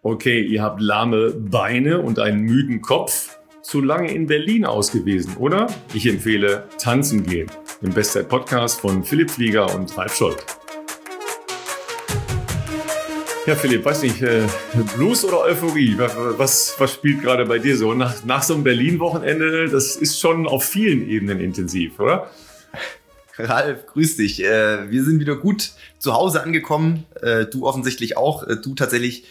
Okay, ihr habt lahme Beine und einen müden Kopf. Zu lange in Berlin ausgewiesen, oder? Ich empfehle Tanzen gehen. Im Bestzeit-Podcast von Philipp Flieger und Ralf Scholz. Ja, Philipp, weiß nicht, Blues oder Euphorie? Was spielt gerade bei dir so? Nach so einem Berlin-Wochenende, das ist schon auf vielen Ebenen intensiv, oder? Ralf, grüß dich. Wir sind wieder gut zu Hause angekommen. Du offensichtlich auch. Du tatsächlich,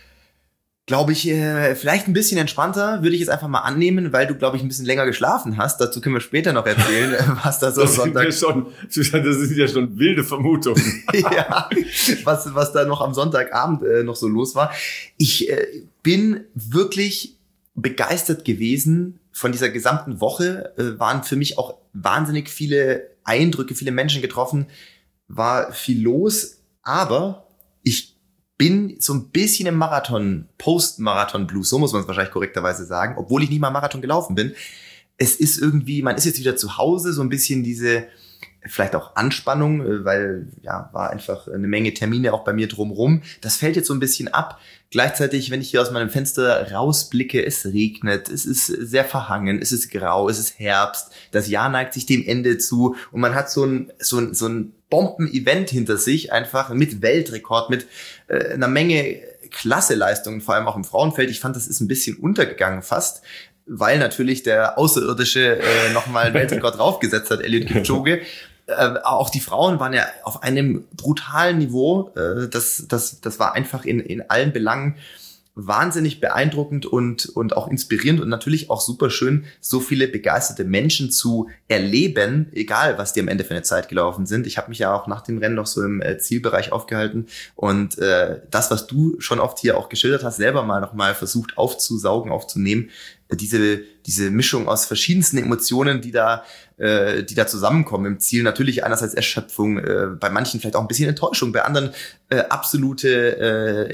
glaube ich, vielleicht ein bisschen entspannter, würde ich jetzt einfach mal annehmen, weil du, glaube ich, ein bisschen länger geschlafen hast. Dazu können wir später noch erzählen, was da so am Sonntag... Das sind ja schon wilde Vermutungen. Ja, was da noch am Sonntagabend noch so los war. Ich bin wirklich begeistert gewesen von dieser gesamten Woche. Waren für mich auch wahnsinnig viele Eindrücke, viele Menschen getroffen, war viel los, aber ich bin so ein bisschen im Post-Marathon-Blues, so muss man es wahrscheinlich korrekterweise sagen, obwohl ich nicht mal Marathon gelaufen bin. Es ist irgendwie, man ist jetzt wieder zu Hause, so ein bisschen diese, vielleicht auch Anspannung, weil ja, war einfach eine Menge Termine auch bei mir drumherum. Das fällt jetzt so ein bisschen ab. Gleichzeitig, wenn ich hier aus meinem Fenster rausblicke, es regnet, es ist sehr verhangen, es ist grau, es ist Herbst, das Jahr neigt sich dem Ende zu und man hat so ein Bomben-Event hinter sich, einfach mit Weltrekord, mit einer Menge Klasseleistungen, vor allem auch im Frauenfeld. Ich fand, das ist ein bisschen untergegangen fast, weil natürlich der Außerirdische nochmal einen Weltrekord draufgesetzt hat, Eliud Kipchoge. Auch die Frauen waren ja auf einem brutalen Niveau. Das war einfach in allen Belangen wahnsinnig beeindruckend und auch inspirierend und natürlich auch super schön, so viele begeisterte Menschen zu erleben, egal was die am Ende für eine Zeit gelaufen sind. Ich habe mich ja auch nach dem Rennen noch so im Zielbereich aufgehalten und das, was du schon oft hier auch geschildert hast, selber mal nochmal versucht aufzunehmen, diese Mischung aus verschiedensten Emotionen, die da zusammenkommen im Ziel. Natürlich einerseits Erschöpfung, bei manchen vielleicht auch ein bisschen Enttäuschung, bei anderen absolute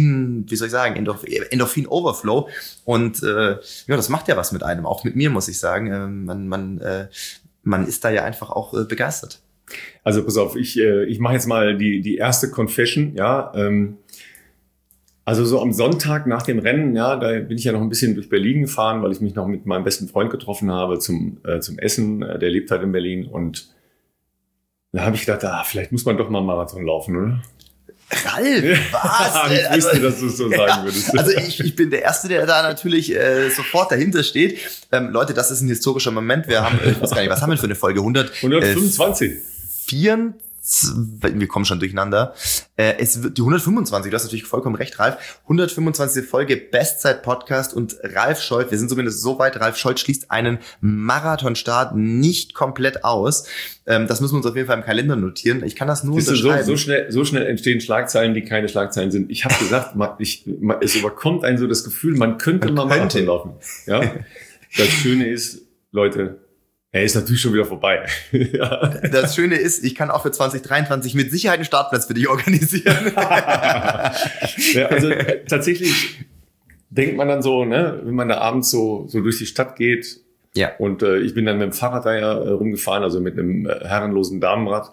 Endorphin-Overflow. Und ja, das macht ja was mit einem, auch mit mir, muss ich sagen. Man ist da ja einfach auch begeistert. Also pass auf, ich mache jetzt mal die erste Confession, ja. Also so am Sonntag nach dem Rennen, ja, da bin ich ja noch ein bisschen durch Berlin gefahren, weil ich mich noch mit meinem besten Freund getroffen habe zum Essen. Der lebt halt in Berlin und da habe ich gedacht, vielleicht muss man doch mal einen Marathon laufen, oder? Ralf, was? Ich wusste, dass du es so sagen würdest. Also ich bin der Erste, der da natürlich sofort dahinter steht. Leute, das ist ein historischer Moment. Wir haben, ich weiß gar nicht, was haben wir für eine Folge? 125. 24. Wir kommen schon durcheinander. Es wird die 125, du hast natürlich vollkommen recht, Ralf. 125. Folge Bestzeit-Podcast und Ralf Scholz, wir sind zumindest so weit, Ralf Scholz schließt einen Marathonstart nicht komplett aus. Das müssen wir uns auf jeden Fall im Kalender notieren. Ich kann das nur unterschreiben. So schnell entstehen Schlagzeilen, die keine Schlagzeilen sind. Ich habe gesagt, es überkommt einen so das Gefühl, man könnte mal Marathon laufen. Ja? Das Schöne ist, Leute, er ist natürlich schon wieder vorbei. Ja. Das Schöne ist, ich kann auch für 2023 mit Sicherheit einen Startplatz für dich organisieren. Ja, also tatsächlich denkt man dann so, ne, wenn man da abends so durch die Stadt geht. Ja. Und ich bin dann mit dem Fahrrad da ja rumgefahren, also mit einem herrenlosen Damenrad.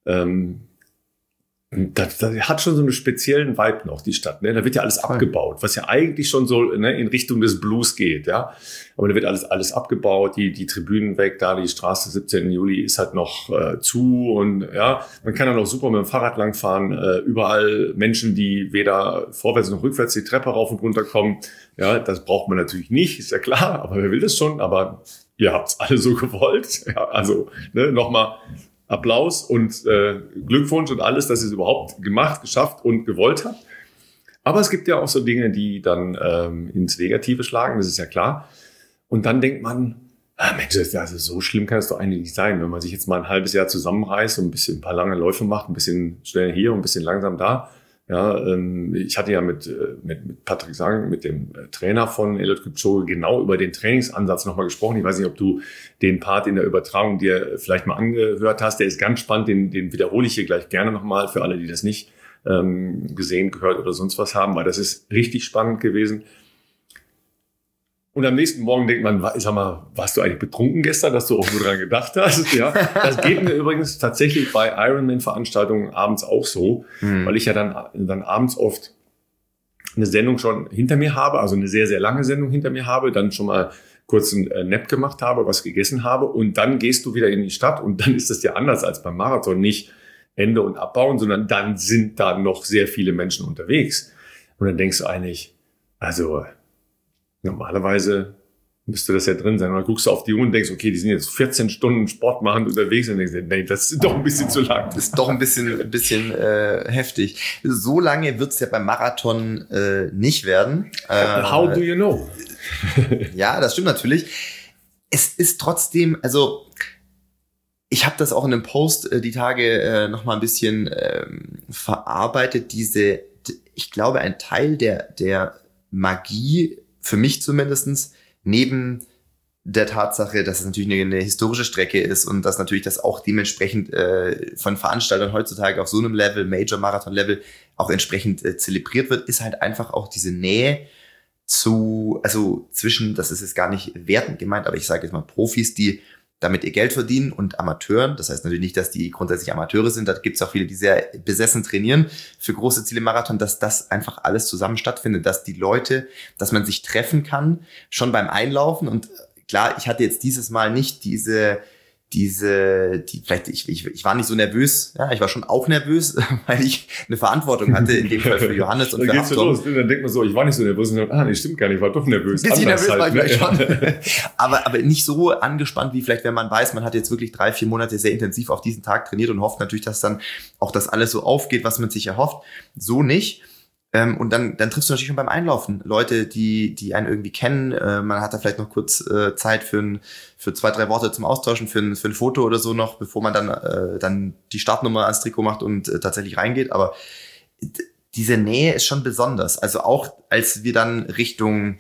Das hat schon so einen speziellen Vibe noch, die Stadt. Ne? Da wird ja alles abgebaut, was ja eigentlich schon so in Richtung des Blues geht. Ja, aber da wird alles abgebaut, die Tribünen weg, da die Straße 17. Juli ist halt noch zu und ja, man kann dann auch super mit dem Fahrrad langfahren. Überall Menschen, die weder vorwärts noch rückwärts die Treppe rauf und runter kommen. Ja, das braucht man natürlich nicht, ist ja klar, aber wer will das schon? Aber ihr habt's alle so gewollt. Ja, also nochmal Applaus und Glückwunsch und alles, dass ihr es überhaupt gemacht, geschafft und gewollt habt. Aber es gibt ja auch so Dinge, die dann ins Negative schlagen, das ist ja klar. Und dann denkt man, Mensch, also so schlimm kann es doch eigentlich nicht sein, wenn man sich jetzt mal ein halbes Jahr zusammenreißt und ein paar lange Läufe macht, ein bisschen schnell hier und ein bisschen langsam da. Ja, ich hatte ja mit Patrick Sang, mit dem Trainer von Eliud Kipchoge, genau über den Trainingsansatz nochmal gesprochen. Ich weiß nicht, ob du den Part in der Übertragung dir vielleicht mal angehört hast. Der ist ganz spannend, den wiederhole ich hier gleich gerne nochmal für alle, die das nicht gesehen, gehört oder sonst was haben, weil das ist richtig spannend gewesen. Und am nächsten Morgen denkt man, sag mal, warst du eigentlich betrunken gestern, dass du auch nur dran gedacht hast? Ja, das geht mir übrigens tatsächlich bei Ironman-Veranstaltungen abends auch so, weil ich ja dann abends oft eine Sendung schon hinter mir habe, also eine sehr, sehr lange Sendung hinter mir habe, dann schon mal kurz einen Nap gemacht habe, was gegessen habe und dann gehst du wieder in die Stadt und dann ist das ja anders als beim Marathon, nicht Ende und Abbauen, sondern dann sind da noch sehr viele Menschen unterwegs. Und dann denkst du eigentlich, also normalerweise müsste das ja drin sein. Und dann guckst du auf die Uhr und denkst, okay, die sind jetzt 14 Stunden Sport machend unterwegs und denkst, nee, das ist doch ein bisschen zu lang. Das ist doch ein bisschen heftig. So lange wird's ja beim Marathon nicht werden. How do you know? Ja, das stimmt natürlich. Es ist trotzdem, also ich habe das auch in einem Post die Tage noch mal ein bisschen verarbeitet. Ich glaube, ein Teil der Magie, für mich zumindestens, neben der Tatsache, dass es natürlich eine historische Strecke ist und dass natürlich das auch dementsprechend von Veranstaltern heutzutage auf so einem Level, Major-Marathon-Level, auch entsprechend zelebriert wird, ist halt einfach auch diese Nähe zwischen, das ist jetzt gar nicht wertend gemeint, aber ich sage jetzt mal Profis, die damit ihr Geld verdienen und Amateuren. Das heißt natürlich nicht, dass die grundsätzlich Amateure sind. Da gibt es auch viele, die sehr besessen trainieren für große Ziele Marathon, dass das einfach alles zusammen stattfindet, dass dass man sich treffen kann, schon beim Einlaufen. Und klar, ich hatte jetzt dieses Mal nicht ich war nicht so nervös, ja, ich war schon auch nervös, weil ich eine Verantwortung hatte, in dem Fall für Johannes und dann für geht's Hafton. los, dann denkt man so, ich war nicht so nervös, und dann, nee, stimmt gar nicht, ich war doch nervös. Ein bisschen nervös war ich vielleicht schon. Ne? aber nicht so angespannt, wie vielleicht, wenn man weiß, man hat jetzt wirklich 3-4 Monate sehr intensiv auf diesen Tag trainiert und hofft natürlich, dass dann auch das alles so aufgeht, was man sich erhofft. So nicht. Und dann triffst du natürlich schon beim Einlaufen Leute, die einen irgendwie kennen. Man hat da vielleicht noch kurz Zeit für 2-3 Worte zum Austauschen, für ein Foto oder so noch, bevor man dann die Startnummer ans Trikot macht und tatsächlich reingeht. Aber diese Nähe ist schon besonders. Also auch als wir dann Richtung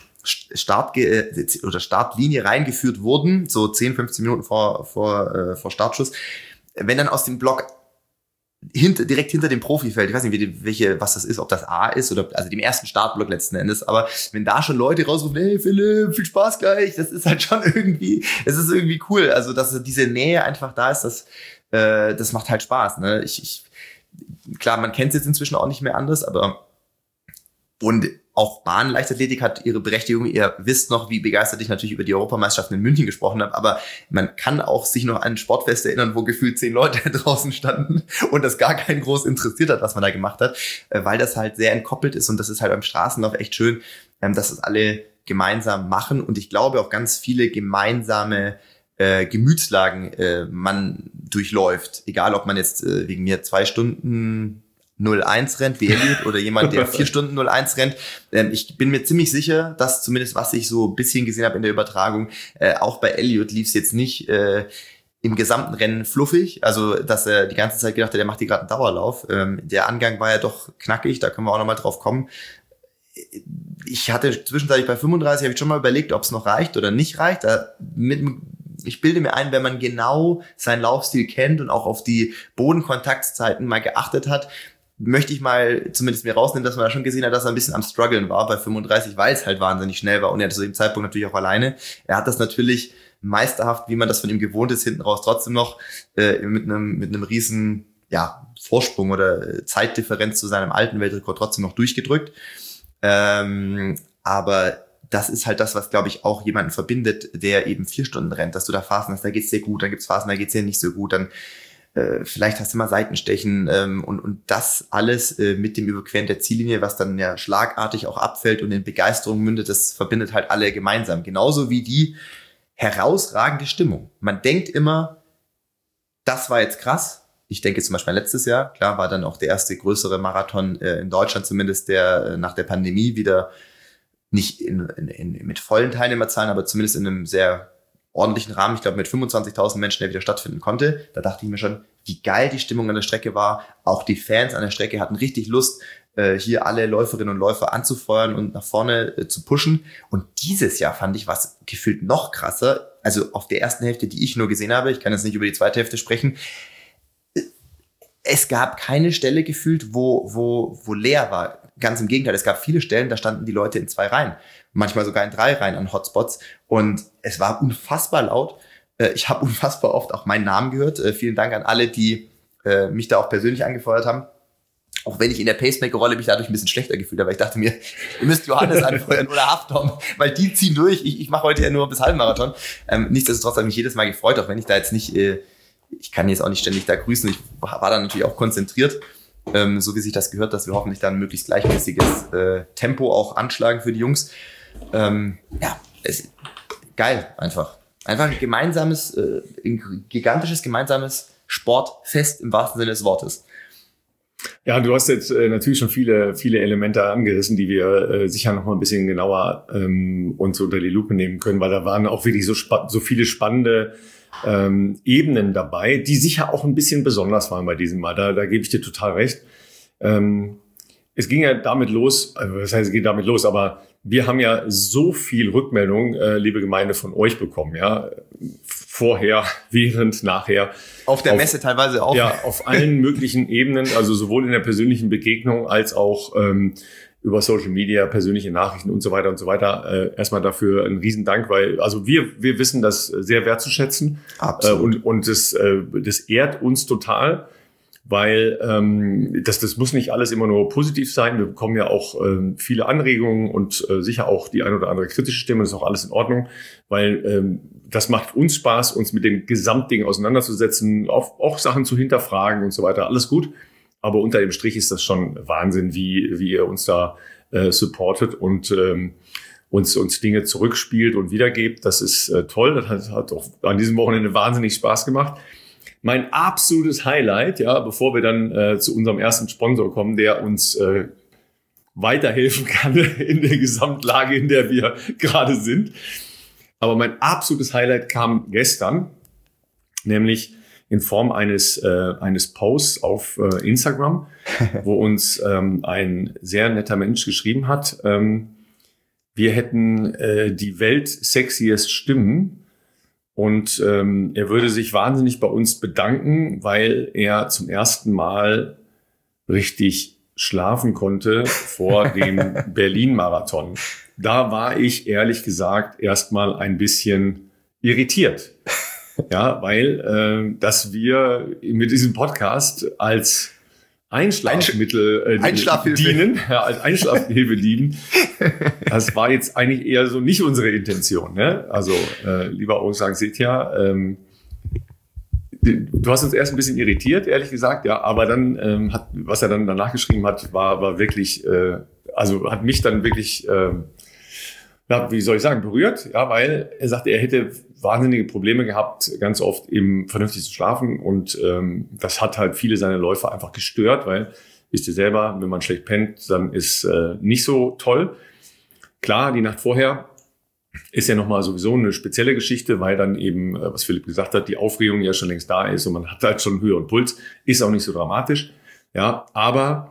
Startlinie reingeführt wurden, so 10-15 Minuten vor Startschuss, wenn dann aus dem Block direkt hinter dem Profifeld, ich weiß nicht, was das ist, ob das A ist oder, also dem ersten Startblock letzten Endes, aber wenn da schon Leute rausrufen, hey Philipp, viel Spaß gleich, das ist halt schon irgendwie cool, also dass diese Nähe einfach da ist, das macht halt Spaß, ne? Klar, man kennt es jetzt inzwischen auch nicht mehr anders, und auch Bahnleichtathletik hat ihre Berechtigung. Ihr wisst noch, wie begeistert ich natürlich über die Europameisterschaften in München gesprochen habe. Aber man kann auch sich noch an ein Sportfest erinnern, wo gefühlt 10 Leute draußen standen und das gar keinen groß interessiert hat, was man da gemacht hat, weil das halt sehr entkoppelt ist. Und das ist halt beim Straßenlauf echt schön, dass es alle gemeinsam machen. Und ich glaube auch ganz viele gemeinsame Gemütslagen man durchläuft. Egal, ob man jetzt wegen mir 2 Stunden 01 rennt, wie Elliot, oder jemand, der 4 Stunden 01 rennt. Ich bin mir ziemlich sicher, dass zumindest, was ich so ein bisschen gesehen habe in der Übertragung, auch bei Elliot lief es jetzt nicht im gesamten Rennen fluffig. Also, dass er die ganze Zeit gedacht hat, er macht hier gerade einen Dauerlauf. Der Angang war ja doch knackig, da können wir auch nochmal drauf kommen. Ich hatte zwischenzeitlich bei 35, habe ich schon mal überlegt, ob es noch reicht oder nicht reicht. Ich bilde mir ein, wenn man genau seinen Laufstil kennt und auch auf die Bodenkontaktzeiten mal geachtet hat, möchte ich mal zumindest mir rausnehmen, dass man da schon gesehen hat, dass er ein bisschen am Struggeln war bei 35, weil es halt wahnsinnig schnell war und er zu dem Zeitpunkt natürlich auch alleine. Er hat das natürlich meisterhaft, wie man das von ihm gewohnt ist, hinten raus trotzdem noch mit einem riesen Vorsprung oder Zeitdifferenz zu seinem alten Weltrekord trotzdem noch durchgedrückt. Aber das ist halt das, was, glaube ich, auch jemanden verbindet, der eben 4 Stunden rennt, dass du da Phasen hast, da geht's dir gut, dann gibt's Phasen, da geht's dir nicht so gut, dann vielleicht hast du mal Seitenstechen und das alles mit dem Überqueren der Ziellinie, was dann ja schlagartig auch abfällt und in Begeisterung mündet, das verbindet halt alle gemeinsam. Genauso wie die herausragende Stimmung. Man denkt immer, das war jetzt krass. Ich denke zum Beispiel letztes Jahr, klar, war dann auch der erste größere Marathon in Deutschland zumindest, der nach der Pandemie wieder nicht mit vollen Teilnehmerzahlen, aber zumindest in einem sehr ordentlichen Rahmen, ich glaube mit 25.000 Menschen, der wieder stattfinden konnte. Da dachte ich mir schon, wie geil die Stimmung an der Strecke war. Auch die Fans an der Strecke hatten richtig Lust, hier alle Läuferinnen und Läufer anzufeuern und nach vorne zu pushen. Und dieses Jahr fand ich was gefühlt noch krasser. Also auf der ersten Hälfte, die ich nur gesehen habe, ich kann jetzt nicht über die zweite Hälfte sprechen, es gab keine Stelle gefühlt, wo leer war. Ganz im Gegenteil, es gab viele Stellen, da standen die Leute in 2 Reihen, manchmal sogar in 3 Reihen an Hotspots und es war unfassbar laut. Ich habe unfassbar oft auch meinen Namen gehört. Vielen Dank an alle, die mich da auch persönlich angefeuert haben. Auch wenn ich in der Pacemaker-Rolle mich dadurch ein bisschen schlechter gefühlt habe, weil ich dachte mir, ihr müsst Johannes anfeuern oder Haftom, weil die ziehen durch. Ich mache heute ja nur bis Halbmarathon. Nichtsdestotrotz habe ich mich jedes Mal gefreut, auch wenn ich da jetzt nicht, ich kann jetzt auch nicht ständig da grüßen. Ich war da natürlich auch konzentriert, so wie sich das gehört, dass wir hoffentlich dann ein möglichst gleichmäßiges Tempo auch anschlagen für die Jungs. Geil einfach. Einfach ein gemeinsames, ein gigantisches gemeinsames Sportfest im wahrsten Sinne des Wortes. Ja, du hast jetzt natürlich schon viele Elemente angerissen, die wir sicher noch mal ein bisschen genauer uns unter die Lupe nehmen können, weil da waren auch wirklich so viele spannende Ebenen dabei, die sicher auch ein bisschen besonders waren bei diesem Mal. Da gebe ich dir total recht. Es ging ja damit los, was heißt, es geht damit los, aber wir haben ja so viel Rückmeldung, liebe Gemeinde, von euch bekommen, ja. Vorher, während, nachher. Auf der Messe teilweise auch. Ja, auf allen möglichen Ebenen, also sowohl in der persönlichen Begegnung als auch über Social Media, persönliche Nachrichten und so weiter und so weiter. Erstmal dafür ein Riesendank, weil also wir wissen das sehr wertzuschätzen. Absolut. Und das ehrt uns total, weil das muss nicht alles immer nur positiv sein. Wir bekommen ja auch viele Anregungen und sicher auch die ein oder andere kritische Stimme. Das ist auch alles in Ordnung, weil das macht uns Spaß, uns mit dem Gesamtding auseinanderzusetzen, auch Sachen zu hinterfragen und so weiter. Alles gut. Aber unter dem Strich ist das schon Wahnsinn, wie ihr uns da supportet und uns Dinge zurückspielt und wiedergebt. Das ist toll. Das hat auch an diesem Wochenende wahnsinnig Spaß gemacht. Mein absolutes Highlight, ja, bevor wir dann zu unserem ersten Sponsor kommen, der uns weiterhelfen kann in der Gesamtlage, in der wir gerade sind. Aber mein absolutes Highlight kam gestern, nämlich in Form eines Posts auf Instagram, wo uns ein sehr netter Mensch geschrieben hat, wir hätten die sexiest Stimmen und er würde sich wahnsinnig bei uns bedanken, weil er zum ersten Mal richtig schlafen konnte vor dem Berlin-Marathon. Da war ich ehrlich gesagt erstmal ein bisschen irritiert. Ja, weil dass wir mit diesem Podcast als Einschlafmittel dienen, als Einschlafhilfe dienen, das war jetzt eigentlich eher so nicht unsere Intention. Ne? Also, lieber Ongsang Setja, du hast uns erst ein bisschen irritiert, ehrlich gesagt, ja, aber dann was er dann danach geschrieben hat, war wirklich, also hat mich dann wirklich, wie soll ich sagen, berührt, ja, weil er sagte, er hätte wahnsinnige Probleme gehabt, ganz oft eben vernünftig zu schlafen und das hat halt viele seiner Läufer einfach gestört, weil, wisst ihr selber, wenn man schlecht pennt, dann ist nicht so toll. Klar, die Nacht vorher ist ja nochmal sowieso eine spezielle Geschichte, weil dann eben, was Philipp gesagt hat, die Aufregung ja schon längst da ist und man hat halt schon Höhe und Puls, ist auch nicht so dramatisch, ja, aber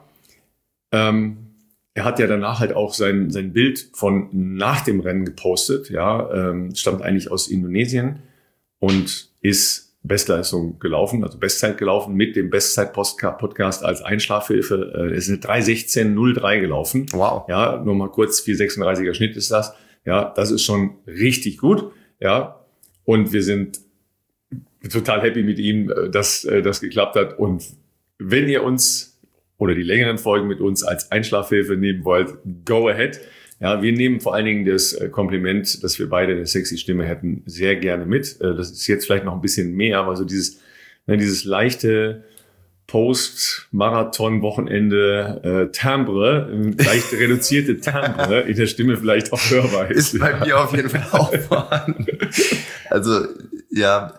er hat ja danach halt auch sein Bild von nach dem Rennen gepostet, ja, stammt eigentlich aus Indonesien und ist Bestleistung gelaufen, also Bestzeit gelaufen mit dem Bestzeit-Podcast als Einschlafhilfe. Es ist eine 3:16:03 gelaufen. Wow. Ja, nur mal kurz, 4:36er Schnitt ist das. Ja, das ist schon richtig gut. Ja, und wir sind total happy mit ihm, dass das geklappt hat. Und wenn ihr uns oder die längeren Folgen mit uns als Einschlafhilfe nehmen wollt, go ahead. Ja, wir nehmen vor allen Dingen das Kompliment, dass wir beide eine sexy Stimme hätten, sehr gerne mit. Das ist jetzt vielleicht noch ein bisschen mehr, weil so dieses leichte Post-Marathon-Wochenende Timbre, leicht reduzierte Timbre in der Stimme vielleicht auch hörbar ist. Ist bei mir auf jeden Fall auch vorhanden. Also, ja,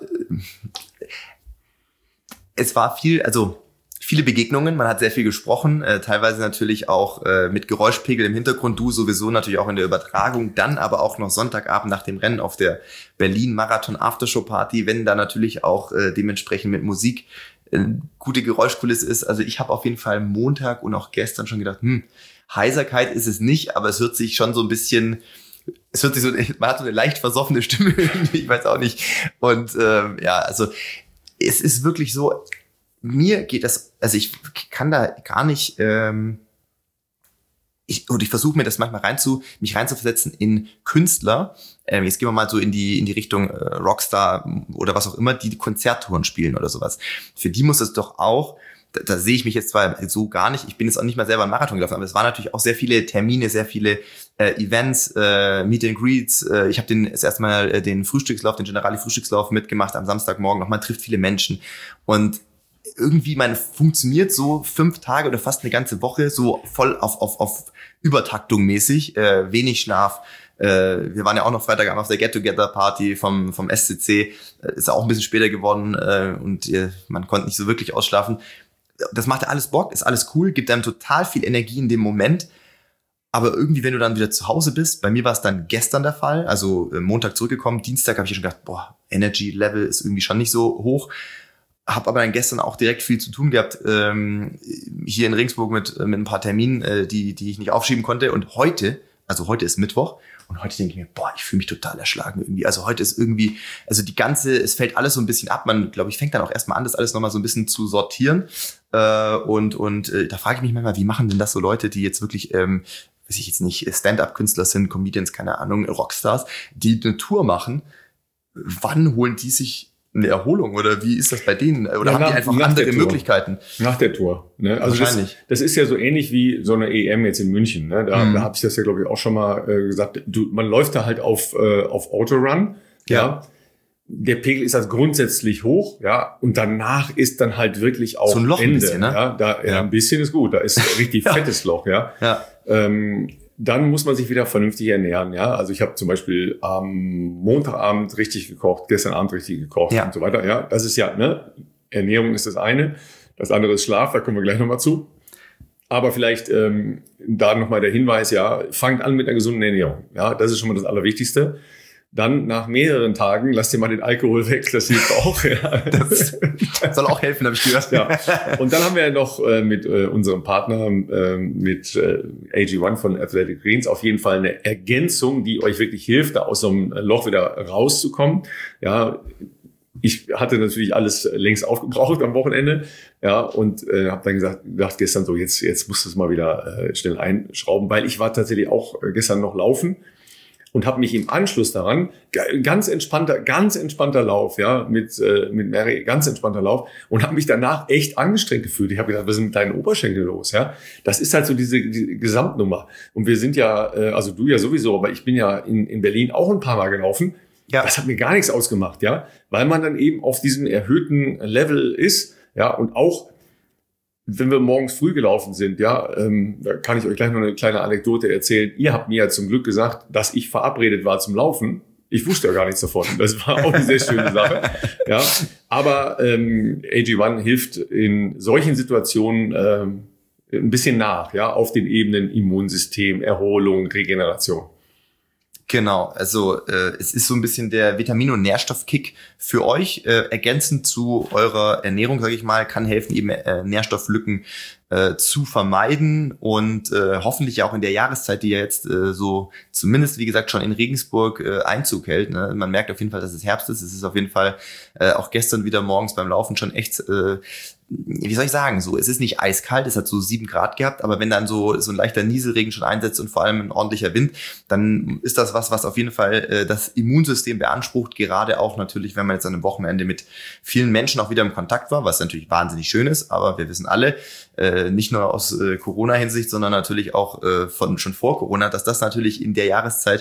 es war viele Begegnungen, man hat sehr viel gesprochen, teilweise natürlich auch mit Geräuschpegel im Hintergrund, du sowieso natürlich auch in der Übertragung, dann aber auch noch Sonntagabend nach dem Rennen auf der Berlin-Marathon Aftershow-Party, wenn da natürlich auch dementsprechend mit Musik gute Geräuschkulisse ist. Also ich habe auf jeden Fall Montag und auch gestern schon gedacht, Heiserkeit ist es nicht, aber es hört sich schon so ein bisschen, man hat so eine leicht versoffene Stimme, ich weiß auch nicht. Und also es ist wirklich so, mir geht das, also ich kann da gar nicht, ich versuche mir das manchmal mich reinzuversetzen in Künstler. Jetzt gehen wir mal so in die Richtung Rockstar oder was auch immer, die Konzerttouren spielen oder sowas. Für die muss es doch auch da sehe ich mich jetzt zwar so gar nicht, ich bin jetzt auch nicht mal selber einen Marathon gelaufen, aber es waren natürlich auch sehr viele Termine, sehr viele Events, Meet and Greets. Ich habe das erste Mal den Frühstückslauf, den Generali-Frühstückslauf mitgemacht am Samstagmorgen. Noch man trifft viele Menschen und irgendwie man funktioniert so 5 Tage oder fast eine ganze Woche so voll auf Übertaktung mäßig, wenig Schlaf. Wir waren ja auch noch Freitagabend auf der Get-Together-Party vom SCC. Ist auch ein bisschen später geworden und man konnte nicht so wirklich ausschlafen. Das macht ja alles Bock, ist alles cool, gibt einem total viel Energie in dem Moment. Aber irgendwie, wenn du dann wieder zu Hause bist, bei mir war es dann gestern der Fall, also Montag zurückgekommen, Dienstag habe ich schon gedacht, Energy-Level ist irgendwie schon nicht so hoch. Habe aber dann gestern auch direkt viel zu tun gehabt, hier in Regensburg mit ein paar Terminen, die ich nicht aufschieben konnte. Und heute ist Mittwoch, und heute denke ich mir, ich fühle mich total erschlagen irgendwie. Also heute ist irgendwie, es fällt alles so ein bisschen ab. Man, glaube ich, fängt dann auch erstmal an, das alles nochmal so ein bisschen zu sortieren. Und da frage ich mich manchmal, wie machen denn das so Leute, die jetzt wirklich, weiß ich jetzt nicht, Stand-up-Künstler sind, Comedians, keine Ahnung, Rockstars, die eine Tour machen. Wann holen die sich eine Erholung oder wie ist das bei denen? Oder haben die einfach andere Möglichkeiten? Nach der Tour. Ne? Also wahrscheinlich. Das ist ja so ähnlich wie so eine EM jetzt in München. Ne? Da habe ich das ja, glaube ich, auch schon mal gesagt. Man läuft da halt auf Autorun. Ja. Der Pegel ist also grundsätzlich hoch. Ja. Und danach ist dann halt wirklich auch so ein Loch Ende. Ein bisschen, ne? Ein bisschen ist gut. Da ist richtig fettes Loch. Ja. Dann muss man sich wieder vernünftig ernähren, ja. Also ich habe zum Beispiel am Montagabend richtig gekocht, gestern Abend richtig gekocht und so weiter, ja. Das ist Ernährung ist das eine, das andere ist Schlaf, da kommen wir gleich nochmal zu. Aber vielleicht da nochmal der Hinweis, fangt an mit einer gesunden Ernährung, ja. Das ist schon mal das Allerwichtigste. Dann nach mehreren Tagen, lasst ihr mal den Alkohol weg, das hilft auch. Ja. Das soll auch helfen, habe ich gehört. Ja. Und dann haben wir noch mit unserem Partner, mit AG1 von Athletic Greens, auf jeden Fall eine Ergänzung, die euch wirklich hilft, da aus so einem Loch wieder rauszukommen. Ja, ich hatte natürlich alles längst aufgebraucht am Wochenende, ja, und habe dann gedacht gestern so, jetzt musst du es mal wieder schnell einschrauben, weil ich war tatsächlich auch gestern noch laufen. Und habe mich im Anschluss daran, ganz entspannter Lauf, ja, mit Mary, ganz entspannter Lauf, und habe mich danach echt angestrengt gefühlt. Ich habe gedacht, was ist mit deinen Oberschenkeln los, ja? Das ist halt so diese Gesamtnummer. Und wir sind ja, also du ja sowieso, aber ich bin ja in Berlin auch ein paar Mal gelaufen. Ja. Das hat mir gar nichts ausgemacht, ja, weil man dann eben auf diesem erhöhten Level ist, ja, und auch wenn wir morgens früh gelaufen sind, da kann ich euch gleich noch eine kleine Anekdote erzählen. Ihr habt mir ja zum Glück gesagt, dass ich verabredet war zum Laufen. Ich wusste ja gar nichts davon. Das war auch eine sehr schöne Sache. Ja, aber AG1 hilft in solchen Situationen ein bisschen nach, ja, auf den Ebenen Immunsystem, Erholung, Regeneration. Genau, also es ist so ein bisschen der Vitamin- und Nährstoffkick für euch, ergänzend zu eurer Ernährung, sage ich mal, kann helfen, eben Nährstofflücken zu vermeiden und hoffentlich auch in der Jahreszeit, die ja jetzt so zumindest, wie gesagt, schon in Regensburg Einzug hält. Ne? Man merkt auf jeden Fall, dass es Herbst ist. Es ist auf jeden Fall auch gestern wieder morgens beim Laufen schon echt, wie soll ich sagen, so, es ist nicht eiskalt, es hat so 7 Grad gehabt, aber wenn dann so ein leichter Nieselregen schon einsetzt und vor allem ein ordentlicher Wind, dann ist das was auf jeden Fall das Immunsystem beansprucht, gerade auch natürlich, wenn man jetzt an einem Wochenende mit vielen Menschen auch wieder im Kontakt war, was natürlich wahnsinnig schön ist, aber wir wissen alle, nicht nur aus Corona-Hinsicht, sondern natürlich auch schon vor Corona, dass das natürlich in der Jahreszeit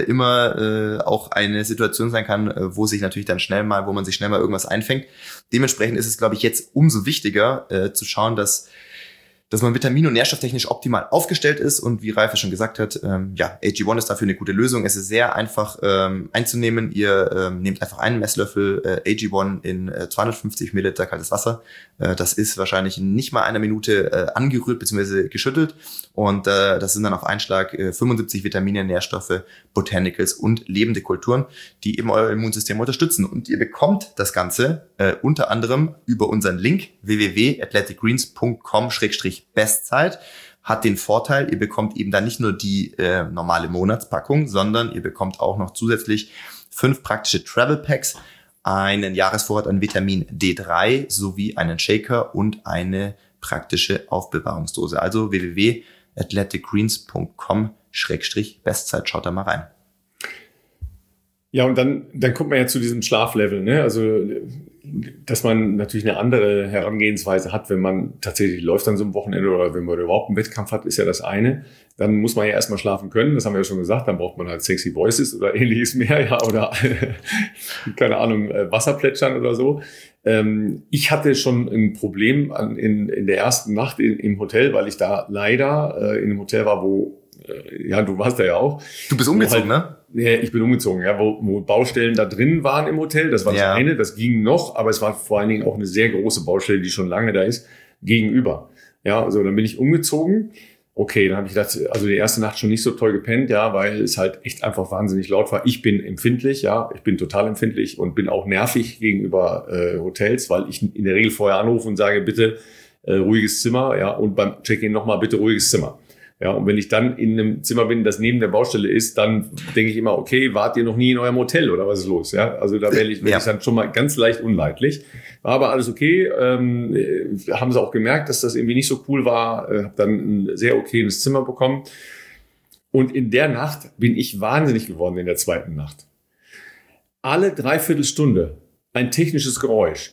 immer auch eine Situation sein kann, wo man sich schnell mal irgendwas einfängt. Dementsprechend ist es, glaube ich, jetzt umso wichtiger zu schauen, dass man vitamin- und nährstofftechnisch optimal aufgestellt ist. Und wie Ralf schon gesagt hat, AG1 ist dafür eine gute Lösung. Es ist sehr einfach einzunehmen. Ihr nehmt einfach einen Messlöffel AG1 in 250 Milliliter kaltes Wasser. Das ist wahrscheinlich nicht mal eine Minute angerührt bzw. geschüttelt. Und das sind dann auf einen Schlag 75 Vitamine, Nährstoffe, Botanicals und lebende Kulturen, die eben euer Immunsystem unterstützen. Und ihr bekommt das Ganze unter anderem über unseren Link www.athleticgreens.com/Bestzeit. Hat den Vorteil, ihr bekommt eben dann nicht nur die normale Monatspackung, sondern ihr bekommt auch noch zusätzlich 5 praktische Travel Packs, einen Jahresvorrat an Vitamin D3 sowie einen Shaker und eine praktische Aufbewahrungsdose. Also www.athleticgreens.com/Bestzeit. Schaut da mal rein. Ja, und dann kommt man ja zu diesem Schlaflevel, ne? Also dass man natürlich eine andere Herangehensweise hat, wenn man tatsächlich läuft an so einem Wochenende oder wenn man überhaupt einen Wettkampf hat, ist ja das eine. Dann muss man ja erstmal schlafen können, das haben wir ja schon gesagt, dann braucht man halt sexy Voices oder ähnliches mehr, ja, oder keine Ahnung, Wasserplätschern oder so. Ich hatte schon ein Problem in der ersten Nacht im Hotel, weil ich da leider in einem Hotel war, wo, ja, du warst da ja auch. Du bist umgezogen, halt, ne? Ja, ich bin umgezogen, ja, wo Baustellen da drin waren im Hotel. Das war das eine, das ging noch, aber es war vor allen Dingen auch eine sehr große Baustelle, die schon lange da ist, gegenüber. Ja, also dann bin ich umgezogen. Okay, dann habe ich gedacht, also die erste Nacht schon nicht so toll gepennt, ja, weil es halt echt einfach wahnsinnig laut war. Ich bin empfindlich, ja, ich bin total empfindlich und bin auch nervig gegenüber Hotels, weil ich in der Regel vorher anrufe und sage, bitte ruhiges Zimmer, ja, und beim Check-in nochmal bitte ruhiges Zimmer. Ja, und wenn ich dann in einem Zimmer bin, das neben der Baustelle ist, dann denke ich immer, okay, wart ihr noch nie in eurem Hotel oder was ist los? Ja, also da werde ich dann schon mal ganz leicht unleidlich. War aber alles okay. Haben sie auch gemerkt, dass das irgendwie nicht so cool war. Habe dann ein sehr okayes Zimmer bekommen. Und in der Nacht bin ich wahnsinnig geworden in der zweiten Nacht. Alle Dreiviertelstunde ein technisches Geräusch.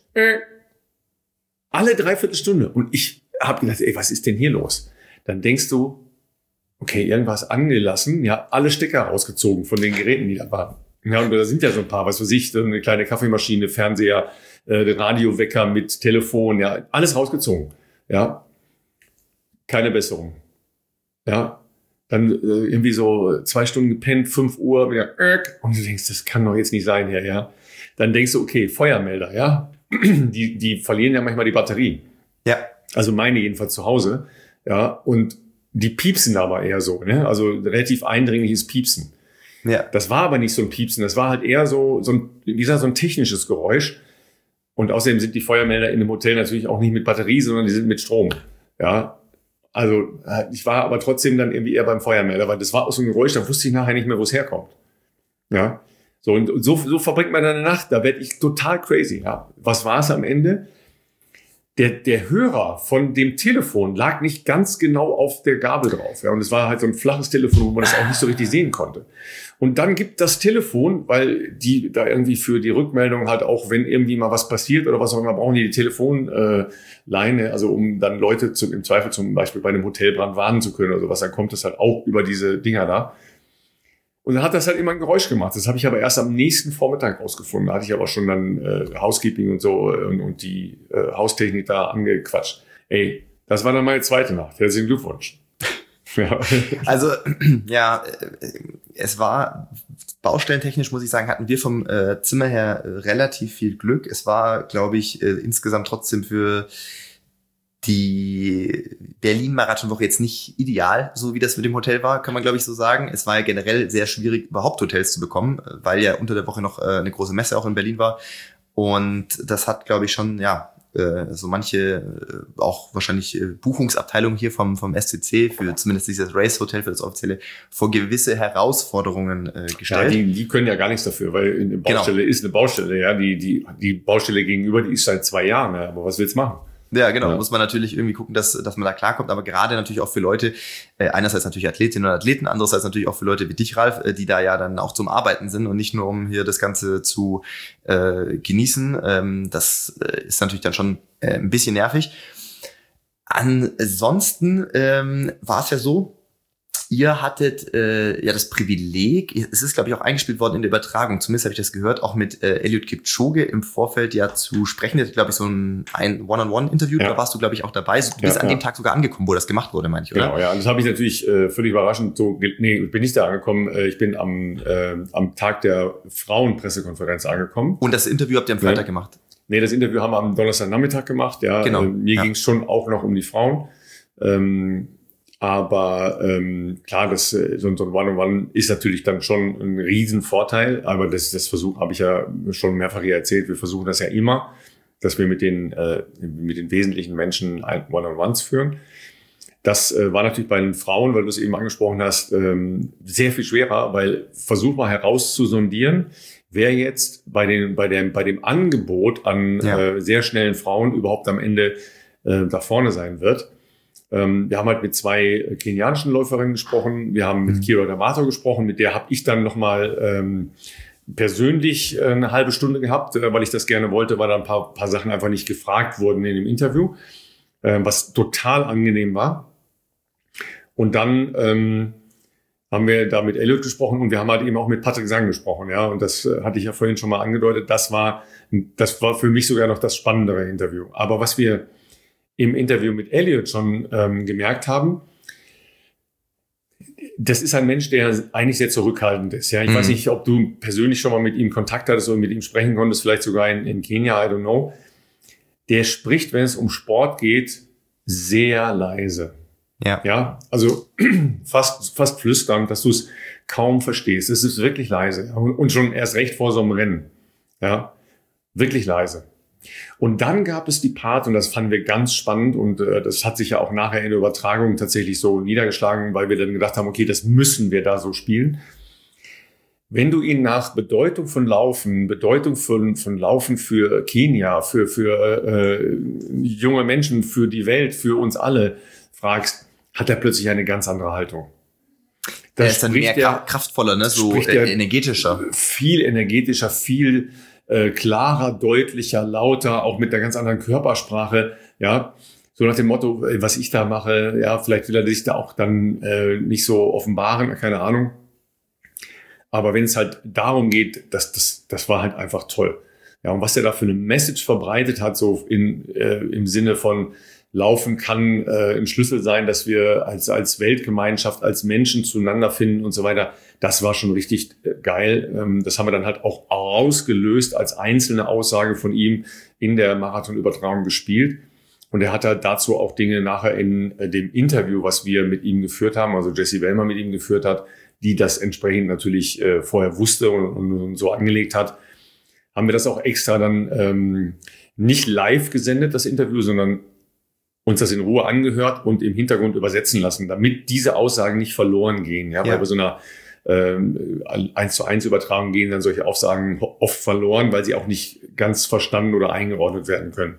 Alle Dreiviertelstunde. Und ich habe gedacht, ey, was ist denn hier los? Dann denkst du, okay, irgendwas angelassen, ja, alle Stecker rausgezogen von den Geräten, die da waren. Ja, und da sind ja so ein paar, was weiß ich, so eine kleine Kaffeemaschine, Fernseher, Radiowecker mit Telefon, ja, alles rausgezogen. Ja, keine Besserung. Ja, dann irgendwie so 2 Stunden gepennt, 5 Uhr, wieder, und du denkst, das kann doch jetzt nicht sein hier, ja. Dann denkst du, okay, Feuermelder, ja, die verlieren ja manchmal die Batterie. Ja. Also meine jedenfalls zu Hause, ja, und die piepsen aber eher so, ne? Also relativ eindringliches Piepsen. Ja. Das war aber nicht so ein Piepsen, das war halt eher so ein, wie gesagt, so ein technisches Geräusch. Und außerdem sind die Feuermelder in dem Hotel natürlich auch nicht mit Batterie, sondern die sind mit Strom. Ja. Also ich war aber trotzdem dann irgendwie eher beim Feuermelder, weil das war auch so ein Geräusch, da wusste ich nachher nicht mehr, wo es herkommt. Ja. So, und so verbringt man dann eine Nacht, da werde ich total crazy. Ja. Was war es am Ende? Der Hörer von dem Telefon lag nicht ganz genau auf der Gabel drauf. Ja, und es war halt so ein flaches Telefon, wo man das auch nicht so richtig sehen konnte. Und dann gibt das Telefon, weil die da irgendwie für die Rückmeldung halt auch, wenn irgendwie mal was passiert oder was auch immer, brauchen die Telefonleine, also um dann Leute im Zweifel zum Beispiel bei einem Hotelbrand warnen zu können oder sowas, dann kommt das halt auch über diese Dinger da. Und dann hat das halt immer ein Geräusch gemacht. Das habe ich aber erst am nächsten Vormittag rausgefunden. Da hatte ich aber schon dann Housekeeping und so und die Haustechnik da angequatscht. Ey, das war dann meine zweite Nacht. Herzlichen Glückwunsch. Ja. Also, ja, es war baustellentechnisch, muss ich sagen, hatten wir vom Zimmer her relativ viel Glück. Es war, glaube ich, insgesamt trotzdem für die Berlin-Marathon-Woche jetzt nicht ideal, so wie das mit dem Hotel war, kann man, glaube ich, so sagen. Es war ja generell sehr schwierig, überhaupt Hotels zu bekommen, weil ja unter der Woche noch eine große Messe auch in Berlin war. Und das hat, glaube ich, schon, ja, so manche auch wahrscheinlich Buchungsabteilungen hier vom SCC für zumindest dieses Race Hotel, für das offizielle, vor gewisse Herausforderungen gestellt. Ja, die können ja gar nichts dafür, weil eine Baustelle ist eine Baustelle. Ja, die Baustelle gegenüber, die ist seit 2 Jahren. Ja, aber was willst du machen? Ja, genau. Ja. Muss man natürlich irgendwie gucken, dass man da klarkommt. Aber gerade natürlich auch für Leute, einerseits natürlich Athletinnen und Athleten, andererseits natürlich auch für Leute wie dich, Ralf, die da ja dann auch zum Arbeiten sind und nicht nur um hier das Ganze zu genießen. Das ist natürlich dann schon ein bisschen nervig. Ansonsten war es ja so, ihr hattet ja das Privileg, es ist, glaube ich, auch eingespielt worden in der Übertragung, zumindest habe ich das gehört, auch mit Eliud Kipchoge im Vorfeld ja zu sprechen. Der hat, glaube ich, so ein One-on-One-Interview, da warst du, glaube ich, auch dabei. Du bist an dem Tag sogar angekommen, wo das gemacht wurde, meine ich, oder? Genau, ja, das habe ich natürlich völlig überraschend so, nee, bin nicht da angekommen. Ich bin am Tag der Frauenpressekonferenz angekommen. Und das Interview habt ihr am Freitag gemacht? Nee, das Interview haben wir am Donnerstagnachmittag gemacht, ja. Genau. Mir ging es schon auch noch um die Frauen. Aber klar, so ein One-on-One ist natürlich dann schon ein Riesenvorteil, aber das habe ich ja schon mehrfach hier erzählt, wir versuchen das ja immer, dass wir mit den wesentlichen Menschen One-on-Ones führen. Das war natürlich bei den Frauen, weil du es eben angesprochen hast, sehr viel schwerer, weil versuch mal herauszusondieren, wer jetzt bei dem Angebot an sehr schnellen Frauen überhaupt am Ende da vorne sein wird. Wir haben halt mit 2 kenianischen Läuferinnen gesprochen. Wir haben mit Kira D'Amato gesprochen. Mit der habe ich dann nochmal persönlich eine halbe Stunde gehabt, weil ich das gerne wollte, weil da ein paar Sachen einfach nicht gefragt wurden in dem Interview, was total angenehm war. Und dann haben wir da mit Elliot gesprochen und wir haben halt eben auch mit Patrick Sang gesprochen, ja. Und das hatte ich ja vorhin schon mal angedeutet. Das war für mich sogar noch das spannendere Interview. Aber was wir im Interview mit Elliot schon gemerkt haben, das ist ein Mensch, der eigentlich sehr zurückhaltend ist. Ja, ich weiß nicht, ob du persönlich schon mal mit ihm Kontakt hattest oder mit ihm sprechen konntest, vielleicht sogar in Kenia, I don't know. Der spricht, wenn es um Sport geht, sehr leise. Ja, also fast flüsternd, dass du es kaum verstehst. Es ist wirklich leise und schon erst recht vor so einem Rennen. Ja, wirklich leise. Und dann gab es die Part, und das fanden wir ganz spannend, und das hat sich ja auch nachher in der Übertragung tatsächlich so niedergeschlagen, weil wir dann gedacht haben, okay, das müssen wir da so spielen. Wenn du ihn nach Bedeutung von Laufen für Kenia, für junge Menschen, für die Welt, für uns alle fragst, hat er plötzlich eine ganz andere Haltung. Er ist dann mehr kraftvoller, ne? So energetischer. Viel energetischer, viel klarer, deutlicher, lauter, auch mit einer ganz anderen Körpersprache, ja, so nach dem Motto, was ich da mache, ja, vielleicht will er sich da auch dann nicht so offenbaren, keine Ahnung. Aber wenn es halt darum geht, das war halt einfach toll. Ja, und was er da für eine Message verbreitet hat, so im Sinne von Laufen kann ein Schlüssel sein, dass wir als Weltgemeinschaft, als Menschen zueinander finden und so weiter. Das war schon richtig geil. Das haben wir dann halt auch ausgelöst als einzelne Aussage von ihm in der Marathonübertragung gespielt. Und er hat halt dazu auch Dinge nachher in dem Interview, was wir mit ihm geführt haben, also Jesse Wellmer mit ihm geführt hat, die das entsprechend natürlich vorher wusste und so angelegt hat, haben wir das auch extra dann nicht live gesendet, das Interview, sondern uns das in Ruhe angehört und im Hintergrund übersetzen lassen, damit diese Aussagen nicht verloren gehen. Ja, weil bei so einer 1:1 Übertragung gehen dann solche Aussagen oft verloren, weil sie auch nicht ganz verstanden oder eingeordnet werden können.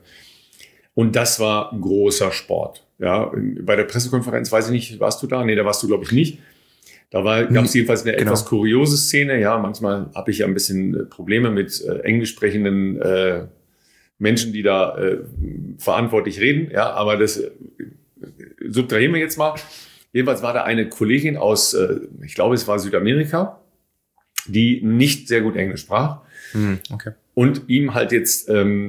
Und das war großer Sport. Ja, bei der Pressekonferenz, weiß ich nicht, warst du da? Nee, da warst du, glaube ich, nicht. Da gab es jedenfalls eine etwas kuriose Szene. Ja, manchmal habe ich ja ein bisschen Probleme mit englisch sprechenden Menschen, die da verantwortlich reden. Ja, aber das subtrahieren wir jetzt mal. Jedenfalls war da eine Kollegin aus, ich glaube, es war Südamerika, die nicht sehr gut Englisch sprach. Okay. Und ihm halt jetzt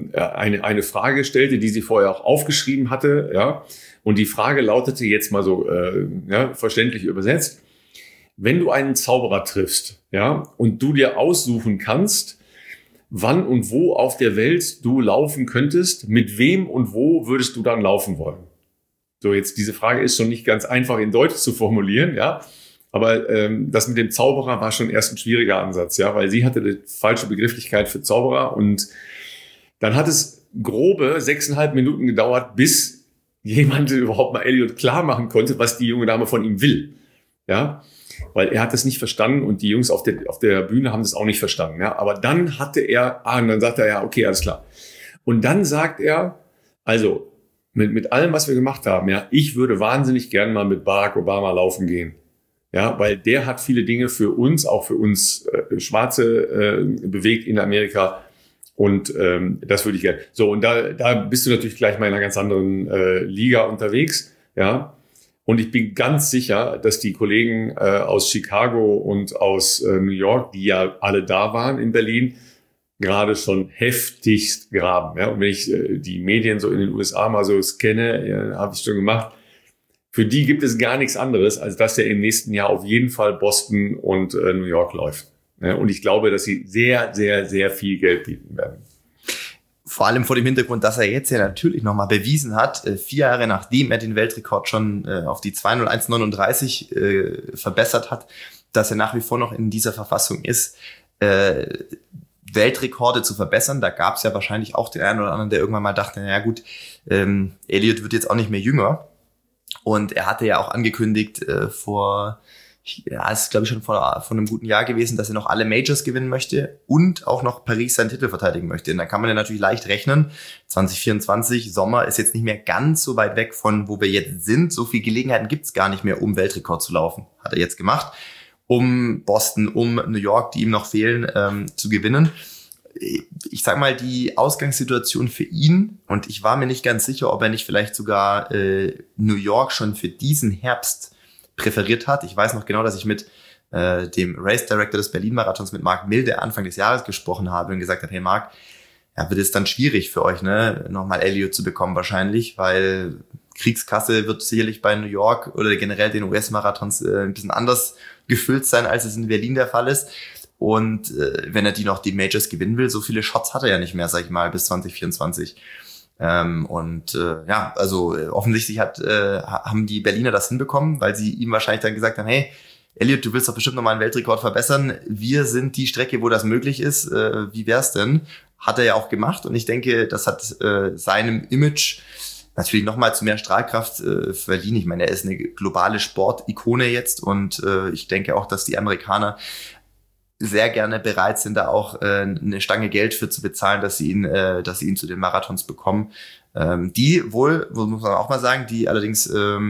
eine Frage stellte, die sie vorher auch aufgeschrieben hatte. Ja, und die Frage lautete jetzt mal so verständlich übersetzt: Wenn du einen Zauberer triffst, ja, und du dir aussuchen kannst, wann und wo auf der Welt du laufen könntest, mit wem und wo würdest du dann laufen wollen? So, jetzt diese Frage ist schon nicht ganz einfach in Deutsch zu formulieren, ja, aber das mit dem Zauberer war schon erst ein schwieriger Ansatz, ja, weil sie hatte die falsche Begrifflichkeit für Zauberer und dann hat es grobe 6,5 Minuten gedauert, bis jemand überhaupt mal Elliot klar machen konnte, was die junge Dame von ihm will, ja. Weil er hat das nicht verstanden und die Jungs auf der Bühne haben das auch nicht verstanden. Ja? Aber dann hatte er, und dann sagt er, ja, okay, alles klar. Und dann sagt er, also mit allem, was wir gemacht haben, ja, ich würde wahnsinnig gern mal mit Barack Obama laufen gehen. Ja, weil der hat viele Dinge für uns, auch für uns Schwarze bewegt in Amerika. Und das würde ich gerne. So, und da bist du natürlich gleich mal in einer ganz anderen Liga unterwegs, ja. Und ich bin ganz sicher, dass die Kollegen aus Chicago und aus New York, die ja alle da waren in Berlin, gerade schon heftigst graben. Ja? Und wenn ich die Medien so in den USA mal so scanne, habe ich schon gemacht, für die gibt es gar nichts anderes, als dass er im nächsten Jahr auf jeden Fall Boston und New York läuft. Ja? Und ich glaube, dass sie sehr, sehr, sehr viel Geld bieten werden. Vor allem vor dem Hintergrund, dass er jetzt ja natürlich nochmal bewiesen hat, 4 Jahre nachdem er den Weltrekord schon auf die 2:01:39 verbessert hat, dass er nach wie vor noch in dieser Verfassung ist, Weltrekorde zu verbessern. Da gab es ja wahrscheinlich auch den einen oder anderen, der irgendwann mal dachte, naja gut, Elliot wird jetzt auch nicht mehr jünger. Und er hatte ja auch angekündigt es ist glaube ich schon vor einem guten Jahr gewesen, dass er noch alle Majors gewinnen möchte und auch noch Paris seinen Titel verteidigen möchte. Und da kann man ja natürlich leicht rechnen. 2024, Sommer, ist jetzt nicht mehr ganz so weit weg von, wo wir jetzt sind. So viele Gelegenheiten gibt es gar nicht mehr, um Weltrekord zu laufen. Hat er jetzt gemacht. um Boston, um New York, die ihm noch fehlen, zu gewinnen. Ich sag mal, die Ausgangssituation für ihn, und ich war mir nicht ganz sicher, ob er nicht vielleicht sogar New York schon für diesen Herbst präferiert hat. Ich weiß noch genau, dass ich mit dem Race Director des Berlin-Marathons, mit Marc Milde, Anfang des Jahres gesprochen habe und gesagt habe, hey Marc, ja, wird es dann schwierig für euch, ne, nochmal Elliott zu bekommen wahrscheinlich, weil Kriegskasse wird sicherlich bei New York oder generell den US-Marathons ein bisschen anders gefüllt sein, als es in Berlin der Fall ist. Und wenn er die Majors gewinnen will, so viele Shots hat er ja nicht mehr, sag ich mal, bis 2024. Offensichtlich haben die Berliner das hinbekommen, weil sie ihm wahrscheinlich dann gesagt haben, hey, Elliott, du willst doch bestimmt nochmal einen Weltrekord verbessern. Wir sind die Strecke, wo das möglich ist. Wie wär's denn? Hat er ja auch gemacht. Und ich denke, das hat seinem Image natürlich nochmal zu mehr Strahlkraft verliehen. Ich meine, er ist eine globale Sportikone jetzt. Und ich denke auch, dass die Amerikaner sehr gerne bereit sind, da auch eine Stange Geld für zu bezahlen, dass sie ihn zu den Marathons bekommen. Die wohl, muss man auch mal sagen, die allerdings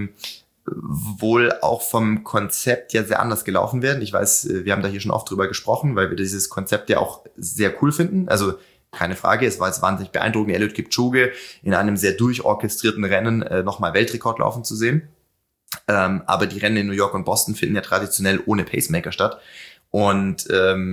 wohl auch vom Konzept ja sehr anders gelaufen werden. Ich weiß, wir haben da hier schon oft drüber gesprochen, weil wir dieses Konzept ja auch sehr cool finden. Also keine Frage, es war jetzt wahnsinnig beeindruckend, Eliud Kipchoge in einem sehr durchorchestrierten Rennen nochmal Weltrekord laufen zu sehen. Aber die Rennen in New York und Boston finden ja traditionell ohne Pacemaker statt. Und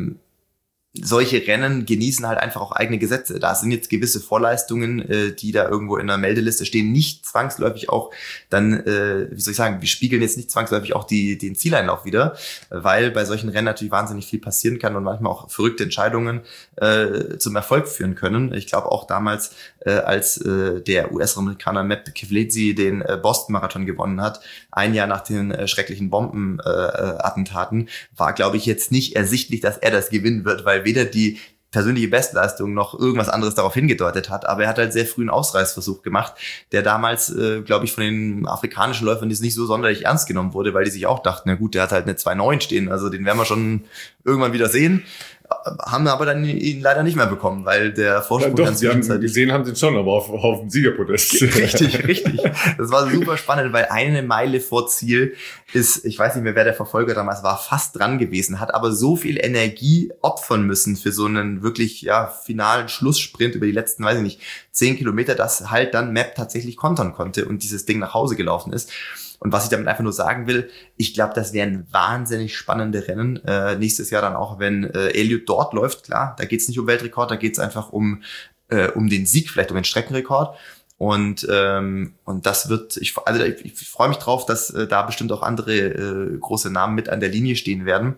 solche Rennen genießen halt einfach auch eigene Gesetze. Da sind jetzt gewisse Vorleistungen, die da irgendwo in der Meldeliste stehen, nicht zwangsläufig auch dann, wir spiegeln jetzt nicht zwangsläufig auch den Zieleinlauf wieder, weil bei solchen Rennen natürlich wahnsinnig viel passieren kann und manchmal auch verrückte Entscheidungen zum Erfolg führen können. Ich glaube auch damals, als der US-Amerikaner Matt Kivlezi den Boston-Marathon gewonnen hat, ein Jahr nach den schrecklichen Bombenattentaten, war, glaube ich, jetzt nicht ersichtlich, dass er das gewinnen wird, weil weder die persönliche Bestleistung noch irgendwas anderes darauf hingedeutet hat, aber er hat halt sehr früh einen Ausreißversuch gemacht, der damals, glaube ich, von den afrikanischen Läufern jetzt nicht so sonderlich ernst genommen wurde, weil die sich auch dachten, na gut, der hat halt eine 2,9 stehen, also den werden wir schon irgendwann wieder sehen. Haben aber dann ihn leider nicht mehr bekommen, weil der Vorsprung ja, doch, sie haben gesehen haben sie schon, aber auf dem Siegerpodest. Richtig. Das war super spannend, weil eine Meile vor Ziel ist, ich weiß nicht mehr, wer der Verfolger damals war, fast dran gewesen, hat aber so viel Energie opfern müssen für so einen wirklich finalen Schlusssprint über die letzten, 10 Kilometer, dass halt dann Map tatsächlich kontern konnte und dieses Ding nach Hause gelaufen ist. Und was ich damit einfach nur sagen will, ich glaube, das wären wahnsinnig spannende Rennen. Nächstes Jahr dann auch, wenn Elliott dort läuft, klar, da geht's nicht um Weltrekord, da geht's einfach um den Sieg, vielleicht um den Streckenrekord. Und das wird, ich freue mich drauf, dass da bestimmt auch andere große Namen mit an der Linie stehen werden,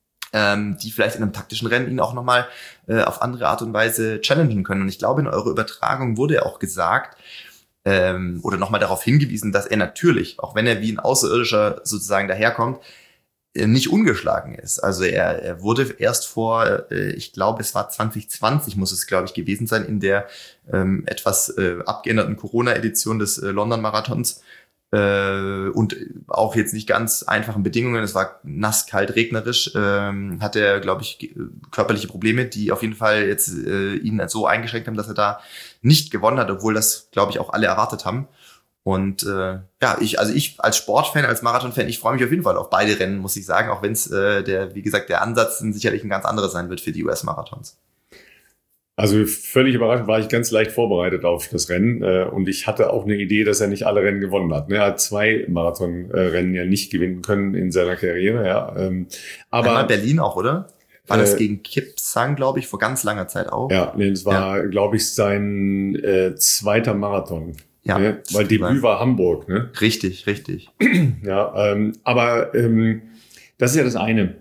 die vielleicht in einem taktischen Rennen ihn auch nochmal auf andere Art und Weise challengen können. Und ich glaube, in eurer Übertragung wurde auch gesagt, oder nochmal darauf hingewiesen, dass er natürlich, auch wenn er wie ein Außerirdischer sozusagen daherkommt, nicht ungeschlagen ist. Also er wurde erst vor, ich glaube, es war 2020, muss es, glaube ich, gewesen sein, in der etwas abgeänderten Corona-Edition des London-Marathons und auch jetzt nicht ganz einfachen Bedingungen. Es war nass, kalt, regnerisch. Hat er, glaube ich, körperliche Probleme, die auf jeden Fall jetzt ihn so eingeschränkt haben, dass er da nicht gewonnen hat, obwohl das, glaube ich, auch alle erwartet haben. Und ich als Sportfan, als Marathonfan, ich freue mich auf jeden Fall auf beide Rennen, muss ich sagen, auch wenn es der Ansatz sicherlich ein ganz anderer sein wird für die US-Marathons. Also völlig überraschend war ich ganz leicht vorbereitet auf das Rennen und ich hatte auch eine Idee, dass er nicht alle Rennen gewonnen hat. Er hat 2 Marathonrennen ja nicht gewinnen können in seiner Karriere. Ja. Aber einmal Berlin auch, oder? War das gegen Kipsang, glaube ich, vor ganz langer Zeit auch? Ja, das war, glaube ich, sein zweiter Marathon. Ja, ne? Weil Debüt war Hamburg. Ne? Richtig. Ja, aber das ist ja das eine.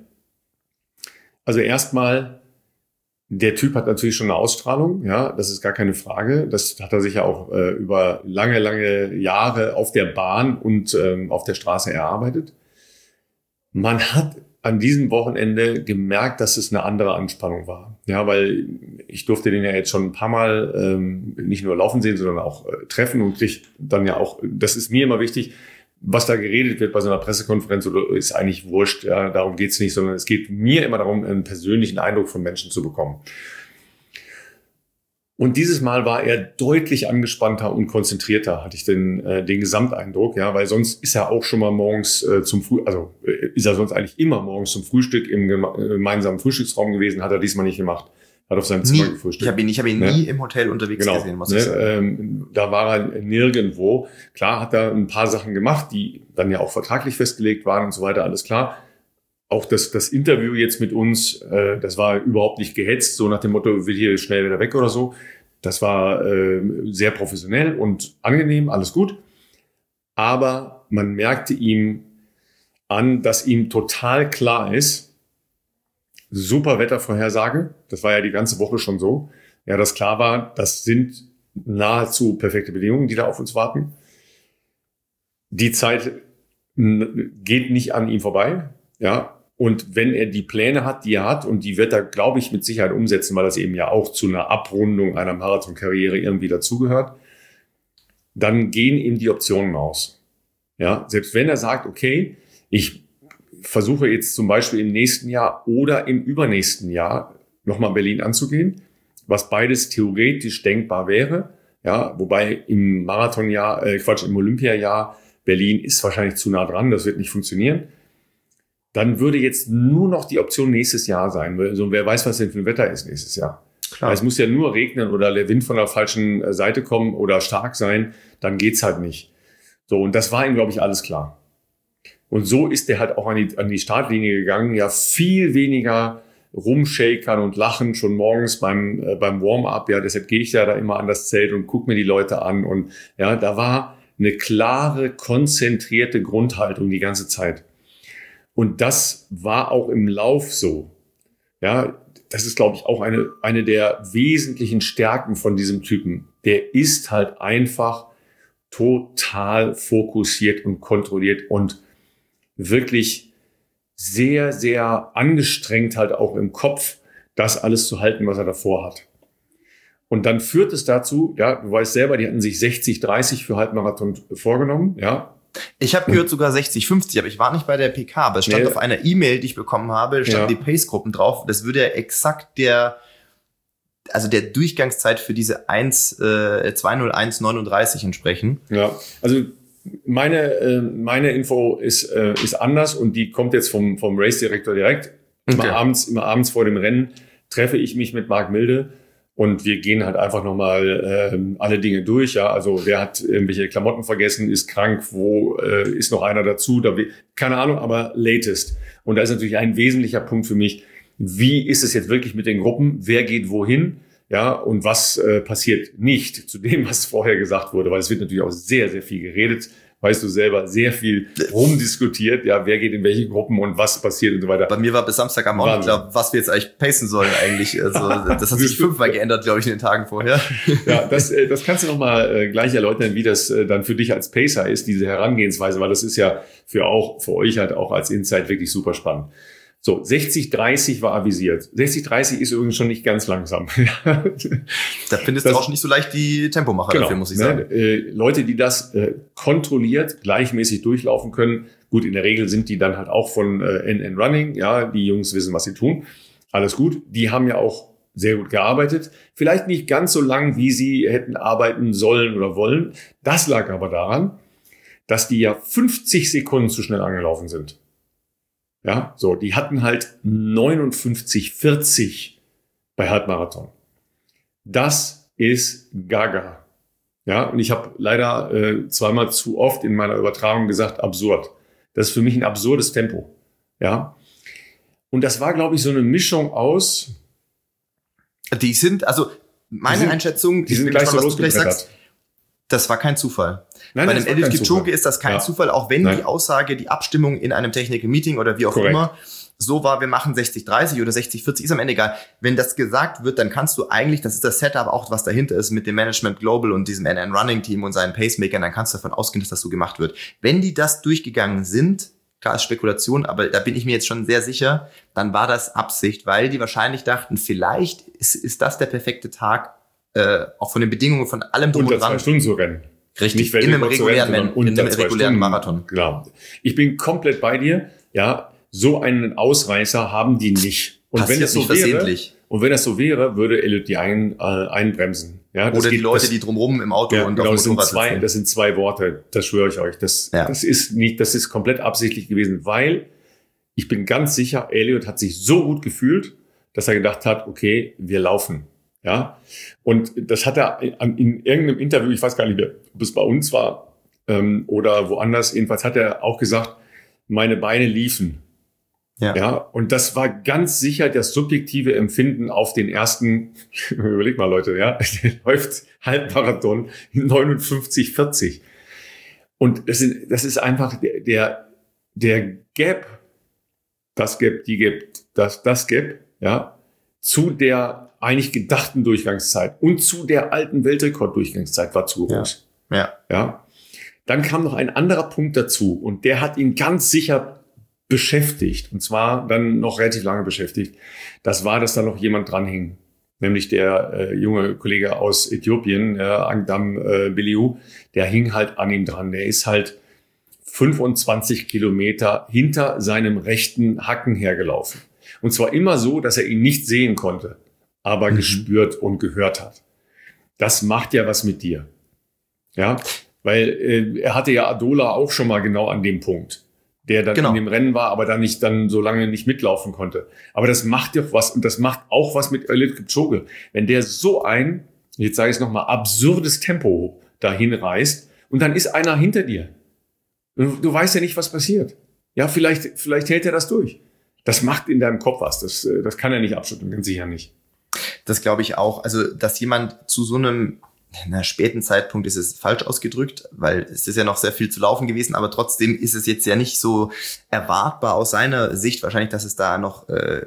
Also erstmal, der Typ hat natürlich schon eine Ausstrahlung, ja, das ist gar keine Frage. Das hat er sich ja auch über lange Jahre auf der Bahn und auf der Straße erarbeitet. Man hat an diesem Wochenende gemerkt, dass es eine andere Anspannung war. Ja, weil ich durfte den ja jetzt schon ein paar Mal nicht nur laufen sehen, sondern auch treffen und krieg dann ja auch, das ist mir immer wichtig, was da geredet wird bei so einer Pressekonferenz, ist eigentlich wurscht. Ja, darum geht's nicht, sondern es geht mir immer darum, einen persönlichen Eindruck von Menschen zu bekommen. Und dieses Mal war er deutlich angespannter und konzentrierter, hatte ich den Gesamteindruck, ja, weil sonst ist er auch schon mal morgens ist er sonst eigentlich immer morgens zum Frühstück im gemeinsamen Frühstücksraum gewesen, hat er diesmal nicht gemacht. Hat auf seinem Zimmer gefrühstückt. Ich hab ihn nie im Hotel unterwegs gesehen, muss ich sagen. Da war er nirgendwo. Klar hat er ein paar Sachen gemacht, die dann ja auch vertraglich festgelegt waren und so weiter, alles klar. Auch das Interview jetzt mit uns, das war überhaupt nicht gehetzt, so nach dem Motto, will hier schnell wieder weg oder so. Das war sehr professionell und angenehm, alles gut. Aber man merkte ihm an, dass ihm total klar ist, super Wettervorhersage, das war ja die ganze Woche schon so, ja, dass klar war, das sind nahezu perfekte Bedingungen, die da auf uns warten. Die Zeit geht nicht an ihm vorbei, ja. Und wenn er die Pläne hat, die er hat, und die wird er, glaube ich, mit Sicherheit umsetzen, weil das eben ja auch zu einer Abrundung einer Marathonkarriere irgendwie dazugehört, dann gehen ihm die Optionen aus. Ja, selbst wenn er sagt, okay, ich versuche jetzt zum Beispiel im nächsten Jahr oder im übernächsten Jahr nochmal Berlin anzugehen, was beides theoretisch denkbar wäre. Ja, wobei im im Olympiajahr Berlin ist wahrscheinlich zu nah dran, das wird nicht funktionieren. Dann würde jetzt nur noch die Option nächstes Jahr sein. Also wer weiß, was denn für ein Wetter ist nächstes Jahr. Klar. Es muss ja nur regnen oder der Wind von der falschen Seite kommen oder stark sein, dann geht's halt nicht. So, und das war ihm, glaube ich, alles klar. Und so ist er halt auch an die Startlinie gegangen, ja, viel weniger rumshakern und lachen schon morgens beim Warm-up. Ja, deshalb gehe ich ja da immer an das Zelt und gucke mir die Leute an. Und ja, da war eine klare, konzentrierte Grundhaltung die ganze Zeit. Und das war auch im Lauf so. Ja, das ist, glaube ich, auch eine der wesentlichen Stärken von diesem Typen. Der ist halt einfach total fokussiert und kontrolliert und wirklich sehr, sehr angestrengt halt auch im Kopf, das alles zu halten, was er davor hat. Und dann führt es dazu, ja, du weißt selber, die hatten sich 60-30 für Halbmarathon vorgenommen, ja. Ich habe gehört sogar 60-50, aber ich war nicht bei der PK, aber es stand auf einer E-Mail, die ich bekommen habe, stand die Pace-Gruppen drauf. Das würde ja exakt der Durchgangszeit für diese 2:01:39 entsprechen. Ja, also meine Info ist anders und die kommt jetzt vom Race-Direktor direkt. Immer abends vor dem Rennen treffe ich mich mit Marc Milde. Und wir gehen halt einfach nochmal alle Dinge durch. Ja, also wer hat irgendwelche Klamotten vergessen, ist krank, wo ist noch einer dazu? Keine Ahnung, aber latest. Und da ist natürlich ein wesentlicher Punkt für mich, wie ist es jetzt wirklich mit den Gruppen? Wer geht wohin? Ja, und was passiert nicht zu dem, was vorher gesagt wurde? Weil es wird natürlich auch sehr, sehr viel geredet. Weißt du selber, sehr viel rumdiskutiert, ja, wer geht in welche Gruppen und was passiert und so weiter. Bei mir war bis Samstagabend auch nicht klar, was wir jetzt eigentlich pacen sollen eigentlich. Also das hat sich 5-mal geändert, glaube ich, in den Tagen vorher. Ja, das kannst du nochmal gleich erläutern, wie das dann für dich als Pacer ist, diese Herangehensweise, weil das ist ja für euch halt auch als Insight wirklich super spannend. So, 60-30 war avisiert. 60-30 ist übrigens schon nicht ganz langsam. Da findest du auch nicht so leicht die Tempomacher dafür, muss ich sagen. Leute, die das kontrolliert, gleichmäßig durchlaufen können. Gut, in der Regel sind die dann halt auch von NN Running. Ja, die Jungs wissen, was sie tun. Alles gut. Die haben ja auch sehr gut gearbeitet. Vielleicht nicht ganz so lang, wie sie hätten arbeiten sollen oder wollen. Das lag aber daran, dass die ja 50 Sekunden zu schnell angelaufen sind. Ja, so, die hatten halt 59,40 bei Halbmarathon. Das ist gaga. Ja, und ich habe leider zweimal zu oft in meiner Übertragung gesagt, absurd. Das ist für mich ein absurdes Tempo. Ja. Und das war, glaube ich, so eine Mischung aus. Die sind, also meine Einschätzung, die sind gleich so losgebrettert. Das war kein Zufall. Bei dem Eliud Kipchoge ist das kein Zufall, auch wenn die Aussage, die Abstimmung in einem Technical Meeting oder wie auch immer so war, wir machen 60-30 oder 60-40, ist am Ende egal. Wenn das gesagt wird, dann kannst du eigentlich, das ist das Setup auch, was dahinter ist mit dem Management Global und diesem NN Running Team und seinen Pacemakern, dann kannst du davon ausgehen, dass das so gemacht wird. Wenn die das durchgegangen sind, klar ist Spekulation, aber da bin ich mir jetzt schon sehr sicher, dann war das Absicht, weil die wahrscheinlich dachten, vielleicht ist das der perfekte Tag, auch von den Bedingungen, von allem drum und dran. Unter 2 Stunden zu rennen. Richtig, in einem regulären Marathon. Klar. Ich bin komplett bei dir. Ja, so einen Ausreißer haben die nicht. Und wenn es so wäre, Und wenn das so wäre, würde Elliot die einbremsen. Ja, oder die Leute, die drumherum im Auto und genau, auf dem Motorrad sitzen. Das sind zwei Worte, das schwöre ich euch. Das ist komplett absichtlich gewesen, weil ich bin ganz sicher, Elliot hat sich so gut gefühlt, dass er gedacht hat, okay, wir laufen. Ja, und das hat er in irgendeinem Interview, ich weiß gar nicht mehr, ob es bei uns war oder woanders, jedenfalls hat er auch gesagt, meine Beine liefen. Ja, und das war ganz sicher das subjektive Empfinden auf den ersten, überleg mal Leute, ja, der läuft Halbmarathon in 59,40. Und das ist einfach der Gap, das Gap, ja, zu der eigentlich gedachten Durchgangszeit und zu der alten Weltrekorddurchgangszeit war zu groß. Ja. Dann kam noch ein anderer Punkt dazu und der hat ihn ganz sicher beschäftigt, und zwar dann noch relativ lange beschäftigt. Das war, dass da noch jemand dran hing, nämlich der junge Kollege aus Äthiopien, Angdam Biliou, der hing halt an ihm dran. Der ist halt 25 Kilometer hinter seinem rechten Hacken hergelaufen. Und zwar immer so, dass er ihn nicht sehen konnte, aber gespürt und gehört hat. Das macht ja was mit dir. Ja, weil er hatte ja Adola auch schon mal genau an dem Punkt, der dann in dem Rennen war, aber dann so lange nicht mitlaufen konnte. Aber das macht doch was, und das macht auch was mit Eliud Kipchoge. Wenn der so ein, jetzt sage ich es nochmal, absurdes Tempo dahin reißt und dann ist einer hinter dir. Du weißt ja nicht, was passiert. Ja, vielleicht hält er das durch. Das macht in deinem Kopf was. Das kann er nicht abschütteln, ganz sicher nicht. Das glaube ich auch. Also, dass jemand zu so einem späten Zeitpunkt ist es falsch ausgedrückt, weil es ist ja noch sehr viel zu laufen gewesen, aber trotzdem ist es jetzt ja nicht so erwartbar aus seiner Sicht wahrscheinlich, dass es da noch,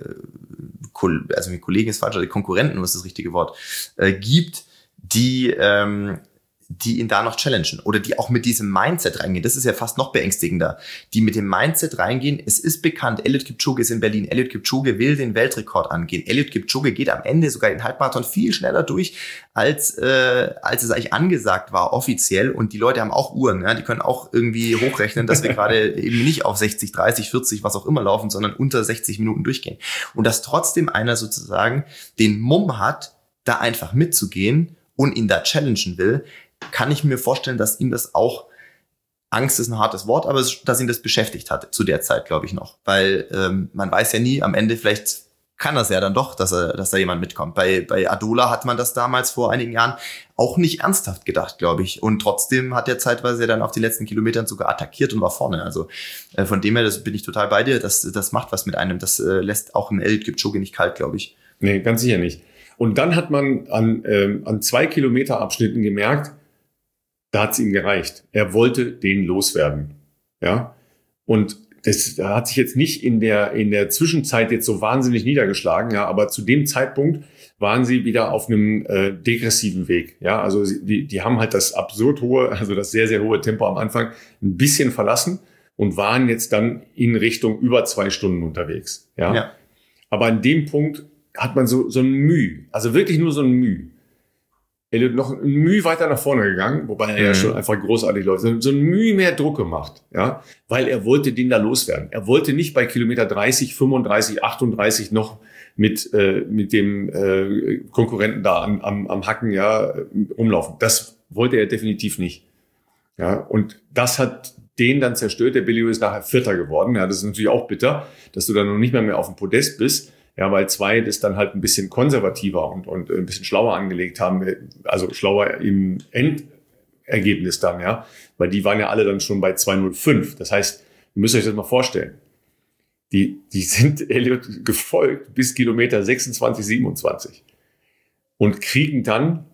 also mit Kollegen ist falsch, oder die Konkurrenten, was ist das richtige Wort, gibt, die ihn da noch challengen oder die auch mit diesem Mindset reingehen. Das ist ja fast noch beängstigender. Die mit dem Mindset reingehen. Es ist bekannt, Eliud Kipchoge ist in Berlin. Eliud Kipchoge will den Weltrekord angehen. Eliud Kipchoge geht am Ende sogar den Halbmarathon viel schneller durch, als es eigentlich angesagt war, offiziell. Und die Leute haben auch Uhren. Ja? Die können auch irgendwie hochrechnen, dass wir gerade eben nicht auf 60, 30, 40, was auch immer laufen, sondern unter 60 Minuten durchgehen. Und dass trotzdem einer sozusagen den Mumm hat, da einfach mitzugehen und ihn da challengen will, kann ich mir vorstellen, dass ihm das auch, Angst ist ein hartes Wort, aber dass ihn das beschäftigt hat zu der Zeit, glaube ich noch. Weil man weiß ja nie, am Ende vielleicht kann das ja dann doch, dass da jemand mitkommt. Bei Adola hat man das damals vor einigen Jahren auch nicht ernsthaft gedacht, glaube ich. Und trotzdem hat er zeitweise dann auf die letzten Kilometern sogar attackiert und war vorne. Also von dem her, das bin ich total bei dir. Das macht was mit einem. Das lässt auch einen Eliud Kipchoge nicht kalt, glaube ich. Nee, ganz sicher nicht. Und dann hat man an 2 Kilometer Abschnitten gemerkt, da hat es ihm gereicht. Er wollte den loswerden. Ja. Und das hat sich jetzt nicht in der Zwischenzeit jetzt so wahnsinnig niedergeschlagen, ja, aber zu dem Zeitpunkt waren sie wieder auf einem degressiven Weg. Ja, also die haben halt das absurd hohe, also das sehr, sehr hohe Tempo am Anfang ein bisschen verlassen und waren jetzt dann in Richtung über 2 Stunden unterwegs. Ja. Aber an dem Punkt hat man so ein Mühe, also wirklich nur so ein Mühe. Eliud noch ein Mühe weiter nach vorne gegangen, wobei er ja schon einfach großartig läuft, so ein Mühe mehr Druck gemacht, ja, weil er wollte den da loswerden. Er wollte nicht bei Kilometer 30, 35, 38 noch mit dem Konkurrenten da am Hacken, ja, rumlaufen. Das wollte er definitiv nicht. Ja, und das hat den dann zerstört. Der Biliou ist nachher Vierter geworden. Ja, das ist natürlich auch bitter, dass du dann noch nicht mehr auf dem Podest bist. Ja, weil 2 das dann halt ein bisschen konservativer und ein bisschen schlauer angelegt haben, also schlauer im Endergebnis dann, ja, weil die waren ja alle dann schon bei 2:05. Das heißt, ihr müsst euch das mal vorstellen. Die sind Eliud gefolgt bis Kilometer 26, 27 und kriegen dann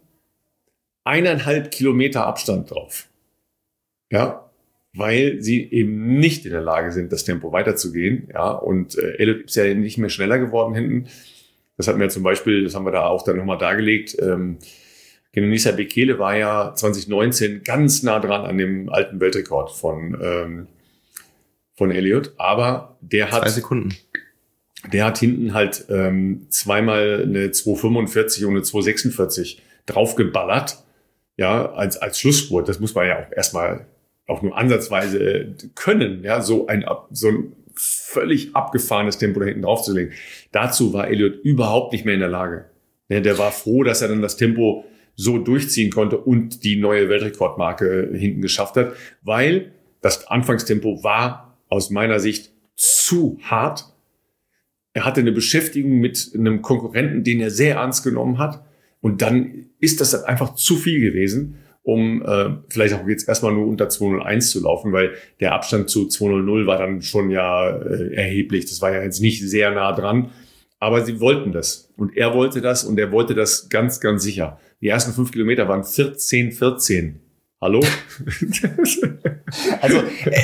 1,5 Kilometer Abstand drauf. Ja, weil sie eben nicht in der Lage sind, das Tempo weiterzugehen. Ja, und Eliud ist ja nicht mehr schneller geworden hinten. Das hatten wir zum Beispiel, das haben wir da auch dann nochmal dargelegt. Kenenisa Bekele war ja 2019 ganz nah dran an dem alten Weltrekord von Eliud, aber der hat 2 Sekunden. Der hat hinten halt zweimal eine 2:45 und eine 2:46 draufgeballert, ja, als Schlussspurt. Das muss man ja auch erstmal auch nur ansatzweise können, ja, so ein völlig abgefahrenes Tempo da hinten drauf zu legen. Dazu war Elliott überhaupt nicht mehr in der Lage. Ja, der war froh, dass er dann das Tempo so durchziehen konnte und die neue Weltrekordmarke hinten geschafft hat, weil das Anfangstempo war aus meiner Sicht zu hart. Er hatte eine Beschäftigung mit einem Konkurrenten, den er sehr ernst genommen hat. Und dann ist das einfach zu viel gewesen, um vielleicht auch jetzt erstmal nur unter 2:01 zu laufen, weil der Abstand zu 2:00 war dann schon erheblich. Das war ja jetzt nicht sehr nah dran. Aber sie wollten das. Und er wollte das und er wollte das ganz, ganz sicher. Die ersten 5 Kilometer waren 14:14. Hallo? Also,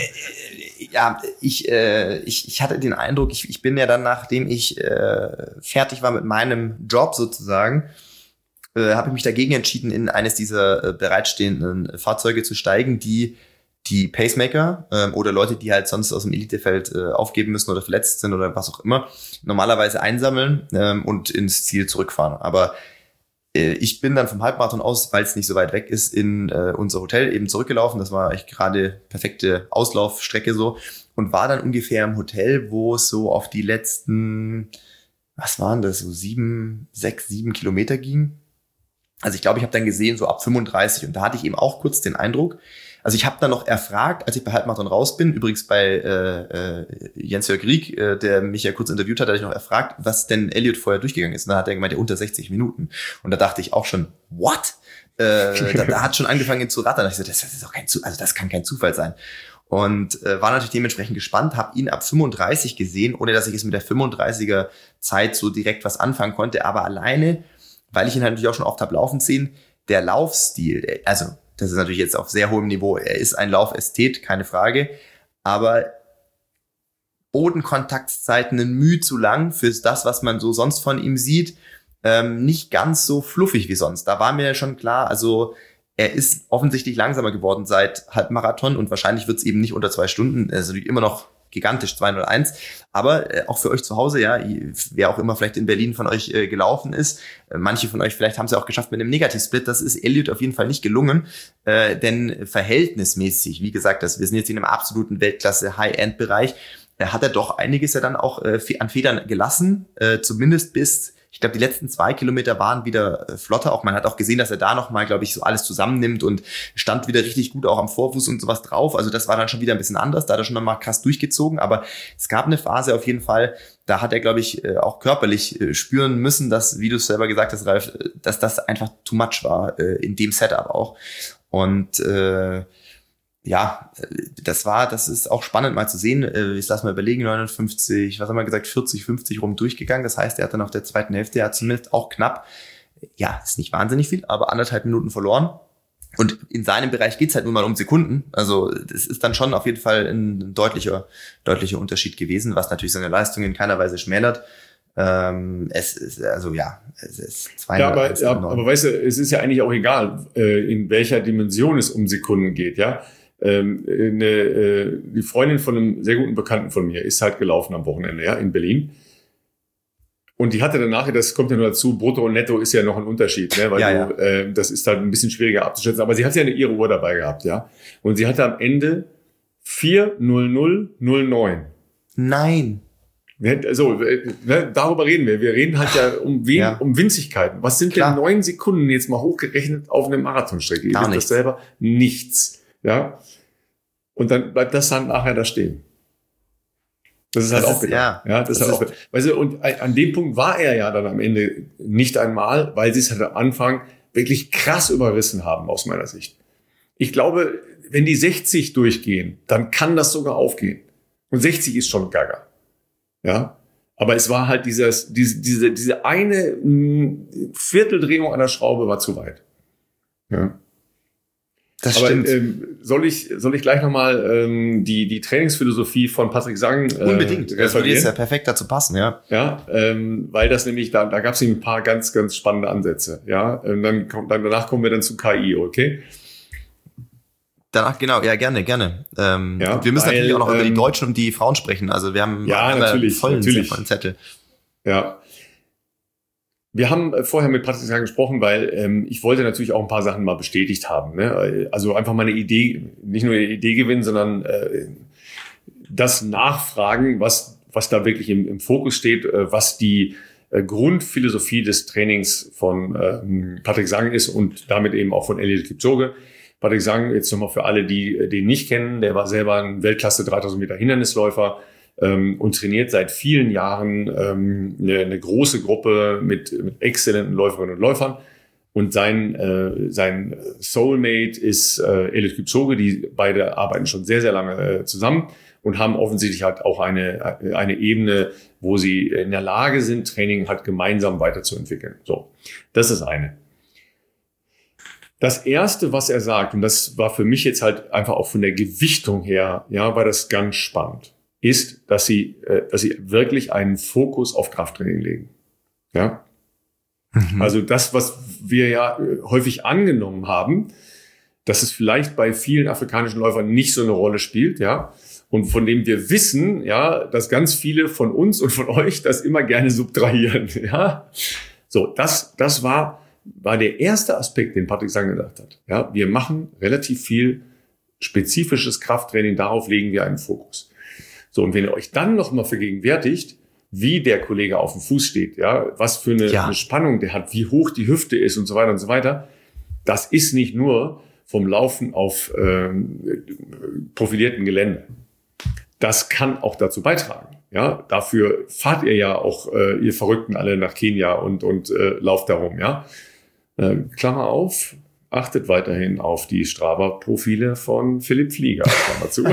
ja, ich hatte den Eindruck, ich bin ja dann, nachdem ich fertig war mit meinem Job sozusagen, habe ich mich dagegen entschieden, in eines dieser bereitstehenden Fahrzeuge zu steigen, die Pacemaker oder Leute, die halt sonst aus dem Elitefeld aufgeben müssen oder verletzt sind oder was auch immer, normalerweise einsammeln und ins Ziel zurückfahren. Aber ich bin dann vom Halbmarathon aus, weil es nicht so weit weg ist, in unser Hotel eben zurückgelaufen. Das war echt gerade perfekte Auslaufstrecke so und war dann ungefähr im Hotel, wo es so auf die letzten, was waren das, so 7 Kilometer ging. Also ich glaube, ich habe dann gesehen, so ab 35 und da hatte ich eben auch kurz den Eindruck, also ich habe dann noch erfragt, als ich bei Halbmarathon raus bin, übrigens bei Jens-Jörg Rieck, der mich ja kurz interviewt hat, hatte ich noch erfragt, was denn Elliott vorher durchgegangen ist. Und da hat er gemeint, ja, unter 60 Minuten. Und da dachte ich auch schon, what? Da hat schon angefangen zu rattern. Ich so, das ist doch das kann kein Zufall sein. Und war natürlich dementsprechend gespannt, habe ihn ab 35 gesehen, ohne dass ich es mit der 35er Zeit so direkt was anfangen konnte. Aber alleine, weil ich ihn halt natürlich auch schon oft habe laufen sehen, der Laufstil, also das ist natürlich jetzt auf sehr hohem Niveau. Er ist ein Laufästhet, keine Frage. Aber Bodenkontaktzeiten ein Mühe zu lang für das, was man so sonst von ihm sieht. Nicht ganz so fluffig wie sonst. Da war mir schon klar, also er ist offensichtlich langsamer geworden seit Halbmarathon und wahrscheinlich wird es eben nicht unter 2 Stunden. Er ist natürlich immer noch gigantisch, 2:01. Aber auch für euch zu Hause, ja, wer auch immer vielleicht in Berlin von euch gelaufen ist, manche von euch vielleicht haben es ja auch geschafft mit einem Negativsplit, das ist Elliott auf jeden Fall nicht gelungen, denn verhältnismäßig, wie gesagt, wir sind jetzt in einem absoluten Weltklasse-High-End-Bereich, hat er doch einiges ja dann auch an Federn gelassen, zumindest bis, ich glaube, die letzten 2 Kilometer waren wieder flotter. Auch man hat auch gesehen, dass er da nochmal, glaube ich, so alles zusammennimmt und stand wieder richtig gut auch am Vorfuß und sowas drauf. Also das war dann schon wieder ein bisschen anders. Da hat er schon nochmal krass durchgezogen. Aber es gab eine Phase auf jeden Fall, da hat er, glaube ich, auch körperlich spüren müssen, dass, wie du es selber gesagt hast, Ralf, dass das einfach too much war in dem Setup auch. Und ja, das ist auch spannend mal zu sehen. Ich lass mal überlegen, 59, was haben wir gesagt, 40, 50 rum durchgegangen. Das heißt, er hat dann auf der zweiten Hälfte, er hat zumindest auch knapp, ja, ist nicht wahnsinnig viel, aber 1,5 Minuten verloren. Und in seinem Bereich geht's halt nur mal um Sekunden. Also das ist dann schon auf jeden Fall ein deutlicher Unterschied gewesen, was natürlich seine Leistung in keiner Weise schmälert. Es ist 200. Ja, aber weißt du, es ist ja eigentlich auch egal, in welcher Dimension es um Sekunden geht, ja. Die Freundin von einem sehr guten Bekannten von mir ist halt gelaufen am Wochenende, ja, in Berlin. Und die hatte dann nachher, das kommt ja nur dazu, Brutto und Netto ist ja noch ein Unterschied, ne, weil das ist halt ein bisschen schwieriger abzuschätzen. Aber sie hat ja ihre Uhr dabei gehabt, ja. Und sie hatte am Ende 4:00:09. Nein. So, ne, darüber reden wir. Wir reden halt ja um Winzigkeiten. Was sind denn 9 Sekunden jetzt mal hochgerechnet auf einer Marathonstrecke? Ihr wisst das selber? Nichts. Ja. Und dann bleibt das dann nachher da stehen. Das ist halt auch wieder. Ja, das ist halt auch. Weißt du, und an dem Punkt war er ja dann am Ende nicht einmal, weil sie es halt am Anfang wirklich krass überrissen haben, aus meiner Sicht. Ich glaube, wenn die 60 durchgehen, dann kann das sogar aufgehen. Und 60 ist schon gaga. Ja. Aber es war halt diese eine Vierteldrehung an der Schraube war zu weit. Ja. Das aber stimmt. Soll ich gleich nochmal die Trainingsphilosophie von Patrick Sang unbedingt. Das würde jetzt ja perfekt dazu passen, ja. Ja, weil das nämlich, da gab es ein paar ganz, ganz spannende Ansätze. Ja, und danach kommen wir dann zu KI, okay? Danach, genau, ja, gerne. Wir müssen natürlich auch noch über die Deutschen und die Frauen sprechen. Also wir haben einen vollen Zettel. Ja. Wir haben vorher mit Patrick Sang gesprochen, weil ich wollte natürlich auch ein paar Sachen mal bestätigt haben. Ne? Also einfach mal eine Idee, nicht nur eine Idee gewinnen, sondern das nachfragen, was da wirklich im Fokus steht, was die Grundphilosophie des Trainings von Patrick Sang ist und damit eben auch von Eliud Kipchoge. Patrick Sang, jetzt nochmal für alle, die den nicht kennen, der war selber ein Weltklasse 3000 Meter Hindernisläufer und trainiert seit vielen Jahren eine große Gruppe mit exzellenten Läuferinnen und Läufern. Und sein Soulmate ist Eliud Kipchoge. Die beide arbeiten schon sehr, sehr lange zusammen und haben offensichtlich halt auch eine Ebene, wo sie in der Lage sind, Training halt gemeinsam weiterzuentwickeln. So, das ist eine. Das Erste, was er sagt, und das war für mich jetzt halt einfach auch von der Gewichtung her, ja, war das ganz spannend, ist, dass sie wirklich einen Fokus auf Krafttraining legen. Ja. Also das, was wir ja häufig angenommen haben, dass es vielleicht bei vielen afrikanischen Läufern nicht so eine Rolle spielt, ja, und von dem wir wissen, ja, dass ganz viele von uns und von euch das immer gerne subtrahieren, ja. So, das war der erste Aspekt, den Patrick Sang gesagt hat. Ja, wir machen relativ viel spezifisches Krafttraining, darauf legen wir einen Fokus. So, und wenn ihr euch dann noch mal vergegenwärtigt, wie der Kollege auf dem Fuß steht, ja, was für eine Spannung der hat, wie hoch die Hüfte ist und so weiter, das ist nicht nur vom Laufen auf profilierten Gelände. Das kann auch dazu beitragen. Ja, dafür fahrt ihr ja auch, ihr Verrückten alle nach Kenia und lauft darum, ja. Klammer auf, achtet weiterhin auf die Strava-Profile von Philipp Flieger, Klammer zu.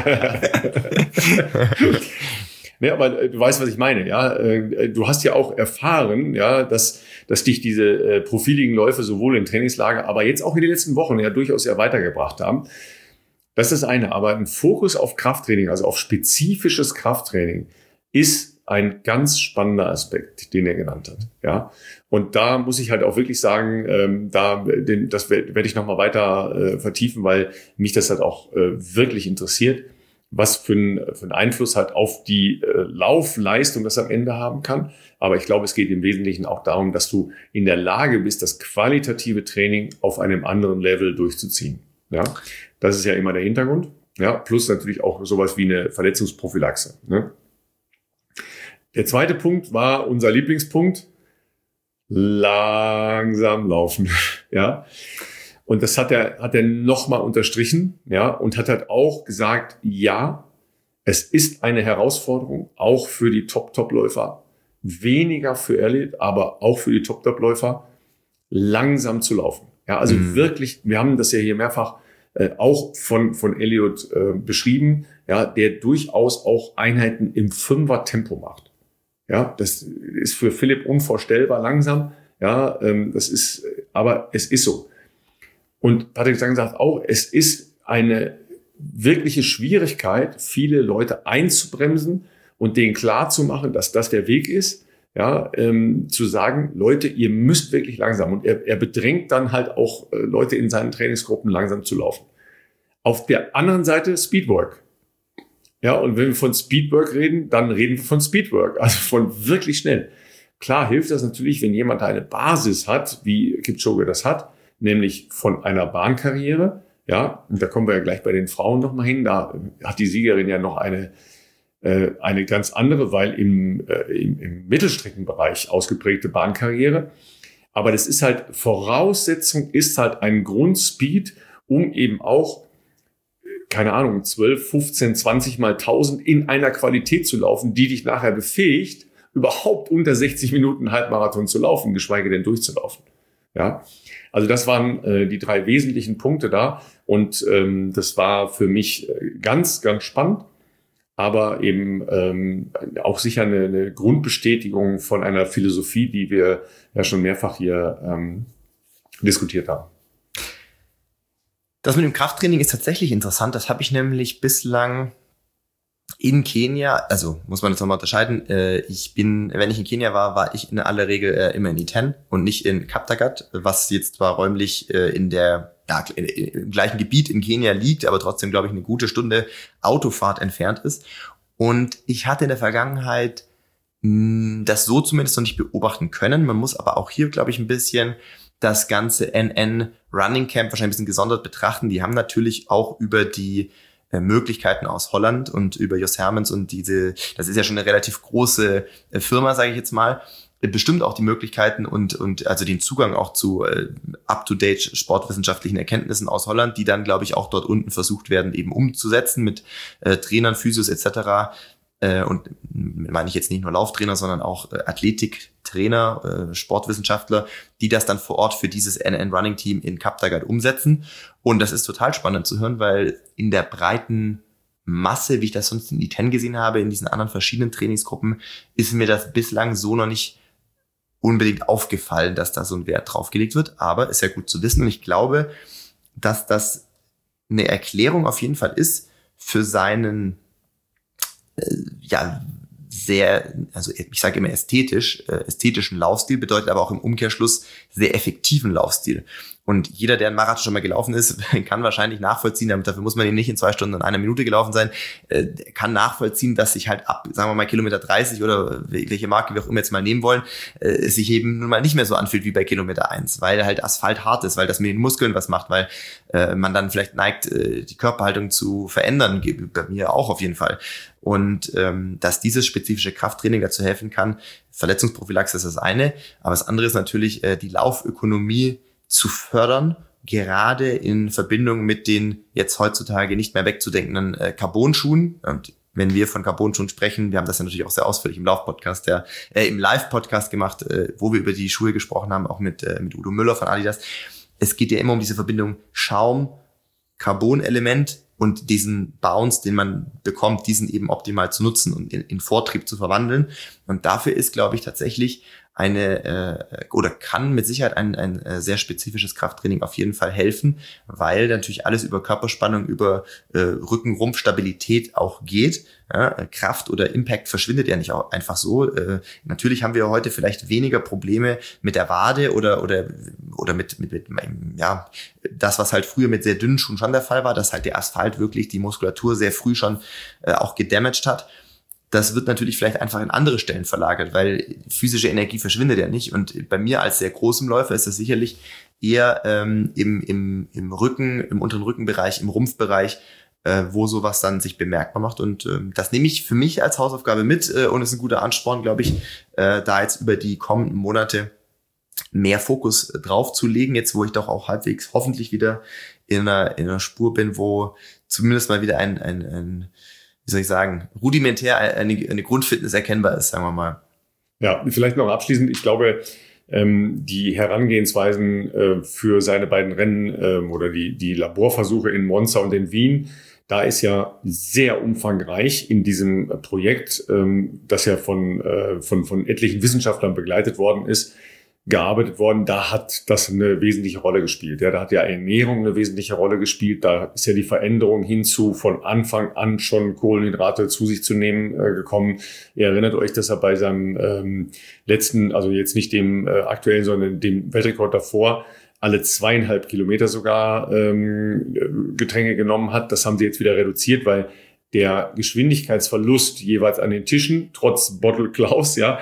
Ja, aber du weißt, was ich meine, ja. Du hast ja auch erfahren, ja, dass dich diese profiligen Läufe sowohl im Trainingslager, aber jetzt auch in den letzten Wochen ja durchaus sehr weitergebracht haben. Das ist das eine. Aber ein Fokus auf Krafttraining, also auf spezifisches Krafttraining, ist ein ganz spannender Aspekt, den er genannt hat, ja. Und da muss ich halt auch wirklich sagen, das werde ich noch mal weiter vertiefen, weil mich das halt auch wirklich interessiert, was für einen Einfluss halt auf die Laufleistung das am Ende haben kann. Aber ich glaube, es geht im Wesentlichen auch darum, dass du in der Lage bist, das qualitative Training auf einem anderen Level durchzuziehen. Ja, das ist ja immer der Hintergrund. Ja, plus natürlich auch sowas wie eine Verletzungsprophylaxe. Ne? Der zweite Punkt war unser Lieblingspunkt: langsam laufen. Ja. Und das hat er nochmal unterstrichen, ja, und hat halt auch gesagt, ja, es ist eine Herausforderung, auch für die Top-Läufer, weniger für Eliud, aber auch für die Top-Läufer, langsam zu laufen. Ja, also wirklich, wir haben das ja hier mehrfach auch von Eliud beschrieben, ja, der durchaus auch Einheiten im 5er-Tempo macht. Ja, das ist für Philipp unvorstellbar langsam, ja, aber es ist so. Und Patrick Sang sagt auch, es ist eine wirkliche Schwierigkeit, viele Leute einzubremsen und denen klarzumachen, dass das der Weg ist, ja, zu sagen, Leute, ihr müsst wirklich langsam. Und er bedrängt dann halt auch Leute in seinen Trainingsgruppen langsam zu laufen. Auf der anderen Seite Speedwork. Ja, und wenn wir von Speedwork reden, dann reden wir von Speedwork, also von wirklich schnell. Klar hilft das natürlich, wenn jemand eine Basis hat, wie Kipchoge das hat, nämlich von einer Bahnkarriere, ja, und da kommen wir ja gleich bei den Frauen noch mal hin, da hat die Siegerin ja noch eine ganz andere, weil im Mittelstreckenbereich ausgeprägte Bahnkarriere, aber das ist halt, Voraussetzung ist halt ein Grundspeed, um eben auch, keine Ahnung, 12, 15, 20 mal 1000 in einer Qualität zu laufen, die dich nachher befähigt, überhaupt unter 60 Minuten Halbmarathon zu laufen, geschweige denn durchzulaufen, ja. Also das waren die 3 wesentlichen Punkte da und das war für mich ganz, ganz spannend, aber eben auch sicher eine Grundbestätigung von einer Philosophie, die wir ja schon mehrfach hier diskutiert haben. Das mit dem Krafttraining ist tatsächlich interessant. Das habe ich nämlich bislang in Kenia, also muss man jetzt nochmal unterscheiden, wenn ich in Kenia war ich in aller Regel immer in Iten und nicht in Kaptagat, was jetzt zwar räumlich im gleichen Gebiet in Kenia liegt, aber trotzdem, glaube ich, eine gute Stunde Autofahrt entfernt ist. Und ich hatte in der Vergangenheit das so zumindest noch nicht beobachten können. Man muss aber auch hier, glaube ich, ein bisschen das ganze NN Running Camp wahrscheinlich ein bisschen gesondert betrachten. Die haben natürlich auch über die Möglichkeiten aus Holland und über Jos Hermens und das ist ja schon eine relativ große Firma, sage ich jetzt mal, bestimmt auch die Möglichkeiten und also den Zugang auch zu up-to-date sportwissenschaftlichen Erkenntnissen aus Holland, die dann, glaube ich, auch dort unten versucht werden, eben umzusetzen mit Trainern, Physios etc. Und meine ich jetzt nicht nur Lauftrainer, sondern auch Athletiktrainer, Sportwissenschaftler, die das dann vor Ort für dieses NN Running Team in Kaptagat umsetzen. Und das ist total spannend zu hören, weil in der breiten Masse, wie ich das sonst in die 10 gesehen habe, in diesen anderen verschiedenen Trainingsgruppen, ist mir das bislang so noch nicht unbedingt aufgefallen, dass da so ein Wert drauf gelegt wird. Aber ist ja gut zu wissen. Und ich glaube, dass das eine Erklärung auf jeden Fall ist für seinen sehr, also ich sage immer ästhetischen Laufstil, bedeutet aber auch im Umkehrschluss sehr effektiven Laufstil. Und jeder, der einen Marathon schon mal gelaufen ist, kann wahrscheinlich nachvollziehen, dafür muss man ihn nicht in 2 Stunden und 1 Minute gelaufen sein, kann nachvollziehen, dass sich halt ab, sagen wir mal, Kilometer 30 oder welche Marke wir auch immer jetzt mal nehmen wollen, es sich eben nun mal nicht mehr so anfühlt wie bei Kilometer 1, weil halt Asphalt hart ist, weil das mit den Muskeln was macht, weil man dann vielleicht neigt, die Körperhaltung zu verändern, bei mir auch auf jeden Fall. Und dass dieses spezifische Krafttraining dazu helfen kann, Verletzungsprophylaxe ist das eine, aber das andere ist natürlich die Laufökonomie zu fördern, gerade in Verbindung mit den jetzt heutzutage nicht mehr wegzudenkenden Carbon-Schuhen. Und wenn wir von Carbon-Schuhen sprechen, wir haben das ja natürlich auch sehr ausführlich im Lauf-Podcast, im Live-Podcast gemacht, wo wir über die Schuhe gesprochen haben, auch mit Udo Müller von Adidas. Es geht ja immer um diese Verbindung Schaum, Carbon-Element und diesen Bounce, den man bekommt, diesen eben optimal zu nutzen und in Vortrieb zu verwandeln. Und dafür ist, glaube ich, tatsächlich oder kann mit Sicherheit ein sehr spezifisches Krafttraining auf jeden Fall helfen, weil natürlich alles über Körperspannung, über Rücken-Rumpf-Stabilität auch geht. Ja, Kraft oder Impact verschwindet ja nicht auch einfach so. Natürlich haben wir heute vielleicht weniger Probleme mit der Wade oder mit das, was halt früher mit sehr dünnen Schuhen schon der Fall war, dass halt der Asphalt wirklich die Muskulatur sehr früh schon auch gedamaged hat. Das wird natürlich vielleicht einfach in andere Stellen verlagert, weil physische Energie verschwindet ja nicht. Und bei mir als sehr großem Läufer ist das sicherlich eher im Rücken, im unteren Rückenbereich, im Rumpfbereich, wo sowas dann sich bemerkbar macht. Und das nehme ich für mich als Hausaufgabe mit und ist ein guter Ansporn, glaube ich, da jetzt über die kommenden Monate mehr Fokus drauf zu legen, jetzt wo ich doch auch halbwegs hoffentlich wieder in einer Spur bin, wo zumindest mal wieder ein wie soll ich sagen, rudimentär eine Grundfitness erkennbar ist, sagen wir mal. Ja, vielleicht noch abschließend, ich glaube, die Herangehensweisen für seine beiden Rennen oder die Laborversuche in Monza und in Wien, da ist ja sehr umfangreich in diesem Projekt, das ja von etlichen Wissenschaftlern begleitet worden ist, gearbeitet worden, da hat das eine wesentliche Rolle gespielt. Ja, da hat ja Ernährung eine wesentliche Rolle gespielt. Da ist ja die Veränderung hinzu von Anfang an schon Kohlenhydrate zu sich zu nehmen gekommen. Ihr erinnert euch, dass er bei seinem letzten, also jetzt nicht dem aktuellen, sondern dem Weltrekord davor, alle 2,5 Kilometer sogar Getränke genommen hat. Das haben sie jetzt wieder reduziert, weil der Geschwindigkeitsverlust jeweils an den Tischen, trotz Bottle Klaus, ja,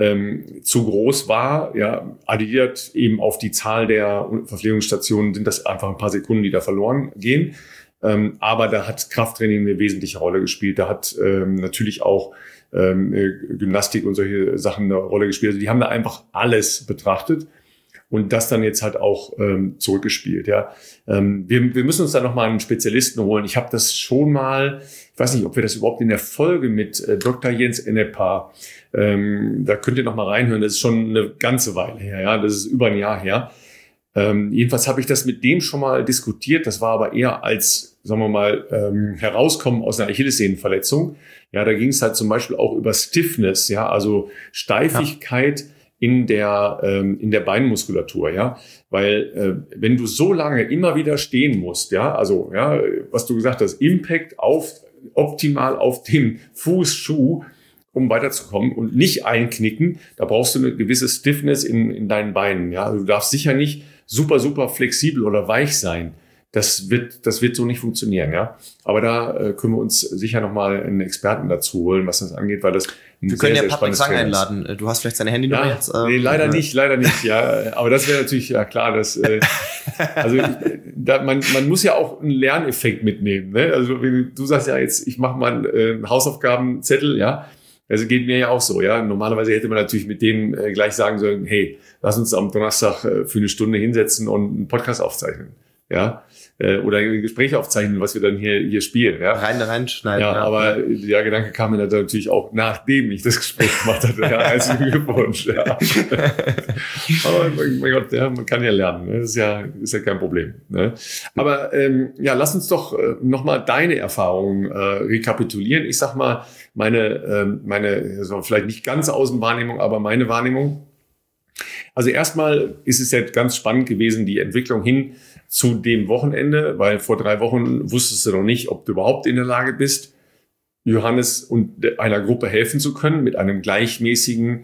zu groß war, ja, addiert eben auf die Zahl der Verpflegungsstationen sind das einfach ein paar Sekunden, die da verloren gehen. Aber da hat Krafttraining eine wesentliche Rolle gespielt. Da hat natürlich auch Gymnastik und solche Sachen eine Rolle gespielt. Also die haben da einfach alles betrachtet und das dann jetzt halt auch zurückgespielt. Ja, wir müssen uns da noch mal einen Spezialisten holen. Ich habe das schon mal, ich weiß nicht, ob wir das überhaupt in der Folge mit Dr. Jens Ennepa, da könnt ihr noch mal reinhören. Das ist schon eine ganze Weile her. Ja, das ist über ein Jahr her. Jedenfalls habe ich das mit dem schon mal diskutiert. Das war aber eher als, sagen wir mal, herauskommen aus einer Achillessehnenverletzung. Ja, da ging es halt zum Beispiel auch über Stiffness, ja, also Steifigkeit in der Beinmuskulatur, ja, weil wenn du so lange immer wieder stehen musst, ja, also ja, was du gesagt hast, Impact optimal auf den Fußschuh, um weiterzukommen und nicht einknicken, da brauchst du eine gewisse Stiffness in deinen Beinen, ja, also du darfst sicher nicht super flexibel oder weich sein. das wird so nicht funktionieren, ja. Aber da können wir uns sicher nochmal einen Experten dazu holen, was das angeht, weil das wir können ja Patrick Sang einladen. Du hast vielleicht seine Handynummer jetzt? Nee, leider nicht, ja. Aber das wäre natürlich, ja klar, man muss ja auch einen Lerneffekt mitnehmen, ne? Also du sagst ja jetzt, ich mache mal einen Hausaufgabenzettel, ja. Also geht mir ja auch so, ja. Normalerweise hätte man natürlich mit dem gleich sagen sollen, hey, lass uns am Donnerstag für eine Stunde hinsetzen und einen Podcast aufzeichnen, ja. Oder ein Gespräch aufzeichnen, was wir dann hier spielen, ja. Reinschneiden. Ja, aber der Gedanke kam mir natürlich auch, nachdem ich das Gespräch gemacht hatte. Ja, herzlichen Glückwunsch, ja. Aber mein Gott, ja, man kann ja lernen, ne? Das ist ja kein Problem, ne? Aber lass uns doch nochmal deine Erfahrungen rekapitulieren. Ich sag mal, meine also vielleicht nicht ganz Außenwahrnehmung, aber meine Wahrnehmung. Also erstmal ist es ja ganz spannend gewesen, die Entwicklung hin zu dem Wochenende, weil vor 3 Wochen wusstest du noch nicht, ob du überhaupt in der Lage bist, Johannes und einer Gruppe helfen zu können mit einem gleichmäßigen,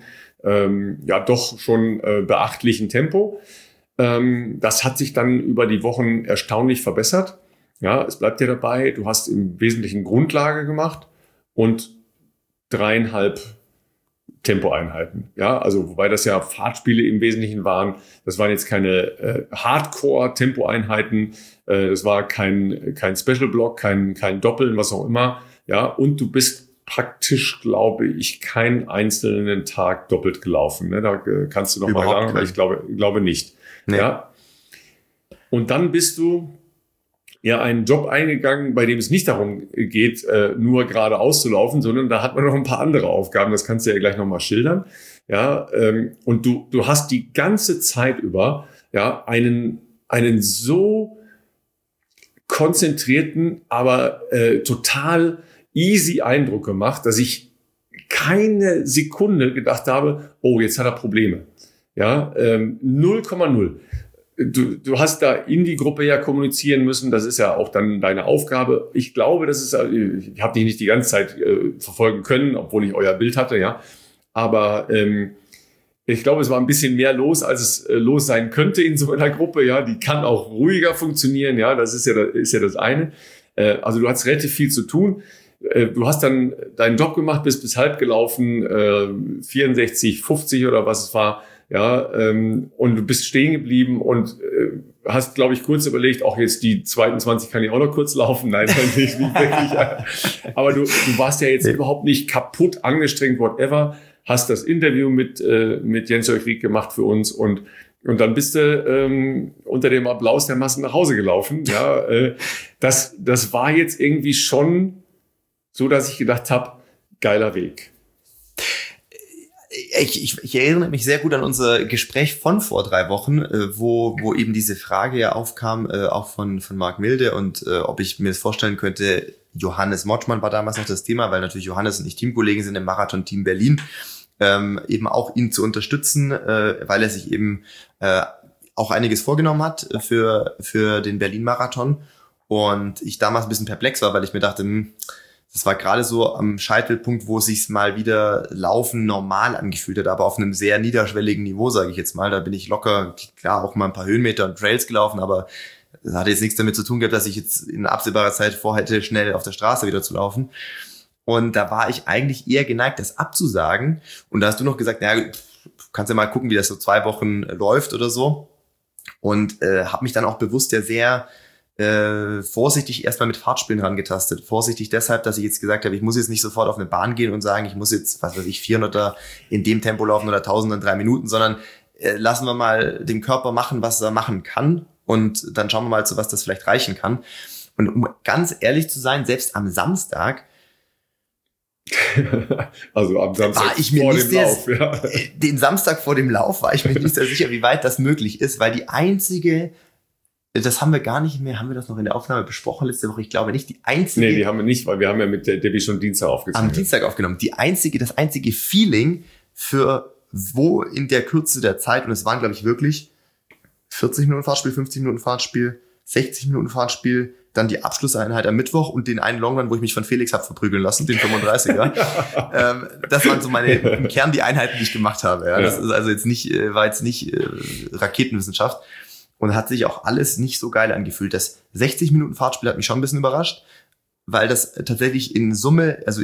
doch schon beachtlichen Tempo. Das hat sich dann über die Wochen erstaunlich verbessert. Ja, es bleibt ja dabei, du hast im Wesentlichen Grundlage gemacht und 3,5 Tempoeinheiten. Ja, also wobei das ja Fahrtspiele im Wesentlichen waren. Das waren jetzt keine Hardcore-Tempoeinheiten. Das war kein Special Block, kein Doppeln, was auch immer. Ja, und du bist praktisch, glaube ich, keinen einzelnen Tag doppelt gelaufen. Ne? Da kannst du noch mal sagen, aber ich glaube nicht. Nee. Ja. Und dann bist du ja einen Job eingegangen, bei dem es nicht darum geht, nur geradeaus zu laufen, sondern da hat man noch ein paar andere Aufgaben. Das kannst du ja gleich nochmal schildern. Ja, und du hast die ganze Zeit über ja einen so konzentrierten, aber total easy Eindruck gemacht, dass ich keine Sekunde gedacht habe, oh, jetzt hat er Probleme. Ja, 0,0. Du hast da in die Gruppe ja kommunizieren müssen. Das ist ja auch dann deine Aufgabe. Ich glaube, ich habe dich nicht die ganze Zeit verfolgen können, obwohl ich euer Bild hatte, ja. Aber ich glaube, es war ein bisschen mehr los, als es los sein könnte in so einer Gruppe. Ja, die kann auch ruhiger funktionieren. Ja, das ist ja das eine. Also du hast relativ viel zu tun. Du hast dann deinen Job gemacht, bist bis halb gelaufen, 64, 50 oder was es war. Ja, und du bist stehen geblieben und hast, glaube ich, kurz überlegt, auch jetzt die zweiten 20 kann ich auch noch kurz laufen. Nein, nicht wirklich. Aber du warst ja jetzt überhaupt nicht kaputt, angestrengt, whatever. Hast das Interview mit Jens-Jörg Rieck gemacht für uns und dann bist du unter dem Applaus der Massen nach Hause gelaufen. Ja, das war jetzt irgendwie schon so, dass ich gedacht habe, geiler Weg. Ich erinnere mich sehr gut an unser Gespräch von vor 3 Wochen, wo eben diese Frage ja aufkam, auch von Marc Milde und ob ich mir das vorstellen könnte, Johannes Motschmann war damals noch das Thema, weil natürlich Johannes und ich Teamkollegen sind im Marathon-Team Berlin, eben auch ihn zu unterstützen, weil er sich eben auch einiges vorgenommen hat für den Berlin-Marathon und ich damals ein bisschen perplex war, weil ich mir dachte, das war gerade so am Scheitelpunkt, wo es sich mal wieder Laufen normal angefühlt hat, aber auf einem sehr niederschwelligen Niveau, sage ich jetzt mal. Da bin ich locker, klar, auch mal ein paar Höhenmeter und Trails gelaufen, aber das hatte jetzt nichts damit zu tun gehabt, dass ich jetzt in absehbarer Zeit vorhätte, schnell auf der Straße wieder zu laufen. Und da war ich eigentlich eher geneigt, das abzusagen. Und da hast du noch gesagt, naja, kannst ja mal gucken, wie das so 2 Wochen läuft oder so. Und habe mich dann auch bewusst ja sehr vorsichtig erstmal mit Fahrtspielen rangetastet. Vorsichtig deshalb, dass ich jetzt gesagt habe, ich muss jetzt nicht sofort auf eine Bahn gehen und sagen, ich muss jetzt, 400er in dem Tempo laufen oder 1000er in 3 Minuten, sondern lassen wir mal den Körper machen, was er machen kann und dann schauen wir mal, zu was das vielleicht reichen kann. Und um ganz ehrlich zu sein, selbst am Samstag, also am Samstag war ich mir nicht sehr, den Samstag vor dem Lauf war ich mir nicht sehr sicher, wie weit das möglich ist, weil die einzige, das haben wir gar nicht mehr, haben wir das noch in der Aufnahme besprochen letzte Woche? Ich glaube nicht, die einzige. Nee, die haben wir nicht, weil wir haben ja mit der Debbie schon Dienstag aufgenommen. Am Dienstag aufgenommen. Das einzige Feeling für wo in der Kürze der Zeit, und es waren, glaube ich, wirklich 40 Minuten Fahrtspiel, 50 Minuten Fahrtspiel, 60 Minuten Fahrtspiel, dann die Abschlusseinheit am Mittwoch und den einen Longrun, wo ich mich von Felix habe verprügeln lassen, den 35er. Das waren so im Kern die Einheiten, die ich gemacht habe. Ja. Das ist also war jetzt nicht Raketenwissenschaft. und hat sich auch alles nicht so geil angefühlt. Das 60 Minuten Fahrtspiel hat mich schon ein bisschen überrascht, weil das tatsächlich in Summe, also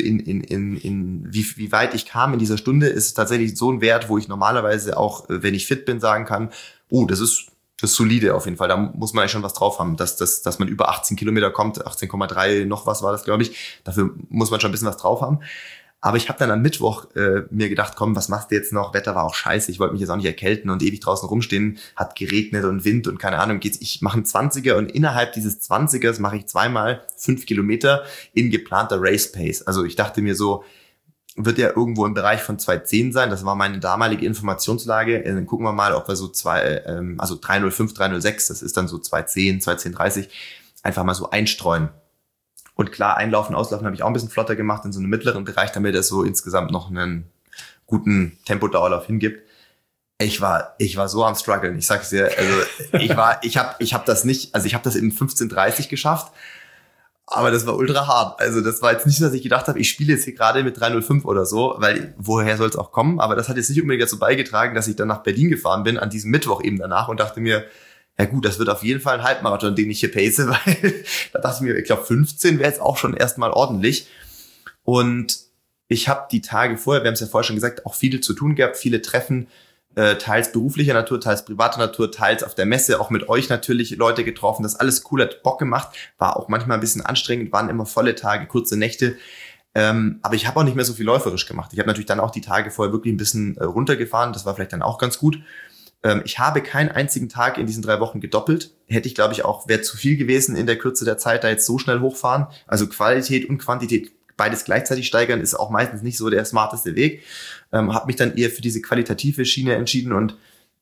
wie weit ich kam in dieser Stunde, ist tatsächlich so ein Wert, wo ich normalerweise auch, wenn ich fit bin, sagen kann, oh, das ist solide auf jeden Fall. Da muss man eigentlich schon was drauf haben, dass man über 18 Kilometer kommt, 18,3 noch was war das, glaube ich. Dafür muss man schon ein bisschen was drauf haben. Aber ich habe dann am Mittwoch mir gedacht, komm, was machst du jetzt noch? Wetter war auch scheiße, ich wollte mich jetzt auch nicht erkälten und ewig draußen rumstehen, hat geregnet und Wind und keine Ahnung, ich mache einen 20er und innerhalb dieses 20ers mache ich zweimal 5 Kilometer in geplanter Race Pace. Also ich dachte mir so, wird ja irgendwo im Bereich von 2:10 sein, das war meine damalige Informationslage. Dann gucken wir mal, ob wir so 3:05, 3:06, das ist dann so 2:10, 2:10:30, einfach mal so einstreuen. Und klar, Einlaufen, Auslaufen habe ich auch ein bisschen flotter gemacht in so einem mittleren Bereich, damit es so insgesamt noch einen guten Tempodauerlauf hingibt. Ich war so am struggeln. Ich sag's dir, also ich habe das nicht, also ich habe das in 15:30 geschafft, aber das war ultra hart. Also das war jetzt nicht so, dass ich gedacht habe, ich spiele jetzt hier gerade mit 3:05 oder so, weil woher soll es auch kommen? Aber das hat jetzt nicht unbedingt dazu beigetragen, dass ich dann nach Berlin gefahren bin, an diesem Mittwoch eben danach und dachte mir, ja gut, das wird auf jeden Fall ein Halbmarathon, den ich hier pace, weil da dachte ich mir, ich glaube 15 wäre jetzt auch schon erstmal ordentlich. Und ich habe die Tage vorher, wir haben es ja vorher schon gesagt, auch viel zu tun gehabt, viele Treffen, teils beruflicher Natur, teils privater Natur, teils auf der Messe, auch mit euch natürlich Leute getroffen. Das alles cool, hat Bock gemacht, war auch manchmal ein bisschen anstrengend, waren immer volle Tage, kurze Nächte. Aber ich habe auch nicht mehr so viel läuferisch gemacht. Ich habe natürlich dann auch die Tage vorher wirklich ein bisschen runtergefahren, das war vielleicht dann auch ganz gut. Ich habe keinen einzigen Tag in diesen 3 Wochen gedoppelt. Hätte ich, glaube ich, auch, wäre zu viel gewesen in der Kürze der Zeit, da jetzt so schnell hochfahren. Also Qualität und Quantität beides gleichzeitig steigern, ist auch meistens nicht so der smarteste Weg. Habe mich dann eher für diese qualitative Schiene entschieden und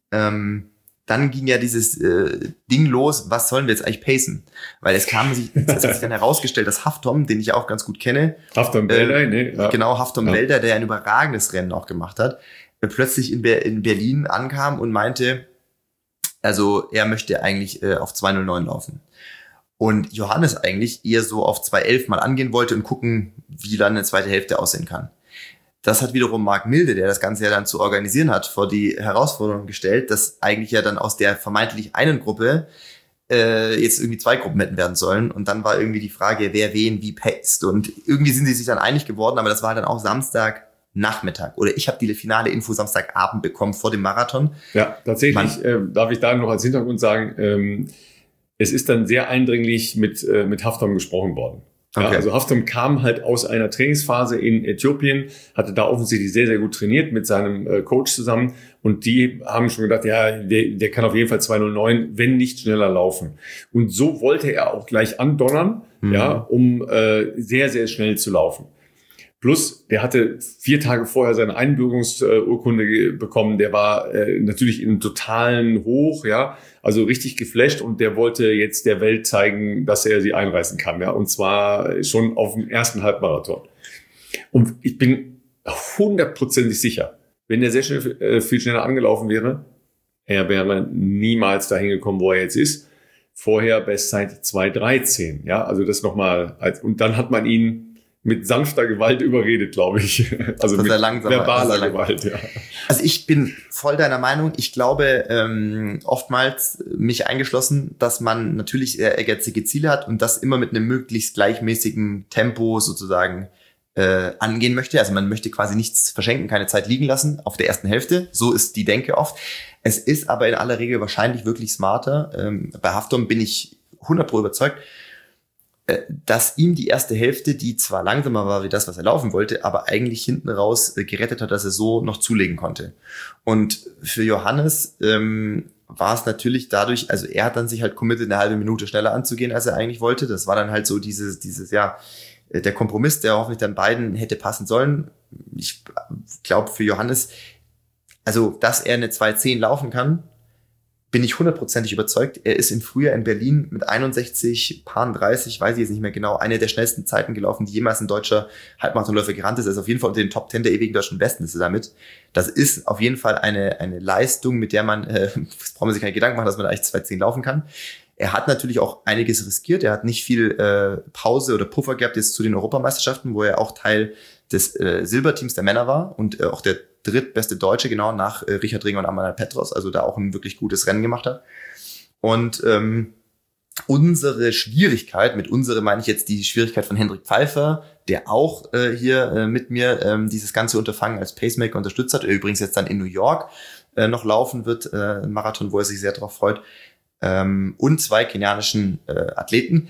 dann ging ja dieses Ding los, was sollen wir jetzt eigentlich pacen? Weil es hat sich dann herausgestellt, dass Haftom, den ich ja auch ganz gut kenne, Haftom Belder, ja. Genau, Haftom Belder, der ein überragendes Rennen auch gemacht hat, plötzlich in Berlin ankam und meinte, also er möchte eigentlich auf 2:09 laufen. Und Johannes eigentlich eher so auf 2:11 mal angehen wollte und gucken, wie dann eine zweite Hälfte aussehen kann. Das hat wiederum Marc Milde, der das Ganze ja dann zu organisieren hat, vor die Herausforderung gestellt, dass eigentlich ja dann aus der vermeintlich einen Gruppe jetzt irgendwie 2 Gruppen hätten werden sollen. Und dann war irgendwie die Frage, wer wen wie paced. Und irgendwie sind sie sich dann einig geworden, aber das war dann auch Samstagnachmittag. Oder ich habe die finale Info Samstagabend bekommen vor dem Marathon. Ja, tatsächlich darf ich da noch als Hintergrund sagen, es ist dann sehr eindringlich mit Haftom gesprochen worden. Okay. Ja, also Haftom kam halt aus einer Trainingsphase in Äthiopien, hatte da offensichtlich sehr, sehr gut trainiert mit seinem Coach zusammen und die haben schon gedacht, ja, der kann auf jeden Fall 2:09, wenn nicht schneller laufen. Und so wollte er auch gleich andonnern, ja, um sehr, sehr schnell zu laufen. Plus, der hatte 4 Tage vorher seine Einbürgerungsurkunde bekommen. Der war natürlich in einem totalen Hoch, ja, also richtig geflasht und der wollte jetzt der Welt zeigen, dass er sie einreißen kann, ja, und zwar schon auf dem ersten Halbmarathon. Und ich bin 100% sicher, wenn der sehr schnell, viel schneller angelaufen wäre, er wäre niemals dahin gekommen, wo er jetzt ist. Vorher Bestzeit 2:13, ja, also das nochmal, und dann hat man ihn mit sanfter Gewalt überredet, glaube ich. Also mit verbaler Gewalt, ja. Also ich bin voll deiner Meinung. Ich glaube, oftmals, mich eingeschlossen, dass man natürlich sehr ehrgeizige Ziele hat und das immer mit einem möglichst gleichmäßigen Tempo sozusagen angehen möchte. Also man möchte quasi nichts verschenken, keine Zeit liegen lassen auf der ersten Hälfte. So ist die Denke oft. Es ist aber in aller Regel wahrscheinlich wirklich smarter. Bei Haftom bin ich 100% überzeugt, dass ihm die erste Hälfte, die zwar langsamer war wie das, was er laufen wollte, aber eigentlich hinten raus gerettet hat, dass er so noch zulegen konnte. Und für Johannes war es natürlich dadurch, also er hat dann sich halt committed, eine halbe Minute schneller anzugehen, als er eigentlich wollte. Das war dann halt so dieses ja, der Kompromiss, der hoffentlich dann beiden hätte passen sollen. Ich glaube für Johannes, also dass er eine 2:10 laufen kann, bin ich 100%ig überzeugt. Er ist im Frühjahr in Berlin mit 61,30, weiß ich jetzt nicht mehr genau, eine der schnellsten Zeiten gelaufen, die jemals ein deutscher Halbmarathonläufer gerannt ist. Er ist auf jeden Fall unter den Top 10 der ewigen deutschen Besten damit. Das ist auf jeden Fall eine Leistung, mit der man, braucht man sich keine Gedanken machen, dass man eigentlich 2:10 laufen kann. Er hat natürlich auch einiges riskiert. Er hat nicht viel Pause oder Puffer gehabt jetzt zu den Europameisterschaften, wo er auch Teil des Silberteams der Männer war und auch der drittbeste Deutsche, genau, nach Richard Ringer und Amanal Petros, also da auch ein wirklich gutes Rennen gemacht hat. Und unsere Schwierigkeit, mit unsere meine ich jetzt die Schwierigkeit von Hendrik Pfeiffer, der auch hier mit mir dieses ganze Unterfangen als Pacemaker unterstützt hat, der übrigens jetzt dann in New York noch laufen wird, ein Marathon, wo er sich sehr darauf freut, und 2 kenianischen Athleten.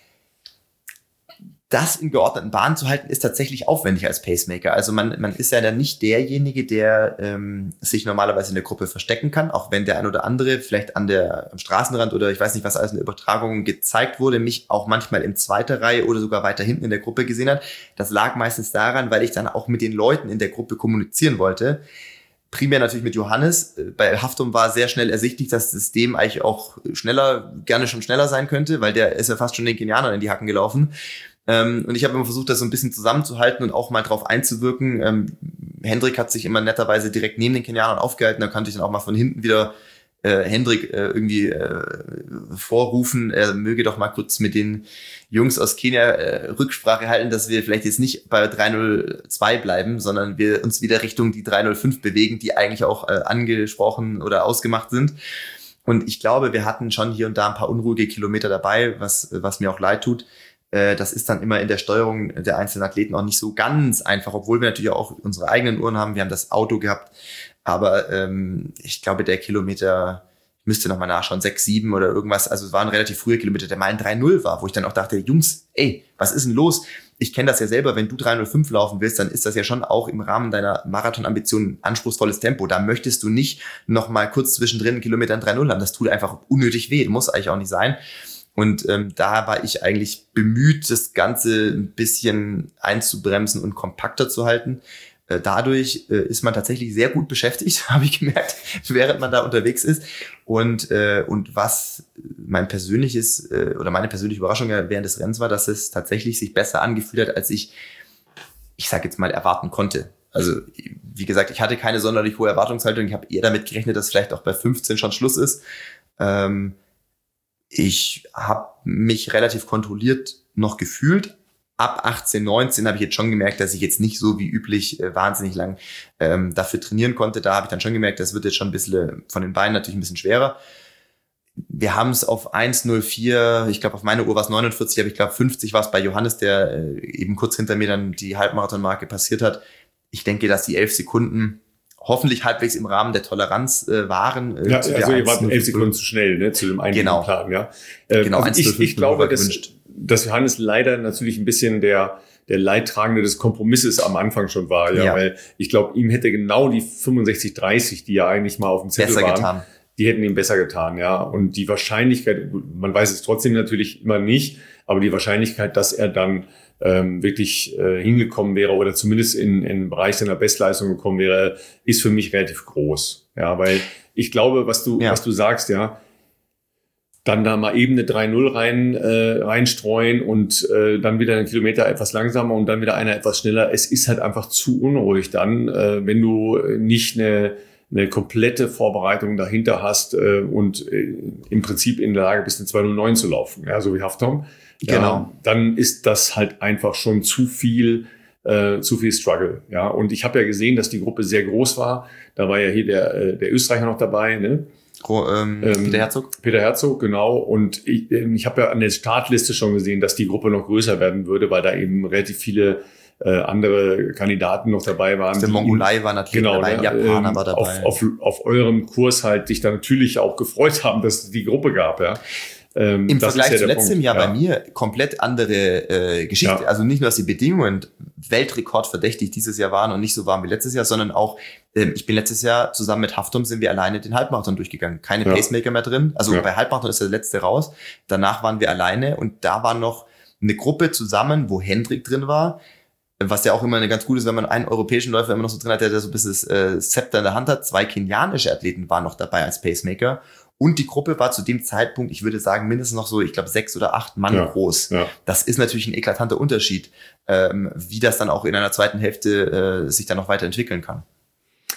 Das in geordneten Bahnen zu halten, ist tatsächlich aufwendig als Pacemaker. Also man ist ja dann nicht derjenige, der sich normalerweise in der Gruppe verstecken kann, auch wenn der ein oder andere vielleicht am Straßenrand oder ich weiß nicht, was alles in der Übertragung gezeigt wurde, mich auch manchmal in zweiter Reihe oder sogar weiter hinten in der Gruppe gesehen hat. Das lag meistens daran, weil ich dann auch mit den Leuten in der Gruppe kommunizieren wollte. Primär natürlich mit Johannes. Bei Haftum war sehr schnell ersichtlich, dass das System eigentlich auch gerne schon schneller sein könnte, weil der ist ja fast schon den Kenianern in die Hacken gelaufen. Und ich habe immer versucht, das so ein bisschen zusammenzuhalten und auch mal drauf einzuwirken. Hendrik hat sich immer netterweise direkt neben den Kenianern aufgehalten. Da konnte ich dann auch mal von hinten wieder Hendrik irgendwie vorrufen, er möge doch mal kurz mit den Jungs aus Kenia Rücksprache halten, dass wir vielleicht jetzt nicht bei 3:02 bleiben, sondern wir uns wieder Richtung die 3:05 bewegen, die eigentlich auch angesprochen oder ausgemacht sind. Und ich glaube, wir hatten schon hier und da ein paar unruhige Kilometer dabei, was mir auch leid tut. Das ist dann immer in der Steuerung der einzelnen Athleten auch nicht so ganz einfach, obwohl wir natürlich auch unsere eigenen Uhren haben. Wir haben das Auto gehabt, aber ich glaube, der Kilometer, ich müsste nochmal nachschauen, 6, 7 oder irgendwas, also es war ein relativ früher Kilometer, der mal ein 3:0 war, wo ich dann auch dachte, Jungs, ey, was ist denn los? Ich kenne das ja selber, wenn du 3:05 laufen willst, dann ist das ja schon auch im Rahmen deiner Marathonambition anspruchsvolles Tempo. Da möchtest du nicht nochmal kurz zwischendrin einen Kilometer ein 3:0 haben. Das tut einfach unnötig weh, muss eigentlich auch nicht sein. Und da war ich eigentlich bemüht, das Ganze ein bisschen einzubremsen und kompakter zu halten. Dadurch ist man tatsächlich sehr gut beschäftigt, habe ich gemerkt, während man da unterwegs ist. Und was meine persönliche Überraschung während des Rennens war, dass es tatsächlich sich besser angefühlt hat, als ich sage jetzt mal, erwarten konnte. Also wie gesagt, ich hatte keine sonderlich hohe Erwartungshaltung. Ich habe eher damit gerechnet, dass vielleicht auch bei 15 schon Schluss ist. Ich habe mich relativ kontrolliert noch gefühlt. Ab 18, 19 habe ich jetzt schon gemerkt, dass ich jetzt nicht so wie üblich wahnsinnig lang dafür trainieren konnte. Da habe ich dann schon gemerkt, das wird jetzt schon ein bisschen von den Beinen natürlich ein bisschen schwerer. Wir haben es auf 1:04, ich glaube auf meiner Uhr war es 49, aber ich glaube 50 war es bei Johannes, der eben kurz hinter mir dann die Halbmarathonmarke passiert hat. Ich denke, dass die 11 Sekunden hoffentlich halbwegs im Rahmen der Toleranz waren. Ja, also ihr wart 11 Sekunden zu schnell, ne, zu dem eigentlichen Plan, ja. Genau, also ich glaube, dass Johannes leider natürlich ein bisschen der Leidtragende des Kompromisses am Anfang schon war, ja. Weil ich glaube, ihm hätte genau die 65:30, die ja eigentlich mal auf dem Zettel waren, die hätten ihm besser getan, ja. Und die Wahrscheinlichkeit, man weiß es trotzdem natürlich immer nicht, aber die Wahrscheinlichkeit, dass er dann wirklich hingekommen wäre oder zumindest in den Bereich seiner Bestleistung gekommen wäre, ist für mich relativ groß. Ja, weil ich glaube, was du sagst, ja, dann da mal eben eine 3:0 reinstreuen und dann wieder einen Kilometer etwas langsamer und dann wieder einer etwas schneller. Es ist halt einfach zu unruhig dann, wenn du nicht eine komplette Vorbereitung dahinter hast und im Prinzip in der Lage bist, eine 2:09 zu laufen, ja, so wie Haftom. Genau. Ja, dann ist das halt einfach schon zu viel Struggle. Ja, und ich habe ja gesehen, dass die Gruppe sehr groß war. Da war ja hier der Österreicher noch dabei, ne? Peter Herzog. Peter Herzog, genau. Und ich habe ja an der Startliste schon gesehen, dass die Gruppe noch größer werden würde, weil da eben relativ viele andere Kandidaten noch dabei waren. Der Mongolei war natürlich dabei, Japaner war dabei. Auf eurem Kurs halt sich da natürlich auch gefreut haben, dass es die Gruppe gab, ja. Im Vergleich zu letztem Jahr bei mir komplett andere Geschichte. Ja. Also nicht nur, dass die Bedingungen weltrekordverdächtig dieses Jahr waren und nicht so warm wie letztes Jahr, sondern auch, ich bin letztes Jahr zusammen mit Haftum sind wir alleine den Halbmarathon durchgegangen. Keine Pacemaker mehr drin. Also bei Halbmarathon ist der letzte raus. Danach waren wir alleine und da war noch eine Gruppe zusammen, wo Hendrik drin war. Was ja auch immer eine ganz gute ist, wenn man einen europäischen Läufer immer noch so drin hat, der so ein bisschen das Zepter in der Hand hat. 2 kenianische Athleten waren noch dabei als Pacemaker. Und die Gruppe war zu dem Zeitpunkt, ich würde sagen, mindestens noch so, ich glaube, 6 oder 8 Mann groß. Ja. Das ist natürlich ein eklatanter Unterschied, wie das dann auch in einer zweiten Hälfte sich dann noch weiterentwickeln kann.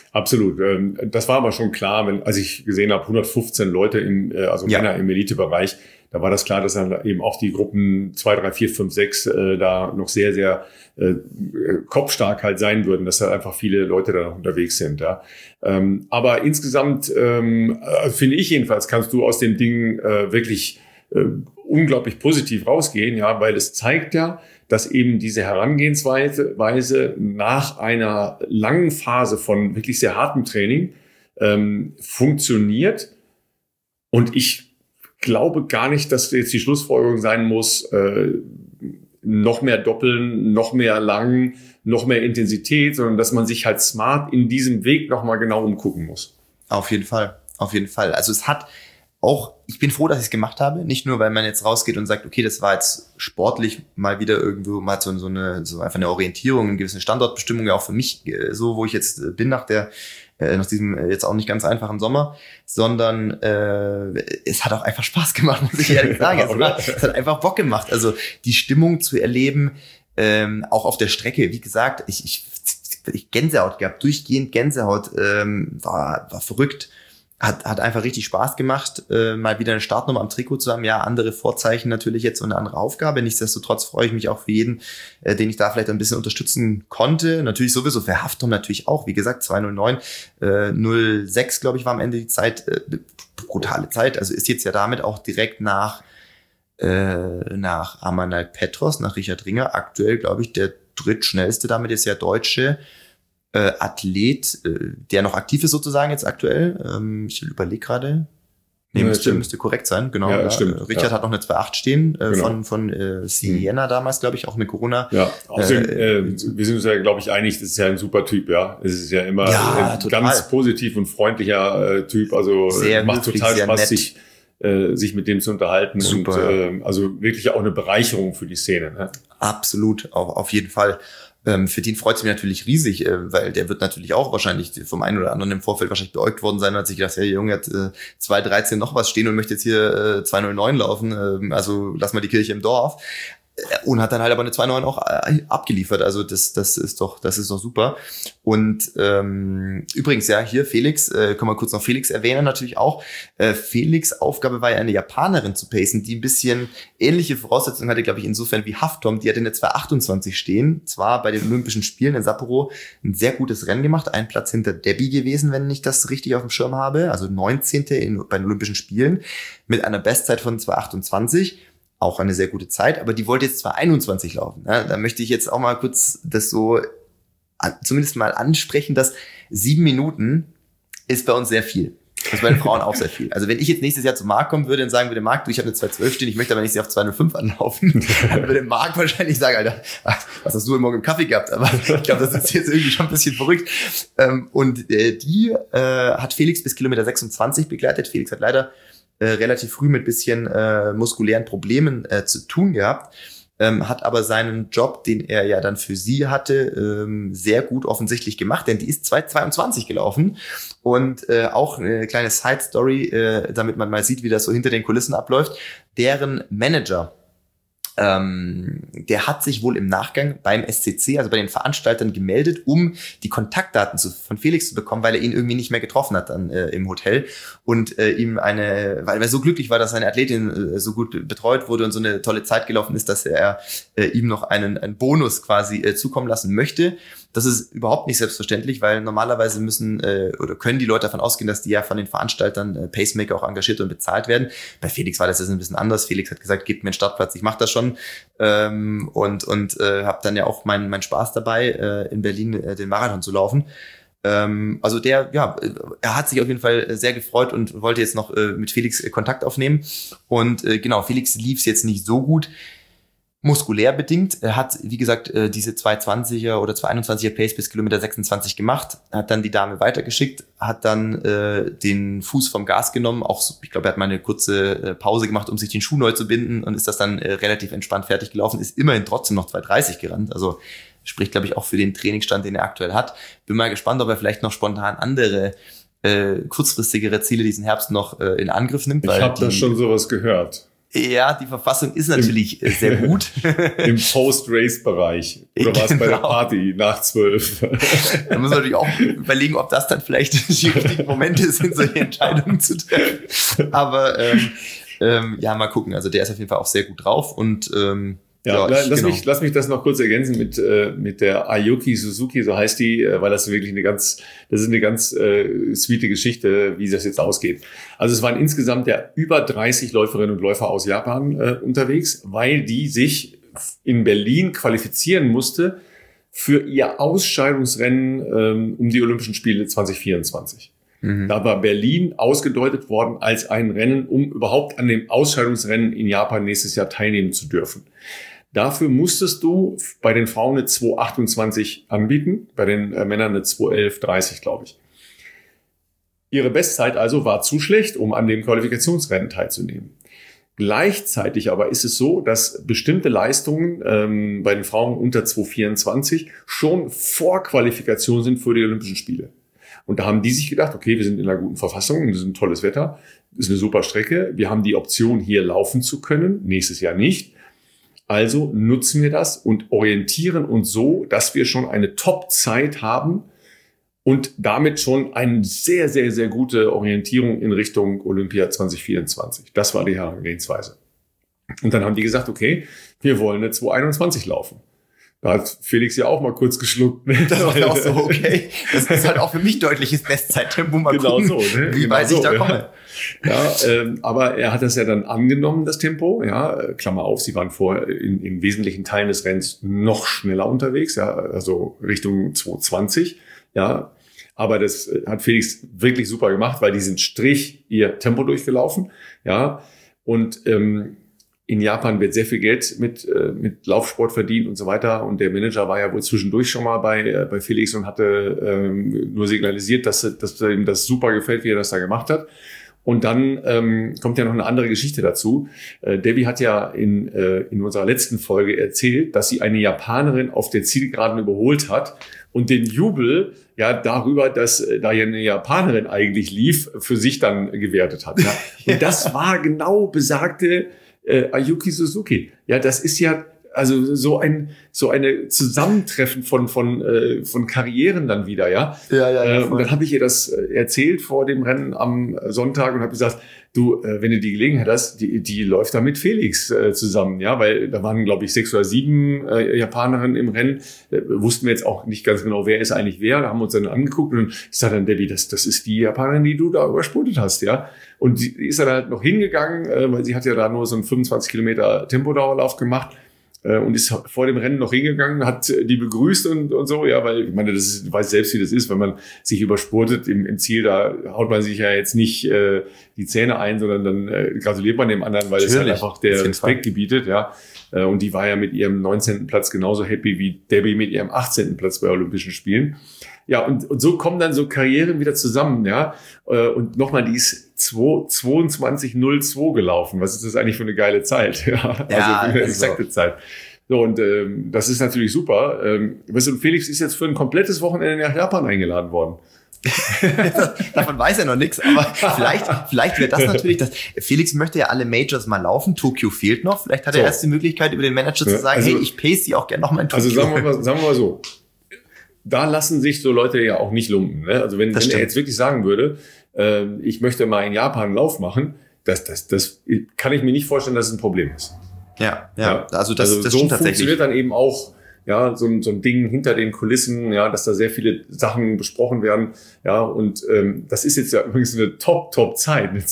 Absolut. Das war aber schon klar, als ich gesehen habe, 115 Leute Männer im Elitebereich, da war das klar, dass dann eben auch die Gruppen 2, 3, 4, 5, 6 da noch sehr, sehr kopfstark halt sein würden, dass da einfach viele Leute da noch unterwegs sind. Ja. Aber insgesamt finde ich jedenfalls, kannst du aus dem Ding wirklich unglaublich positiv rausgehen, ja, weil es zeigt ja, dass eben diese Herangehensweise nach einer langen Phase von wirklich sehr hartem Training funktioniert. Und ich glaube gar nicht, dass jetzt die Schlussfolgerung sein muss, noch mehr doppeln, noch mehr lang, noch mehr Intensität, sondern dass man sich halt smart in diesem Weg nochmal genau umgucken muss. Auf jeden Fall. Also es hat auch, ich bin froh, dass ich es gemacht habe. Nicht nur, weil man jetzt rausgeht und sagt, okay, das war jetzt sportlich mal wieder irgendwo mal so einfach eine Orientierung, eine gewisse Standortbestimmung, ja auch für mich so, wo ich jetzt bin nach diesem jetzt auch nicht ganz einfachen Sommer, sondern es hat auch einfach Spaß gemacht, muss ich ehrlich sagen. Es hat einfach Bock gemacht. Also die Stimmung zu erleben, auch auf der Strecke. Wie gesagt, ich Gänsehaut gehabt, durchgehend Gänsehaut, war verrückt. Hat einfach richtig Spaß gemacht, mal wieder eine Startnummer am Trikot zu haben. Ja, andere Vorzeichen natürlich jetzt und eine andere Aufgabe. Nichtsdestotrotz freue ich mich auch für jeden, den ich da vielleicht ein bisschen unterstützen konnte. Natürlich sowieso für Haftung natürlich auch. Wie gesagt, 2:09, 06, glaube ich, war am Ende die Zeit. Brutale Zeit. Also ist jetzt ja damit auch direkt nach Amanal Petros, nach Richard Ringer, aktuell, glaube ich, der drittschnellste damit ist ja Deutsche Athlet, der noch aktiv ist sozusagen jetzt aktuell. Ich überlege gerade. Nee, müsste korrekt sein, genau. Ja, stimmt. Richard hat noch eine 2,8 stehen, genau. von Siena damals, glaube ich, auch mit Corona. Ja, außerdem, wir sind uns ja, glaube ich, einig, das ist ja ein super Typ, ja. Es ist ja immer ein ganz positiv und freundlicher Typ, also sehr macht höflich, total Spaß, nett. sich mit dem zu unterhalten. Super. Und also wirklich auch eine Bereicherung für die Szene. Ne? Absolut, auf jeden Fall. Für den freut es mich natürlich riesig, weil der wird natürlich auch wahrscheinlich vom einen oder anderen im Vorfeld wahrscheinlich beäugt worden sein und hat sich gedacht, hey, der Junge hat 2,13 noch was stehen und möchte jetzt hier 2,09 laufen, also lass mal die Kirche im Dorf. Und hat dann halt aber eine 2,9 auch abgeliefert. Also das ist doch super. Und übrigens, ja, hier Felix, können wir kurz noch Felix erwähnen natürlich auch. Felix' Aufgabe war ja, eine Japanerin zu pacen, die ein bisschen ähnliche Voraussetzungen hatte, glaube ich, insofern wie Haftom. Die hatte eine 2,28 stehen. Zwar bei den Olympischen Spielen in Sapporo ein sehr gutes Rennen gemacht, ein Platz hinter Debbie gewesen, wenn ich das richtig auf dem Schirm habe. Also 19. bei den Olympischen Spielen mit einer Bestzeit von 2,28. Auch eine sehr gute Zeit, aber die wollte jetzt 2,21 laufen. Ja, da möchte ich jetzt auch mal kurz das so zumindest mal ansprechen, dass 7 Minuten ist bei uns sehr viel. Das ist bei den Frauen auch sehr viel. Also wenn ich jetzt nächstes Jahr zu Marc kommen würde und sagen würde, Marc, du, ich habe eine 2,12 stehen, ich möchte aber nicht auf 2,05 anlaufen, dann würde Marc wahrscheinlich sagen, Alter, was hast du heute Morgen im Kaffee gehabt? Aber ich glaube, das ist jetzt irgendwie schon ein bisschen verrückt. Und die hat Felix bis Kilometer 26 begleitet. Felix hat leider relativ früh mit bisschen muskulären Problemen zu tun gehabt, hat aber seinen Job, den er ja dann für sie hatte, sehr gut offensichtlich gemacht, denn die ist 2,22 gelaufen und auch eine kleine Side-Story, damit man mal sieht, wie das so hinter den Kulissen abläuft. Deren Manager, der hat sich wohl im Nachgang beim SCC, also bei den Veranstaltern, gemeldet, um die Kontaktdaten von Felix zu bekommen, weil er ihn irgendwie nicht mehr getroffen hat dann im Hotel und ihm weil er so glücklich war, dass seine Athletin so gut betreut wurde und so eine tolle Zeit gelaufen ist, dass er ihm noch einen Bonus quasi zukommen lassen möchte. Das ist überhaupt nicht selbstverständlich, weil normalerweise müssen oder können die Leute davon ausgehen, dass die ja von den Veranstaltern Pacemaker auch engagiert und bezahlt werden. Bei Felix war das jetzt ein bisschen anders. Felix hat gesagt, gebt mir einen Startplatz, ich mache das schon. Und habe dann ja auch meinen Spaß dabei, in Berlin den Marathon zu laufen. Also er hat sich auf jeden Fall sehr gefreut und wollte jetzt noch mit Felix Kontakt aufnehmen. Und genau, Felix lief es jetzt nicht so gut. Muskulär bedingt. Er hat, wie gesagt, diese 2,20er oder 2,21er Pace bis Kilometer 26 gemacht, hat dann die Dame weitergeschickt, hat dann den Fuß vom Gas genommen, auch so, ich glaube, er hat mal eine kurze Pause gemacht, um sich den Schuh neu zu binden und ist das dann relativ entspannt fertig gelaufen, ist immerhin trotzdem noch 2,30 gerannt, also spricht, glaube ich, auch für den Trainingsstand, den er aktuell hat. Bin mal gespannt, ob er vielleicht noch spontan andere kurzfristigere Ziele diesen Herbst noch in Angriff nimmt. Ich habe da schon sowas gehört. Ja, die Verfassung ist natürlich sehr gut. Im Post-Race-Bereich. Oder war es bei der Party nach 12? Da muss man natürlich auch überlegen, ob das dann vielleicht die richtigen Momente sind, solche Entscheidungen zu treffen. Aber ja, mal gucken. Also der ist auf jeden Fall auch sehr gut drauf. Und lass mich das noch kurz ergänzen mit der Ayuki Suzuki, so heißt die, weil das wirklich eine ganz sweete Geschichte, wie das jetzt ausgeht. Also es waren insgesamt ja über 30 Läuferinnen und Läufer aus Japan unterwegs, weil die sich in Berlin qualifizieren musste für ihr Ausscheidungsrennen um die Olympischen Spiele 2024. Da war Berlin ausgedeutet worden als ein Rennen, um überhaupt an dem Ausscheidungsrennen in Japan nächstes Jahr teilnehmen zu dürfen. Dafür musstest du bei den Frauen eine 2,28 anbieten, bei den Männern eine 2,11,30, glaube ich. Ihre Bestzeit also war zu schlecht, um an dem Qualifikationsrennen teilzunehmen. Gleichzeitig aber ist es so, dass bestimmte Leistungen bei den Frauen unter 2,24 schon Vorqualifikation sind für die Olympischen Spiele. Und da haben die sich gedacht, okay, wir sind in einer guten Verfassung, das ist ein tolles Wetter, das ist eine super Strecke, wir haben die Option, hier laufen zu können, nächstes Jahr nicht. Also nutzen wir das und orientieren uns so, dass wir schon eine Top-Zeit haben und damit schon eine sehr, sehr, sehr gute Orientierung in Richtung Olympia 2024. Das war die Herangehensweise. Und dann haben die gesagt, okay, wir wollen eine 2,21 laufen. Da hat Felix ja auch mal kurz geschluckt. Das war auch so, okay. Das ist halt auch für mich deutliches Bestzeittempo. Mal genau gucken, so, ne? wie weit ich da komme. Ja, aber er hat das ja dann angenommen, das Tempo. Ja, Klammer auf, sie waren vorher in wesentlichen Teilen des Rennens noch schneller unterwegs, ja, also Richtung 2,20. Ja, aber das hat Felix wirklich super gemacht, weil die sind Strich ihr Tempo durchgelaufen. Ja, und in Japan wird sehr viel Geld mit Laufsport verdient und so weiter. Und der Manager war ja wohl zwischendurch schon mal bei Felix und hatte nur signalisiert, dass ihm das super gefällt, wie er das da gemacht hat. Und dann kommt ja noch eine andere Geschichte dazu. Debbie hat ja in unserer letzten Folge erzählt, dass sie eine Japanerin auf der Zielgeraden überholt hat und den Jubel ja darüber, dass da ja eine Japanerin eigentlich lief, für sich dann gewertet hat. Ja? Und das war genau besagte Ayuki Suzuki. Ja, das ist ja also so eine Zusammentreffen von Karrieren dann wieder, ja. Ja. Und dann habe ich ihr das erzählt vor dem Rennen am Sonntag und habe gesagt, du, wenn du die Gelegenheit hast, die läuft da mit Felix zusammen, ja, weil da waren, glaube ich, 6 oder 7 Japanerinnen im Rennen. Wussten wir jetzt auch nicht ganz genau, wer ist eigentlich wer. Da haben wir uns dann angeguckt und ich sage dann, Debbie, das ist die Japanerin, die du da überspurtet hast, ja. Und die ist dann halt noch hingegangen, weil sie hat ja da nur so einen 25 Kilometer Tempodauerlauf gemacht. Und ist vor dem Rennen noch hingegangen, hat die begrüßt und so, ja, weil ich meine, du weißt selbst, wie das ist, wenn man sich überspurtet im Ziel, da haut man sich ja jetzt nicht die Zähne ein, sondern dann gratuliert man dem anderen, weil es halt einfach der Respekt gebietet, ja. Und die war ja mit ihrem 19. Platz genauso happy wie Debbie mit ihrem 18. Platz bei Olympischen Spielen. Ja, und so kommen dann so Karrieren wieder zusammen, ja. Und nochmal, die ist 22:02 gelaufen. Was ist das eigentlich für eine geile Zeit? Ja, also eine exakte Zeit. So, und das ist natürlich super. Weißt du, Felix ist jetzt für ein komplettes Wochenende nach Japan eingeladen worden. Davon weiß er noch nichts, aber vielleicht wäre das natürlich das. Felix möchte ja alle Majors mal laufen. Tokio fehlt noch. Vielleicht hat er erst die Möglichkeit, über den Manager zu sagen, hey, ich pace die auch gerne noch mal in Tokio. Also sagen wir mal so. Da lassen sich so Leute ja auch nicht lumpen. Ne? Also wenn er jetzt wirklich sagen würde, ich möchte mal in Japan einen Lauf machen, das kann ich mir nicht vorstellen, dass es ein Problem ist. Ja. Also das so stimmt tatsächlich. Funktioniert dann eben auch ja so ein Ding hinter den Kulissen, ja, dass da sehr viele Sachen besprochen werden. Ja, und das ist jetzt ja übrigens eine Top-Zeit, eine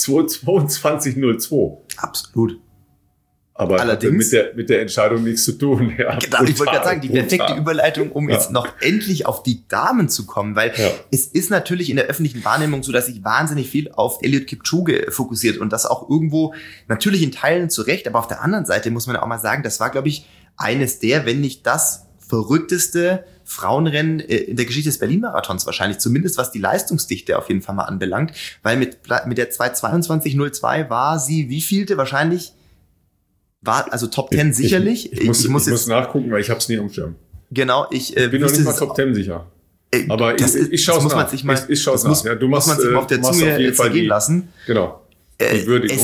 22:02. Absolut. Aber allerdings mit der Entscheidung nichts zu tun. Ja, genau, ich wollte gerade sagen, die perfekte Überleitung, um jetzt noch endlich auf die Damen zu kommen, weil es ist natürlich in der öffentlichen Wahrnehmung so, dass sich wahnsinnig viel auf Eliud Kipchoge fokussiert und das auch irgendwo natürlich in Teilen zu Recht, aber auf der anderen Seite muss man auch mal sagen, das war, glaube ich, eines der, wenn nicht das verrückteste Frauenrennen in der Geschichte des Berlin-Marathons wahrscheinlich, zumindest was die Leistungsdichte auf jeden Fall mal anbelangt, weil mit der 2:22:02 war sie wievielte wahrscheinlich? War also Top 10 sicherlich. Ich muss nachgucken, weil ich habe es nie am Schirm. Genau, ich bin noch nicht mal Top 10 sicher. Aber ich schaue es nach. Ich schaue es nach. Ja, du machst muss man sich mal auf der Zunge zergehen lassen. Genau. Die Würdigung.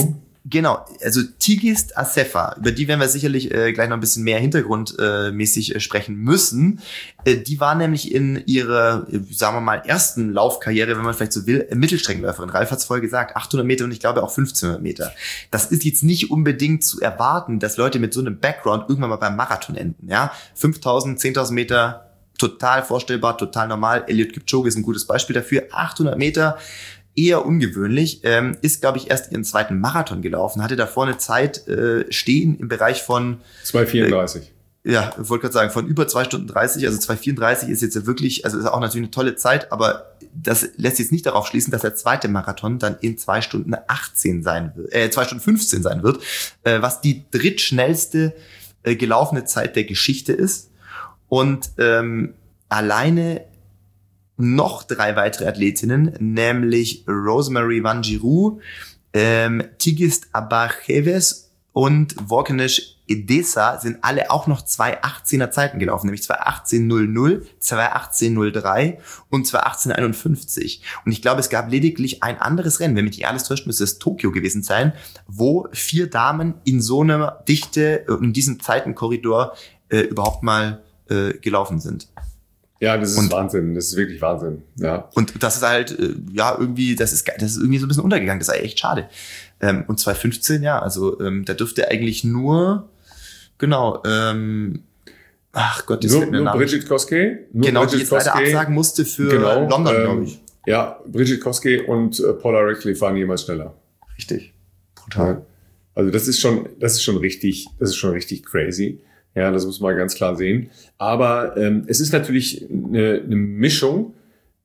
Genau, also Tigist Assefa, über die werden wir sicherlich gleich noch ein bisschen mehr hintergrundmäßig sprechen müssen. Die war nämlich in ihrer, sagen wir mal, ersten Laufkarriere, wenn man vielleicht so will, Mittelstreckenläuferin. Ralf hat es vorher gesagt, 800 Meter und ich glaube auch 1500 Meter. Das ist jetzt nicht unbedingt zu erwarten, dass Leute mit so einem Background irgendwann mal beim Marathon enden. Ja, 5000, 10.000 Meter, total vorstellbar, total normal. Eliud Kipchoge ist ein gutes Beispiel dafür. 800 Meter, eher ungewöhnlich, ist, glaube ich, erst ihren zweiten Marathon gelaufen, hatte davor eine Zeit stehen im Bereich von 2,34. Ja, ich wollte gerade sagen, von über 2 Stunden 30, also 2,34 ist jetzt ja wirklich, also ist auch natürlich eine tolle Zeit, aber das lässt jetzt nicht darauf schließen, dass der zweite Marathon dann in 2 Stunden 18 sein wird, 2 Stunden 15 sein wird, was die drittschnellste gelaufene Zeit der Geschichte ist. Und alleine noch 3 weitere Athletinnen, nämlich Rosemary Wanjiru, Tigist Abacheves und Vorknesh Edessa sind alle auch noch 2:18er Zeiten gelaufen, nämlich 2:18:00, 2:18:03 und 2:18:51. Und ich glaube, es gab lediglich ein anderes Rennen, wenn mich nicht alles täuscht, müsste es Tokio gewesen sein, wo 4 Damen in so einer Dichte, in diesem Zeitenkorridor überhaupt mal gelaufen sind. Ja, das ist Wahnsinn. Das ist wirklich Wahnsinn. Ja. Und das ist halt, irgendwie, das ist irgendwie so ein bisschen untergegangen. Das ist echt schade. Und 2015, ja, also da dürfte eigentlich nur, genau, ach Gott, das nur Bridget Koskei. Genau, die jetzt leider absagen musste für London, glaube ich. Ja, Bridget Koskei und Paula Radcliffe waren jemals schneller. Richtig. Brutal. Ja. Also das ist schon richtig crazy. Ja, das muss man ganz klar sehen. Aber es ist natürlich eine Mischung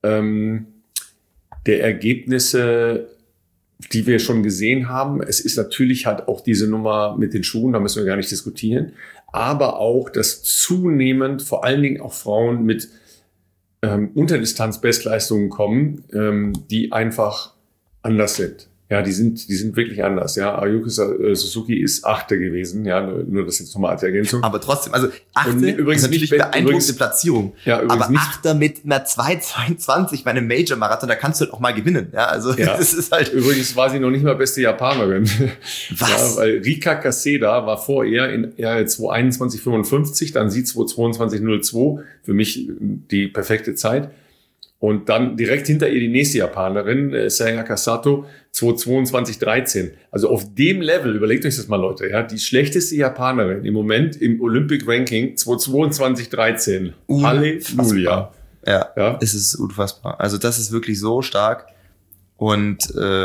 der Ergebnisse, die wir schon gesehen haben. Es ist natürlich halt auch diese Nummer mit den Schuhen, da müssen wir gar nicht diskutieren. Aber auch, dass zunehmend vor allen Dingen auch Frauen mit Unterdistanz-Bestleistungen kommen, die einfach anders sind. Ja, die sind wirklich anders. Ja, Ayuko Suzuki ist 8. gewesen. Ja, nur das jetzt nochmal als Ergänzung. Aber trotzdem, also 8. übrigens ist natürlich beeindruckende Platzierung. Ja, aber 8. mit einer 2:22 bei einem Major-Marathon, da kannst du halt auch mal gewinnen. Ja, also das ist halt. Übrigens war sie noch nicht mal beste Japanerin. Was? Ja, weil Rika Kaseda war vor ihr in 2:21:55, dann sie 2:22:02. Für mich die perfekte Zeit. Und dann direkt hinter ihr die nächste Japanerin, Sayaka Sato, 2:22:13. Also auf dem Level, überlegt euch das mal, Leute, ja, die schlechteste Japanerin im Moment im Olympic Ranking, 2:22:13. Halleluja. Ja, es ist unfassbar. Also das ist wirklich so stark. Und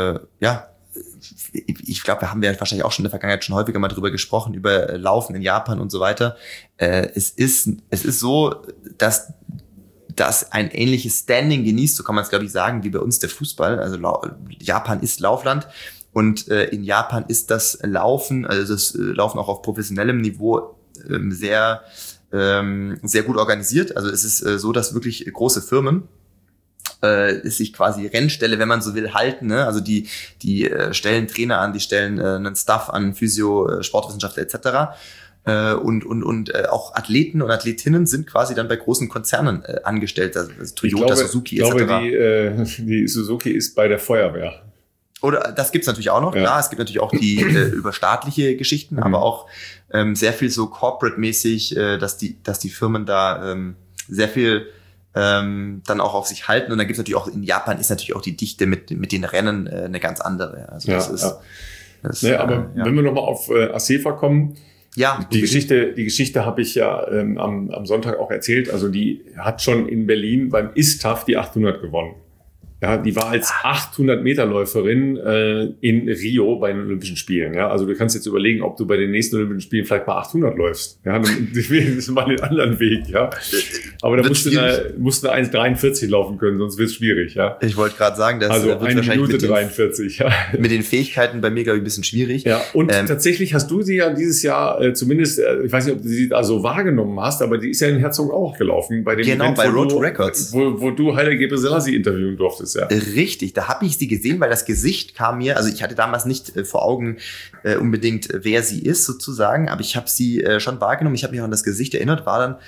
ich glaube, wir haben ja wahrscheinlich auch schon in der Vergangenheit schon häufiger mal drüber gesprochen, über Laufen in Japan und so weiter. Es ist so, dass das ein ähnliches Standing genießt, so kann man es, glaube ich, sagen, wie bei uns der Fußball. Also Japan ist Laufland und in Japan ist das Laufen, also das Laufen auch auf professionellem Niveau sehr gut organisiert. Also es ist so, dass wirklich große Firmen sich quasi Rennställe, wenn man so will, halten. Ne? Also die stellen Trainer an, die stellen einen Staff an, Physio, Sportwissenschaftler etc., und auch Athleten und Athletinnen sind quasi dann bei großen Konzernen angestellt, also Toyota, Suzuki etc. Ich glaube, die Suzuki ist bei der Feuerwehr. Oder das gibt's natürlich auch noch. Ja. Klar, es gibt natürlich auch die überstaatliche Geschichten, aber auch sehr viel so corporate-mäßig, dass die Firmen da sehr viel dann auch auf sich halten. Und dann gibt's natürlich auch, in Japan ist natürlich auch die Dichte mit den Rennen eine ganz andere. Also das ist, aber wenn wir nochmal auf Assefa kommen, ja, die Geschichte habe ich ja am Sonntag auch erzählt. Also die hat schon in Berlin beim ISTAF die 800 gewonnen. Ja, die war als 800-Meter-Läuferin in Rio bei den Olympischen Spielen. Ja, also du kannst jetzt überlegen, ob du bei den nächsten Olympischen Spielen vielleicht mal 800 läufst. Ja, dann ist mal den anderen Weg. Ja, aber da musst du 1:43 laufen können, sonst wird es schwierig. Ja, ich wollte gerade sagen, das also wird 1 Minute 43. Ja, mit den Fähigkeiten bei mir glaube ich ein bisschen schwierig. Ja, und tatsächlich hast du sie ja dieses Jahr zumindest, ich weiß nicht, ob du sie da so wahrgenommen hast, aber die ist ja in Herzogenaurach gelaufen bei dem Event, bei Road to Records, wo du Haile Gebrselassie interviewen durftest. Ja. Richtig, da habe ich sie gesehen, weil das Gesicht kam mir, also ich hatte damals nicht vor Augen unbedingt, wer sie ist sozusagen, aber ich habe sie schon wahrgenommen, ich habe mich auch an das Gesicht erinnert, war dann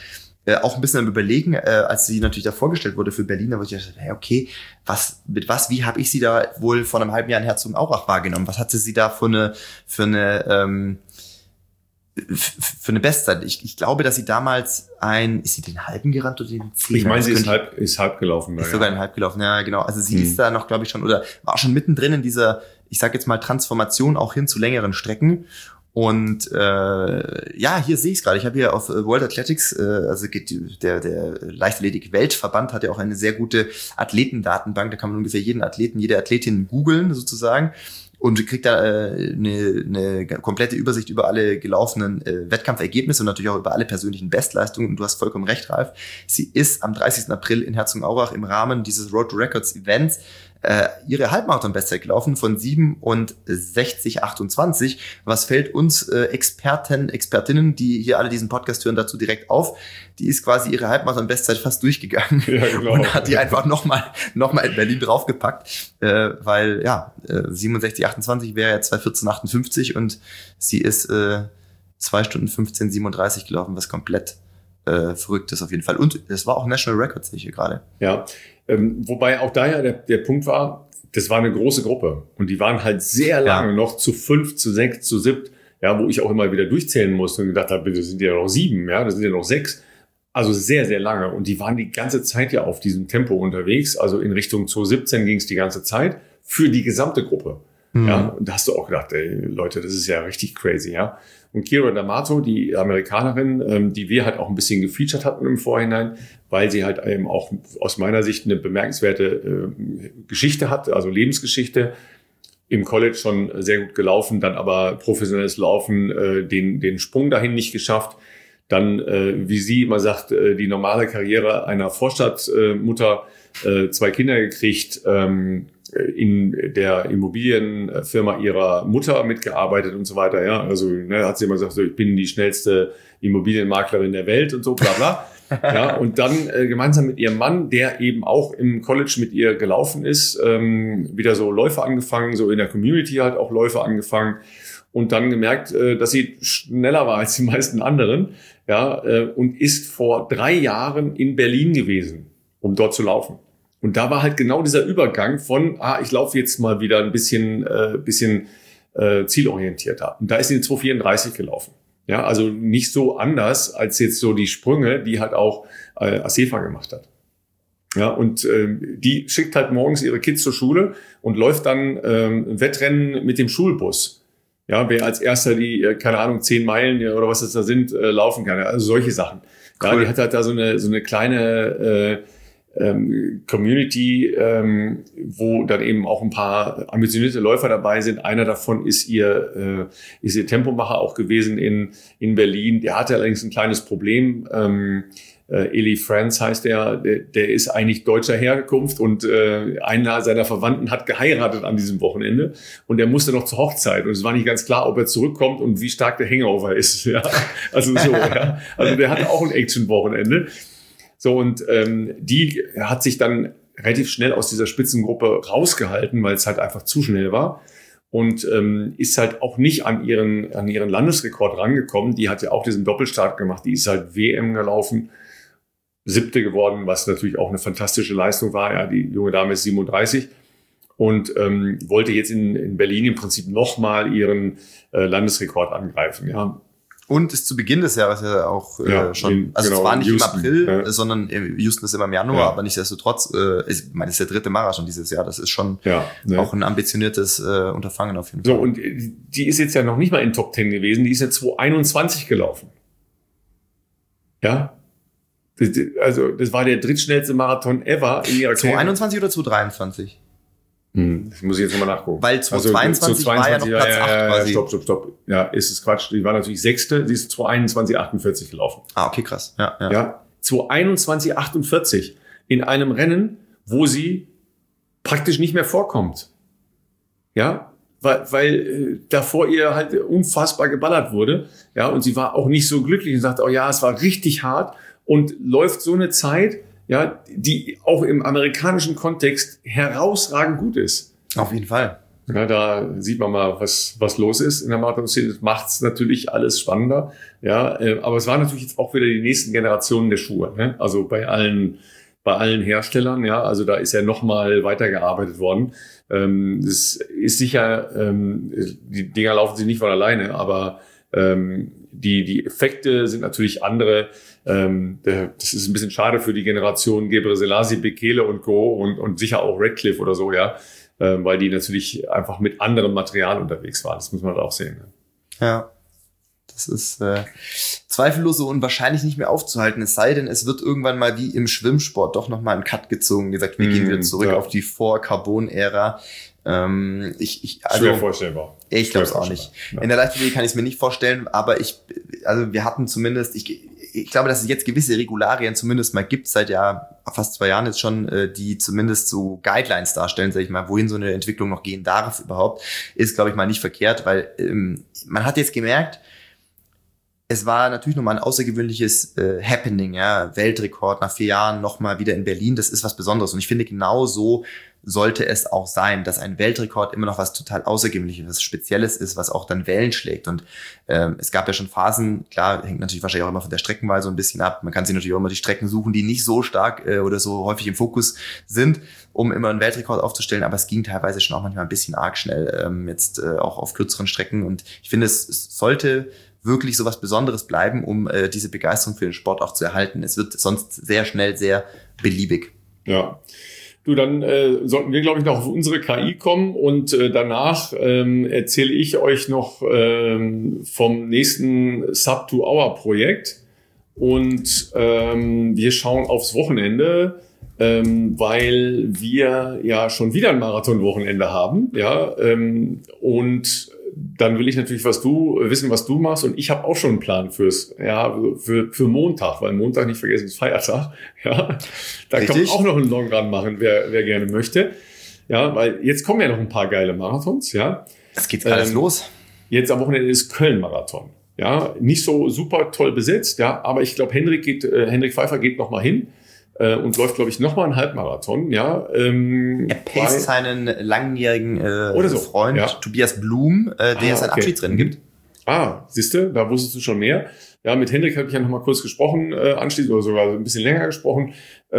auch ein bisschen am Überlegen, als sie natürlich da vorgestellt wurde für Berlin, da wurde ich gedacht, hey, okay, wie habe ich sie da wohl vor einem halben Jahr in Herzogenaurach wahrgenommen? Was hatte sie da für eine Bestzeit? Ich glaube, dass sie damals ist sie den halben gerannt oder den 10? Ich meine, sie ist halb gelaufen. Ist sogar halb gelaufen, ja, genau. Also sie ist da noch, glaube ich, schon, oder war schon mittendrin in dieser, ich sag jetzt mal, Transformation auch hin zu längeren Strecken. Und hier sehe ich es gerade. Ich habe hier auf World Athletics, also der Leichtathletik-Weltverband hat ja auch eine sehr gute Athletendatenbank. Da kann man ungefähr jeden Athleten, jede Athletin googeln sozusagen und kriegt da eine komplette Übersicht über alle gelaufenen Wettkampfergebnisse und natürlich auch über alle persönlichen Bestleistungen. Und du hast vollkommen recht, Ralf. Sie ist am 30. April in Herzogenaurach im Rahmen dieses Road to Records Events ihre Halbmarathon-Bestzeit gelaufen von 67,28. Was fällt uns Expertinnen, die hier alle diesen Podcast hören, dazu direkt auf? Die ist quasi ihre Halbmarathon-Bestzeit fast durchgegangen, ja, genau. Und hat die einfach noch mal in Berlin draufgepackt, weil 67,28 wäre ja 2:14,58 und sie ist 2 Stunden 15,37 gelaufen, was komplett verrückt ist auf jeden Fall. Und es war auch National Record, sehe ich hier gerade. Ja. Wobei auch da ja der Punkt war, das war eine große Gruppe und die waren halt sehr lange noch zu 5, zu 6, zu 7, ja, wo ich auch immer wieder durchzählen musste und gedacht habe, das sind ja noch 7, ja, das sind ja noch 6. Also sehr, sehr lange und die waren die ganze Zeit ja auf diesem Tempo unterwegs, also in Richtung 2:17 ging es die ganze Zeit für die gesamte Gruppe. Ja, und da hast du auch gedacht, ey, Leute, das ist ja richtig crazy, ja. Und Keira D'Amato, die Amerikanerin, die wir halt auch ein bisschen gefeatured hatten im Vorhinein, weil sie halt eben auch aus meiner Sicht eine bemerkenswerte Geschichte hat, also Lebensgeschichte. Im College schon sehr gut gelaufen, dann aber professionelles Laufen, den Sprung dahin nicht geschafft. Dann, wie sie immer sagt, die normale Karriere einer Vorstadtmutter, 2 Kinder gekriegt, in der Immobilienfirma ihrer Mutter mitgearbeitet und so weiter. Ja, also hat sie immer gesagt, so, ich bin die schnellste Immobilienmaklerin der Welt und so, bla bla. Ja, und dann gemeinsam mit ihrem Mann, der eben auch im College mit ihr gelaufen ist, wieder so Läufe angefangen, so in der Community halt auch Läufe angefangen und dann gemerkt, dass sie schneller war als die meisten anderen, ja, und ist vor 3 Jahren in Berlin gewesen, um dort zu laufen. Und da war halt genau dieser Übergang von, ich laufe jetzt mal wieder ein bisschen zielorientierter. Und da ist sie in 2:34 gelaufen. Ja, also nicht so anders als jetzt so die Sprünge, die halt auch Assefa gemacht hat. Ja, und die schickt halt morgens ihre Kids zur Schule und läuft dann ein Wettrennen mit dem Schulbus. Ja, wer als erster die, 10 Meilen oder was das da sind, laufen kann. Also solche Sachen. Cool. Ja, die hat halt da so eine kleine Community, wo dann eben auch ein paar ambitionierte Läufer dabei sind. Einer davon ist ihr Tempomacher auch gewesen in Berlin. Der hatte allerdings ein kleines Problem. Eli Franz heißt der ist eigentlich deutscher Herkunft und einer seiner Verwandten hat geheiratet an diesem Wochenende und er musste noch zur Hochzeit und es war nicht ganz klar, ob er zurückkommt und wie stark der Hangover ist. Ja? Also so, ja. Also der hatte auch ein Action-Wochenende. So, und die hat sich dann relativ schnell aus dieser Spitzengruppe rausgehalten, weil es halt einfach zu schnell war. Und ist halt auch nicht an ihren Landesrekord rangekommen. Die hat ja auch diesen Doppelstart gemacht. Die ist halt WM gelaufen, 7. geworden, was natürlich auch eine fantastische Leistung war. Ja, die junge Dame ist 37 und wollte jetzt in Berlin im Prinzip nochmal ihren Landesrekord angreifen. Ja. Und ist zu Beginn des Jahres ja auch schon, also es war nicht Houston, im April, sondern Houston ist immer im Januar, aber nichtsdestotrotz, ich meine, es ist der 3. Marathon dieses Jahr, das ist schon auch ein ambitioniertes Unterfangen auf jeden Fall. So, und die ist jetzt ja noch nicht mal in Top 10 gewesen, die ist jetzt 2:21 gelaufen. Ja, also das war der drittschnellste Marathon ever in ihrer Karriere. 2:21 oder 2:23? Das muss ich jetzt nochmal nachgucken. Weil 2:22 war ja noch Platz 8 quasi. Stopp. Ja, ist es Quatsch. Die war natürlich 6. Sie ist 2:21,48 gelaufen. Okay, krass. Ja, 2:21,48 in einem Rennen, wo sie praktisch nicht mehr vorkommt. Ja, weil da vor ihr halt unfassbar geballert wurde. Ja, und sie war auch nicht so glücklich und sagte, es war richtig hart und läuft so eine Zeit, ja, die auch im amerikanischen Kontext herausragend gut ist. Auf jeden Fall. Ja, da sieht man mal, was los ist in der Marathon-Szene. Das macht es natürlich alles spannender. Ja, aber es waren natürlich jetzt auch wieder die nächsten Generationen der Schuhe. Ne? Also bei allen Herstellern. Ja, also da ist ja noch mal weitergearbeitet worden. Das ist sicher, die Dinger laufen sich nicht von alleine, aber die Effekte sind natürlich andere. Das ist ein bisschen schade für die Generation Gebre Selassie, Bekele und Co. und sicher auch Radcliffe oder so, ja. Weil die natürlich einfach mit anderem Material unterwegs waren. Das muss man halt auch sehen. Ne? Ja, das ist zweifellos so unwahrscheinlich nicht mehr aufzuhalten. Es sei denn, es wird irgendwann mal wie im Schwimmsport doch nochmal ein Cut gezogen. Wie gesagt, wir gehen wieder zurück auf die Vor-Carbon-Ära. Schwer vorstellbar. Ich glaube es auch nicht. Ja. In der Leichtathletik kann ich es mir nicht vorstellen, aber wir hatten zumindest, ich glaube, dass es jetzt gewisse Regularien zumindest mal gibt, seit fast 2 Jahren jetzt schon, die zumindest so Guidelines darstellen, sag ich mal, wohin so eine Entwicklung noch gehen darf überhaupt, ist, glaube ich, mal nicht verkehrt, weil man hat jetzt gemerkt, es war natürlich nochmal ein außergewöhnliches Happening, ja, Weltrekord nach 4 Jahren nochmal wieder in Berlin, das ist was Besonderes und ich finde, genau so sollte es auch sein, dass ein Weltrekord immer noch was total Außergewöhnliches, was Spezielles ist, was auch dann Wellen schlägt und es gab ja schon Phasen, klar, hängt natürlich wahrscheinlich auch immer von der Streckenwahl so ein bisschen ab, man kann sich natürlich auch immer die Strecken suchen, die nicht so stark oder so häufig im Fokus sind, um immer einen Weltrekord aufzustellen, aber es ging teilweise schon auch manchmal ein bisschen arg schnell, jetzt auch auf kürzeren Strecken und ich finde, es sollte wirklich so was Besonderes bleiben, um diese Begeisterung für den Sport auch zu erhalten. Es wird sonst sehr schnell sehr beliebig. Ja. Du, dann sollten wir, glaube ich, noch auf unsere KI kommen und danach erzähle ich euch noch vom nächsten Sub-2-Hour-Projekt und wir schauen aufs Wochenende, weil wir ja schon wieder ein Marathon-Wochenende haben, ja, und dann will ich natürlich wissen, was du machst. Und ich habe auch schon einen Plan für Montag, weil Montag, nicht vergessen, ist Feiertag. Ja, da kann man auch noch einen Long Run machen, wer gerne möchte. Ja, weil jetzt kommen ja noch ein paar geile Marathons. Ja, es geht alles los. Jetzt am Wochenende ist Köln-Marathon. Ja, nicht so super toll besetzt. Ja, aber ich glaube, Hendrik Pfeiffer geht noch mal hin. Und läuft, glaube ich, nochmal einen Halbmarathon. Ja, er paced seinen langjährigen Freund Tobias Blum, der sein Abschiedsrennen gibt. Siehste, da wusstest du schon mehr. Ja, mit Hendrik habe ich ja nochmal kurz gesprochen, anschließend oder sogar ein bisschen länger gesprochen.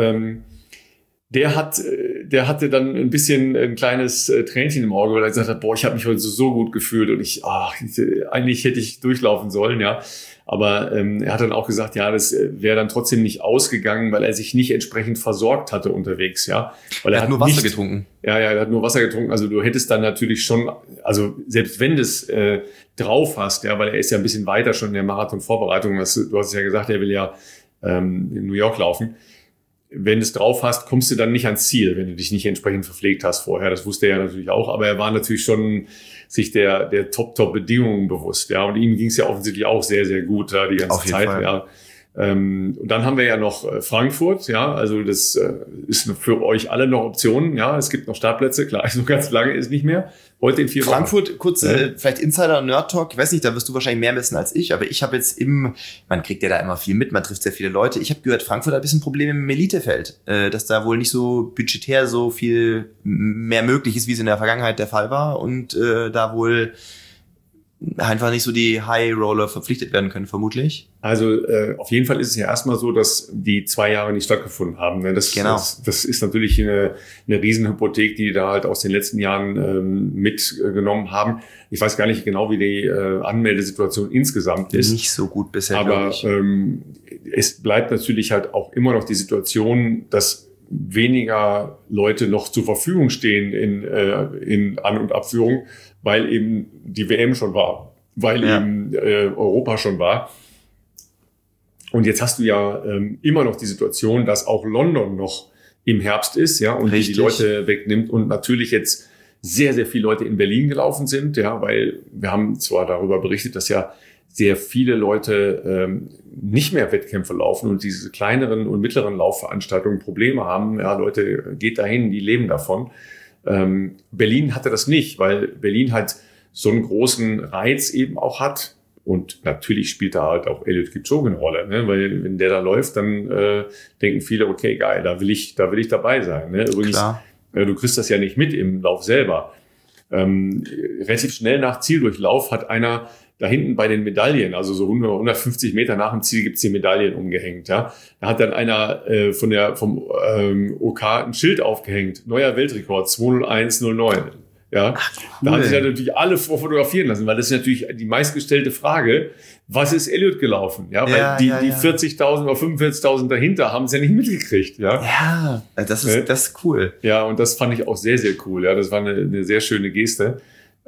Der hatte dann ein bisschen ein kleines Tränchen im Auge, weil er gesagt hat, ich habe mich heute so gut gefühlt und eigentlich hätte ich durchlaufen sollen, ja. Aber er hat dann auch gesagt, ja, das wäre dann trotzdem nicht ausgegangen, weil er sich nicht entsprechend versorgt hatte unterwegs, ja. Weil er hat nur Wasser getrunken. Ja, er hat nur Wasser getrunken. Also du hättest dann natürlich schon, also selbst wenn du es drauf hast, ja, weil er ist ja ein bisschen weiter schon in der Marathon-Vorbereitung. Du hast ja gesagt, er will ja in New York laufen. Wenn du es drauf hast, kommst du dann nicht ans Ziel, wenn du dich nicht entsprechend verpflegt hast vorher. Das wusste er ja natürlich auch, aber er war natürlich schon sich der Top-Bedingungen bewusst. Ja, und ihm ging es ja offensichtlich auch sehr, sehr gut da die ganze Zeit. Fall. Ja. Und dann haben wir ja noch Frankfurt. Ja, also das ist für euch alle noch Optionen. Ja, es gibt noch Startplätze. Klar, so ganz lange ist nicht mehr. Heute in 4 Wochen. Frankfurt, kurze, vielleicht Insider-Nerd-Talk. Ich weiß nicht, da wirst du wahrscheinlich mehr wissen als ich, aber ich habe jetzt man kriegt ja da immer viel mit, man trifft sehr viele Leute. Ich habe gehört, Frankfurt hat ein bisschen Probleme im Elitefeld, dass da wohl nicht so budgetär so viel mehr möglich ist, wie es in der Vergangenheit der Fall war und da wohl einfach nicht so die High-Roller verpflichtet werden können, vermutlich. Also auf jeden Fall ist es ja erstmal so, dass die 2 Jahre nicht stattgefunden haben. Das ist natürlich eine Riesenhypothek, die da halt aus den letzten Jahren mitgenommen haben. Ich weiß gar nicht genau, wie die Anmeldesituation insgesamt ist. Nicht so gut bisher, aber es bleibt natürlich halt auch immer noch die Situation, dass weniger Leute noch zur Verfügung stehen in An- und Abführung, weil eben die WM schon war, weil eben Europa schon war. Und jetzt hast du ja immer noch die Situation, dass auch London noch im Herbst ist, ja, und die Leute wegnimmt und natürlich jetzt sehr, sehr viele Leute in Berlin gelaufen sind, ja, weil wir haben zwar darüber berichtet, dass ja sehr viele Leute nicht mehr Wettkämpfe laufen und diese kleineren und mittleren Laufveranstaltungen Probleme haben. Ja, Leute, geht dahin, die leben davon. Berlin hatte das nicht, weil Berlin halt so einen großen Reiz eben auch hat. Und natürlich spielt da halt auch Eliud Kipchoge eine Rolle, ne? Weil wenn der da läuft, dann denken viele, okay, geil, da will ich dabei sein. Ne? Übrigens, du kriegst das ja nicht mit im Lauf selber. relativ schnell nach Zieldurchlauf hat einer da hinten bei den Medaillen, also so 150 Meter nach dem Ziel gibt's die Medaillen umgehängt. Ja, da hat dann einer vom OK ein Schild aufgehängt, neuer Weltrekord 201,09. Ja, Ach, cool. Da haben sich ja natürlich alle fotografieren lassen, weil das ist natürlich die meistgestellte Frage, was ist Elliot gelaufen? Ja, weil die 40.000 oder 45.000 dahinter haben es ja nicht mitgekriegt. Ja, das ist cool. Ja, und das fand ich auch sehr, sehr cool. Ja, das war eine sehr schöne Geste.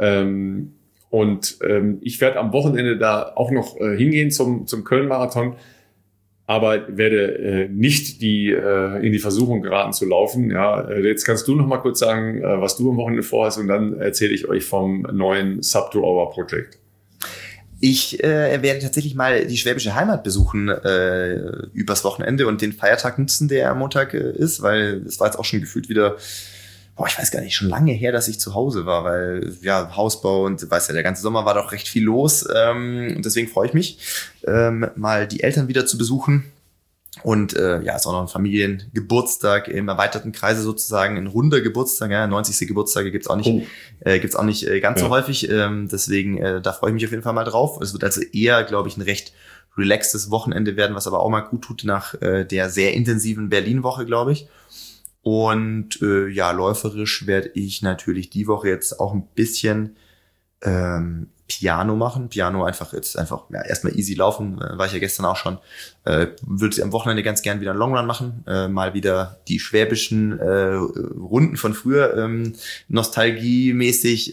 Ich werde am Wochenende da auch noch hingehen zum Köln-Marathon, aber werde nicht in die Versuchung geraten zu laufen. Ja, jetzt kannst du noch mal kurz sagen, was du am Wochenende vorhast, und dann erzähle ich euch vom neuen Sub-2-Hour-Projekt. Ich werde tatsächlich mal die Schwäbische Heimat besuchen übers Wochenende und den Feiertag nutzen, der am Montag ist, weil es war jetzt auch schon gefühlt wieder, ich weiß gar nicht, schon lange her, dass ich zu Hause war, weil ja Hausbau und du weißt ja, der ganze Sommer war doch recht viel los, und deswegen freue ich mich, mal die Eltern wieder zu besuchen. Und ist auch noch ein Familiengeburtstag im erweiterten Kreise sozusagen, ein runder Geburtstag, 90. Geburtstage gibt's auch nicht, ganz so häufig. Deswegen, da freue ich mich auf jeden Fall mal drauf. Es wird also eher, glaube ich, ein recht relaxtes Wochenende werden, was aber auch mal gut tut nach der sehr intensiven Berlin-Woche, glaube ich. Und läuferisch werde ich natürlich die Woche jetzt auch ein bisschen Piano machen. Piano einfach erstmal easy laufen, war ich ja gestern auch schon. Würde am Wochenende ganz gern wieder einen Longrun machen, mal wieder die schwäbischen Runden von früher nostalgiemäßig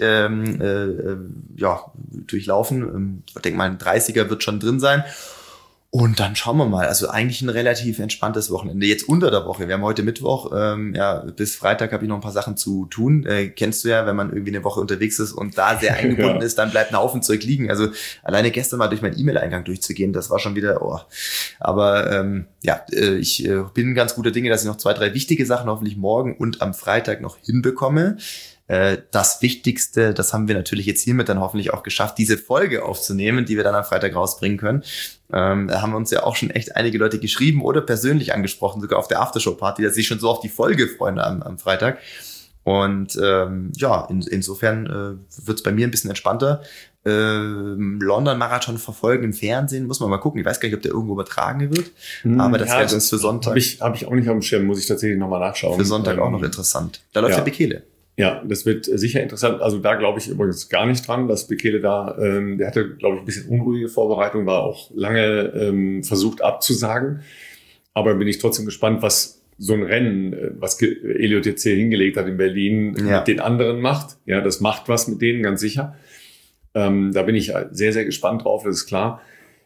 durchlaufen. Ich denke mal, ein 30er wird schon drin sein. Und dann schauen wir mal. Also eigentlich ein relativ entspanntes Wochenende. Jetzt unter der Woche. Wir haben heute Mittwoch. Bis Freitag habe ich noch ein paar Sachen zu tun. Kennst du ja, wenn man irgendwie eine Woche unterwegs ist und da sehr eingebunden ist, dann bleibt ein Haufen Zeug liegen. Also alleine gestern mal durch meinen E-Mail-Eingang durchzugehen, das war schon wieder, Aber ich bin ganz guter Dinge, dass ich noch 2, 3 wichtige Sachen hoffentlich morgen und am Freitag noch hinbekomme. Das Wichtigste, das haben wir natürlich jetzt hiermit dann hoffentlich auch geschafft, diese Folge aufzunehmen, die wir dann am Freitag rausbringen können. Da haben uns ja auch schon echt einige Leute geschrieben oder persönlich angesprochen, sogar auf der Aftershow-Party, dass sie sich schon so auf die Folge freuen am Freitag. Und insofern wird's bei mir ein bisschen entspannter. London-Marathon verfolgen im Fernsehen, muss man mal gucken. Ich weiß gar nicht, ob der irgendwo übertragen wird, aber das wäre uns für Sonntag. Hab ich auch nicht auf dem Schirm, muss ich tatsächlich nochmal nachschauen. Für Sonntag auch noch interessant. Da läuft ja Bekele. Ja, das wird sicher interessant. Also da glaube ich übrigens gar nicht dran, dass Bekele da, der hatte, glaube ich, ein bisschen unruhige Vorbereitung, war auch lange versucht abzusagen. Aber bin ich trotzdem gespannt, was so ein Rennen, was Elliot jetzt hier hingelegt hat in Berlin, mit den anderen macht. Ja, das macht was mit denen, ganz sicher. Da bin ich sehr, sehr gespannt drauf, das ist klar.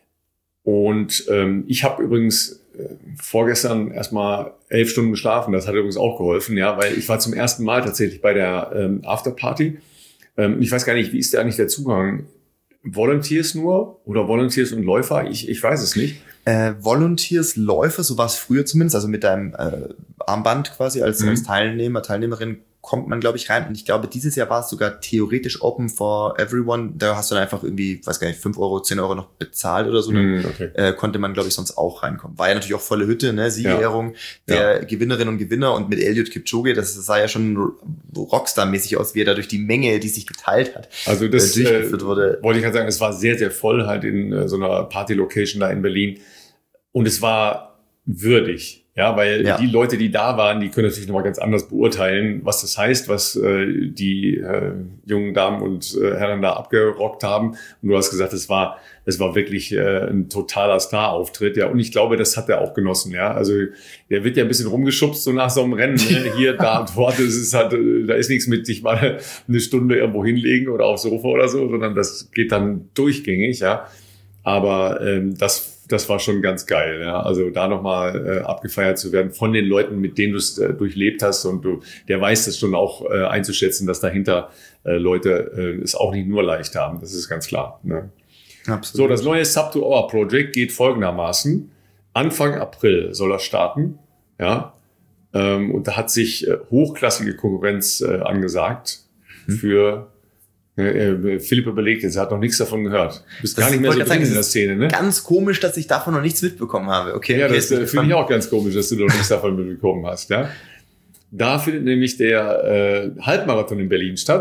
Und ich habe übrigens vorgestern erstmal 11 Stunden geschlafen. Das hat übrigens auch geholfen, ja, weil ich war zum ersten Mal tatsächlich bei der Afterparty. Ich weiß gar nicht, wie ist da eigentlich der Zugang? Volunteers nur oder Volunteers und Läufer? Ich weiß es nicht. Volunteers, Läufer, so war es früher zumindest, also mit deinem Armband quasi als Teilnehmer, Teilnehmerin kommt man, glaube ich, rein. Und ich glaube, dieses Jahr war es sogar theoretisch open for everyone. Da hast du dann einfach irgendwie, weiß gar nicht, 5 Euro, 10 Euro noch bezahlt oder so. Konnte man, glaube ich, sonst auch reinkommen. War ja natürlich auch volle Hütte, ne? Siegerehrung der Gewinnerinnen und Gewinner. Und mit Eliud Kipchoge, das sah ja schon Rockstar-mäßig aus, wie er da durch die Menge, die sich geteilt hat, also das durchgeführt wurde. Wollte ich gerade sagen, es war sehr, sehr voll halt in so einer Party-Location da in Berlin. Und es war würdig. Ja, weil die Leute, die da waren, die können natürlich nochmal ganz anders beurteilen, was das heißt, was die jungen Damen und Herren da abgerockt haben. Und du hast gesagt, es war wirklich ein totaler Star-Auftritt. Ja, und ich glaube, das hat er auch genossen. Ja, also der wird ja ein bisschen rumgeschubst so nach so einem Rennen. Ne? Hier, da, dort. Es ist halt, da ist nichts mit sich mal eine Stunde irgendwo hinlegen oder aufs Sofa oder so, sondern das geht dann durchgängig. Ja, aber das war schon ganz geil, ja. Also da nochmal abgefeiert zu werden von den Leuten, mit denen du es durchlebt hast, und der weiß das schon auch einzuschätzen, dass dahinter Leute es auch nicht nur leicht haben. Das ist ganz klar. Ne? Absolut. So, das neue Sub-2-Hour-Projekt geht folgendermaßen. Anfang April soll er starten, ja. Und da hat sich hochklassige Konkurrenz angesagt für Philipp überlegt jetzt, er hat noch nichts davon gehört. Du bist gar nicht mehr so drin in der Szene, ne? Ganz komisch, dass ich davon noch nichts mitbekommen habe. Okay, ja, das finde ich auch ganz komisch, dass du noch nichts davon mitbekommen hast, ja. Da findet nämlich der Halbmarathon in Berlin statt.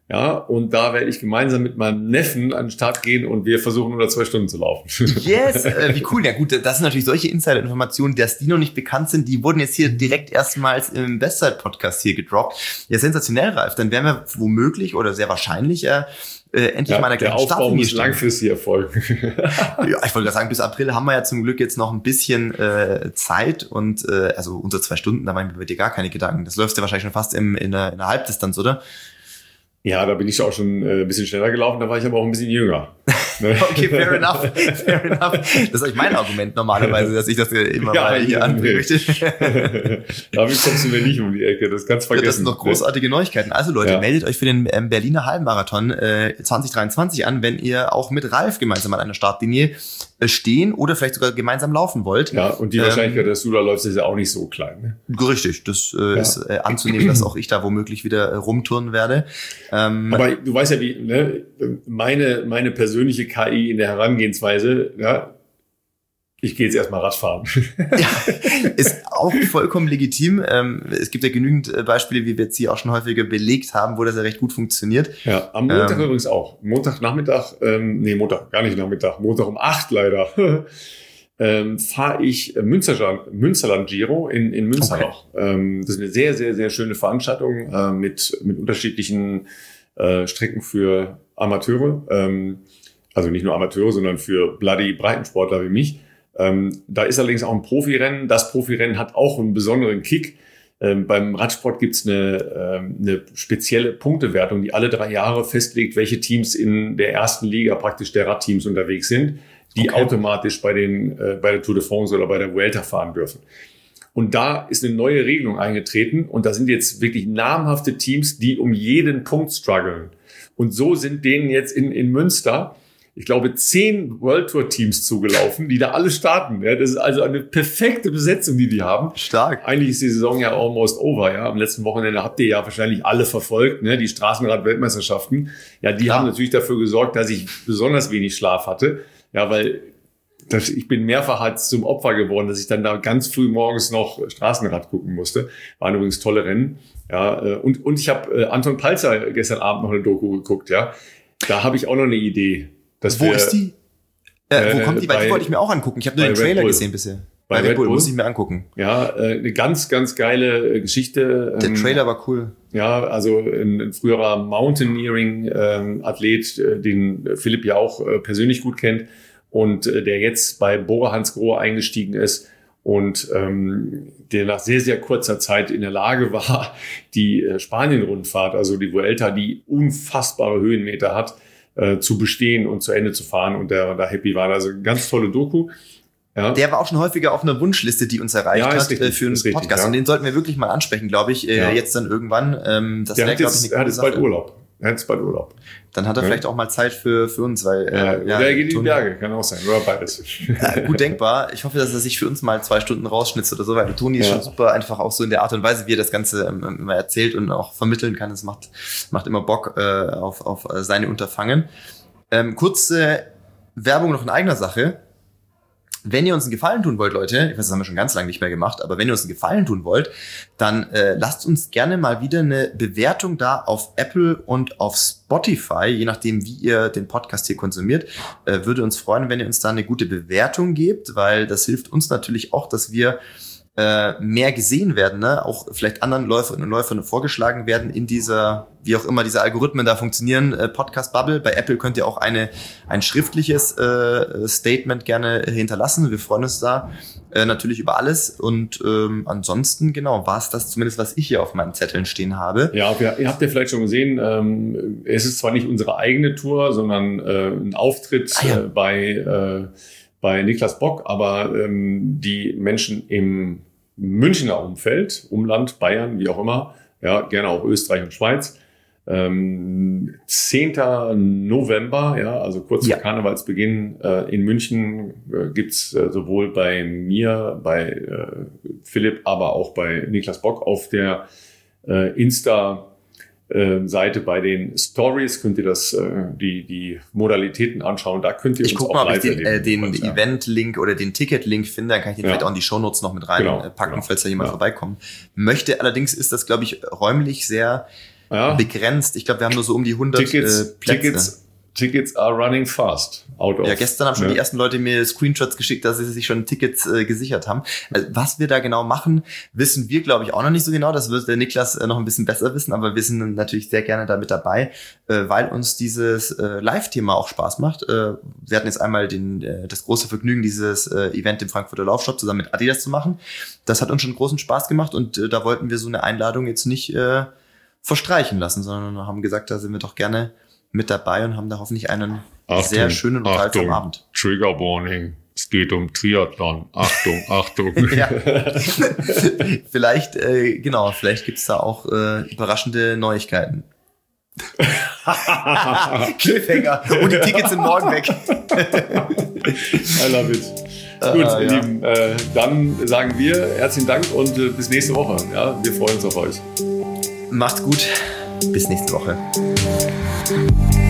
Ja, und da werde ich gemeinsam mit meinem Neffen an den Start gehen und wir versuchen unter 2 Stunden zu laufen. Yes, wie cool. Ja gut, das sind natürlich solche Insider-Informationen, dass die noch nicht bekannt sind. Die wurden jetzt hier direkt erstmals im Bestzeit-Podcast hier gedroppt. Ja, sensationell, Ralf. Dann werden wir womöglich oder sehr wahrscheinlich endlich mal eine kleine Startlinie. Der Aufbau muss langfristig erfolgen. Ja, ich wollte gerade sagen, bis April haben wir ja zum Glück jetzt noch ein bisschen Zeit und also unter 2 Stunden, da machen wir dir gar keine Gedanken. Das läufst ja wahrscheinlich schon fast in einer Halbdistanz, oder? Ja, da bin ich auch schon ein bisschen schneller gelaufen, da war ich aber auch ein bisschen jünger. Okay, fair enough. Das ist eigentlich mein Argument normalerweise, dass ich das immer mal hier anbringen möchte. Damit kommst du mir nicht um die Ecke, das kannst du vergessen. Das sind noch großartige Neuigkeiten. Also Leute, meldet euch für den Berliner Halbmarathon 2023 an, wenn ihr auch mit Ralf gemeinsam an einer Startlinie stehen oder vielleicht sogar gemeinsam laufen wollt. Ja, und die Wahrscheinlichkeit, dass du da läufst, ist ja auch nicht so klein. Ne? Richtig, das ist anzunehmen, dass auch ich da womöglich wieder rumturnen werde. Aber du weißt ja, wie meine persönliche KI in der Herangehensweise, ja, ich gehe jetzt erstmal Radfahren. Ja, ist auch vollkommen legitim. Es gibt ja genügend Beispiele, wie wir jetzt hier auch schon häufiger belegt haben, wo das ja recht gut funktioniert. Ja, am Montag übrigens auch. Montagnachmittag, Montag, gar nicht Nachmittag, Montag um 8 leider, fahre ich Münsterland Giro in Münster noch. Das ist eine sehr, sehr, sehr schöne Veranstaltung mit unterschiedlichen Strecken für Amateure. Also nicht nur Amateure, sondern für bloody Breitensportler wie mich. Da ist allerdings auch ein Profirennen. Das Profirennen hat auch einen besonderen Kick. Beim Radsport gibt's eine spezielle Punktewertung, die alle 3 Jahre festlegt, welche Teams in der ersten Liga praktisch der Radteams unterwegs sind, die automatisch bei der Tour de France oder bei der Vuelta fahren dürfen. Und da ist eine neue Regelung eingetreten und da sind jetzt wirklich namhafte Teams, die um jeden Punkt strugglen. Und so sind denen jetzt in Münster, ich glaube, 10 World Tour Teams zugelaufen, die da alle starten. Ja, das ist also eine perfekte Besetzung, die haben. Stark. Eigentlich ist die Saison ja almost over. Ja, am letzten Wochenende habt ihr ja wahrscheinlich alle verfolgt, ne? Die Straßenrad-Weltmeisterschaften. Ja, die haben natürlich dafür gesorgt, dass ich besonders wenig Schlaf hatte. Ja, weil ich bin mehrfach halt zum Opfer geworden, dass ich dann da ganz früh morgens noch Straßenrad gucken musste. Waren übrigens tolle Rennen. Ja, und ich habe Anton Palzer gestern Abend noch eine Doku geguckt. Ja, da habe ich auch noch eine Idee. Wo ist die? Wo kommt die? Weil die wollte ich mir auch angucken. Ich habe nur den Trailer gesehen bisher. Bei Red Bull muss ich mir angucken. Ja, eine ganz, ganz geile Geschichte. Der Trailer war cool. Ja, also ein früherer Mountaineering-Athlet, den Philipp ja auch persönlich gut kennt und der jetzt bei Bora Hansgrohe eingestiegen ist und der nach sehr, sehr kurzer Zeit in der Lage war, die Spanien-Rundfahrt, also die Vuelta, die unfassbare Höhenmeter hat, zu bestehen und zu Ende zu fahren und der da happy war. Also eine ganz tolle Doku. Ja. Der war auch schon häufiger auf einer Wunschliste, die uns erreicht hat für einen Podcast. Und den sollten wir wirklich mal ansprechen, glaube ich, jetzt dann irgendwann. Das der hat jetzt bald Urlaub. Dann hat er vielleicht auch mal Zeit für uns, weil oder er geht in die Berge, kann auch sein, oder beides. Gut denkbar. Ich hoffe, dass er sich für uns mal 2 Stunden rausschnitzt oder so, weil Toni ist schon super, einfach auch so in der Art und Weise, wie er das Ganze immer erzählt und auch vermitteln kann. Es macht immer Bock auf seine Unterfangen. Kurze Werbung noch in eigener Sache. Wenn ihr uns einen Gefallen tun wollt, Leute, ich weiß, das haben wir schon ganz lange nicht mehr gemacht, aber wenn ihr uns einen Gefallen tun wollt, dann lasst uns gerne mal wieder eine Bewertung da auf Apple und auf Spotify, je nachdem, wie ihr den Podcast hier konsumiert. Würde uns freuen, wenn ihr uns da eine gute Bewertung gebt, weil das hilft uns natürlich auch, dass wir mehr gesehen werden, ne? Auch vielleicht anderen Läuferinnen und Läufern vorgeschlagen werden in dieser, wie auch immer diese Algorithmen da funktionieren, Podcast-Bubble. Bei Apple könnt ihr auch ein schriftliches Statement gerne hinterlassen. Wir freuen uns da natürlich über alles. Und ansonsten, genau, war es das zumindest, was ich hier auf meinen Zetteln stehen habe. Ja, ihr habt ja vielleicht schon gesehen, es ist zwar nicht unsere eigene Tour, sondern ein Auftritt bei Niklas Bock, aber die Menschen im Münchner Umfeld, Umland, Bayern, wie auch immer, ja, gerne auch Österreich und Schweiz. 10. November, ja, also kurz vor Karnevalsbeginn in München gibt's sowohl bei mir, bei Philipp, aber auch bei Niklas Bock auf der Insta-Seite bei den Stories könnt ihr die Modalitäten anschauen. Da könnt ihr uns auch live erleben. Ich guck mal, ob ich den Event-Link oder den Ticket-Link finde. Dann kann ich den vielleicht auch in die Shownotes noch mit reinpacken, falls da jemand vorbeikommen möchte. Allerdings ist das, glaube ich, räumlich sehr begrenzt. Ich glaube, wir haben nur so um die 100 Plätze. Tickets are running fast. Ja, gestern haben schon die ersten Leute mir Screenshots geschickt, dass sie sich schon Tickets gesichert haben. Was wir da genau machen, wissen wir, glaube ich, auch noch nicht so genau. Das wird der Niklas noch ein bisschen besser wissen, aber wir sind natürlich sehr gerne da mit dabei, weil uns dieses Live-Thema auch Spaß macht. Wir hatten jetzt einmal das große Vergnügen, dieses Event im Frankfurter Laufshop zusammen mit Adidas zu machen. Das hat uns schon großen Spaß gemacht und da wollten wir so eine Einladung jetzt nicht verstreichen lassen, sondern haben gesagt, da sind wir doch gerne mit dabei und haben da hoffentlich einen sehr schönen und unterhaltsamen Abend. Trigger Warning. Es geht um Triathlon. Achtung, Achtung. Ja. Vielleicht gibt's da auch überraschende Neuigkeiten. Cliffhanger. Und die Tickets sind morgen weg. I love it. Gut, ihr Lieben, dann sagen wir herzlichen Dank und bis nächste Woche. Ja, wir freuen uns auf euch. Macht's gut. Bis nächste Woche.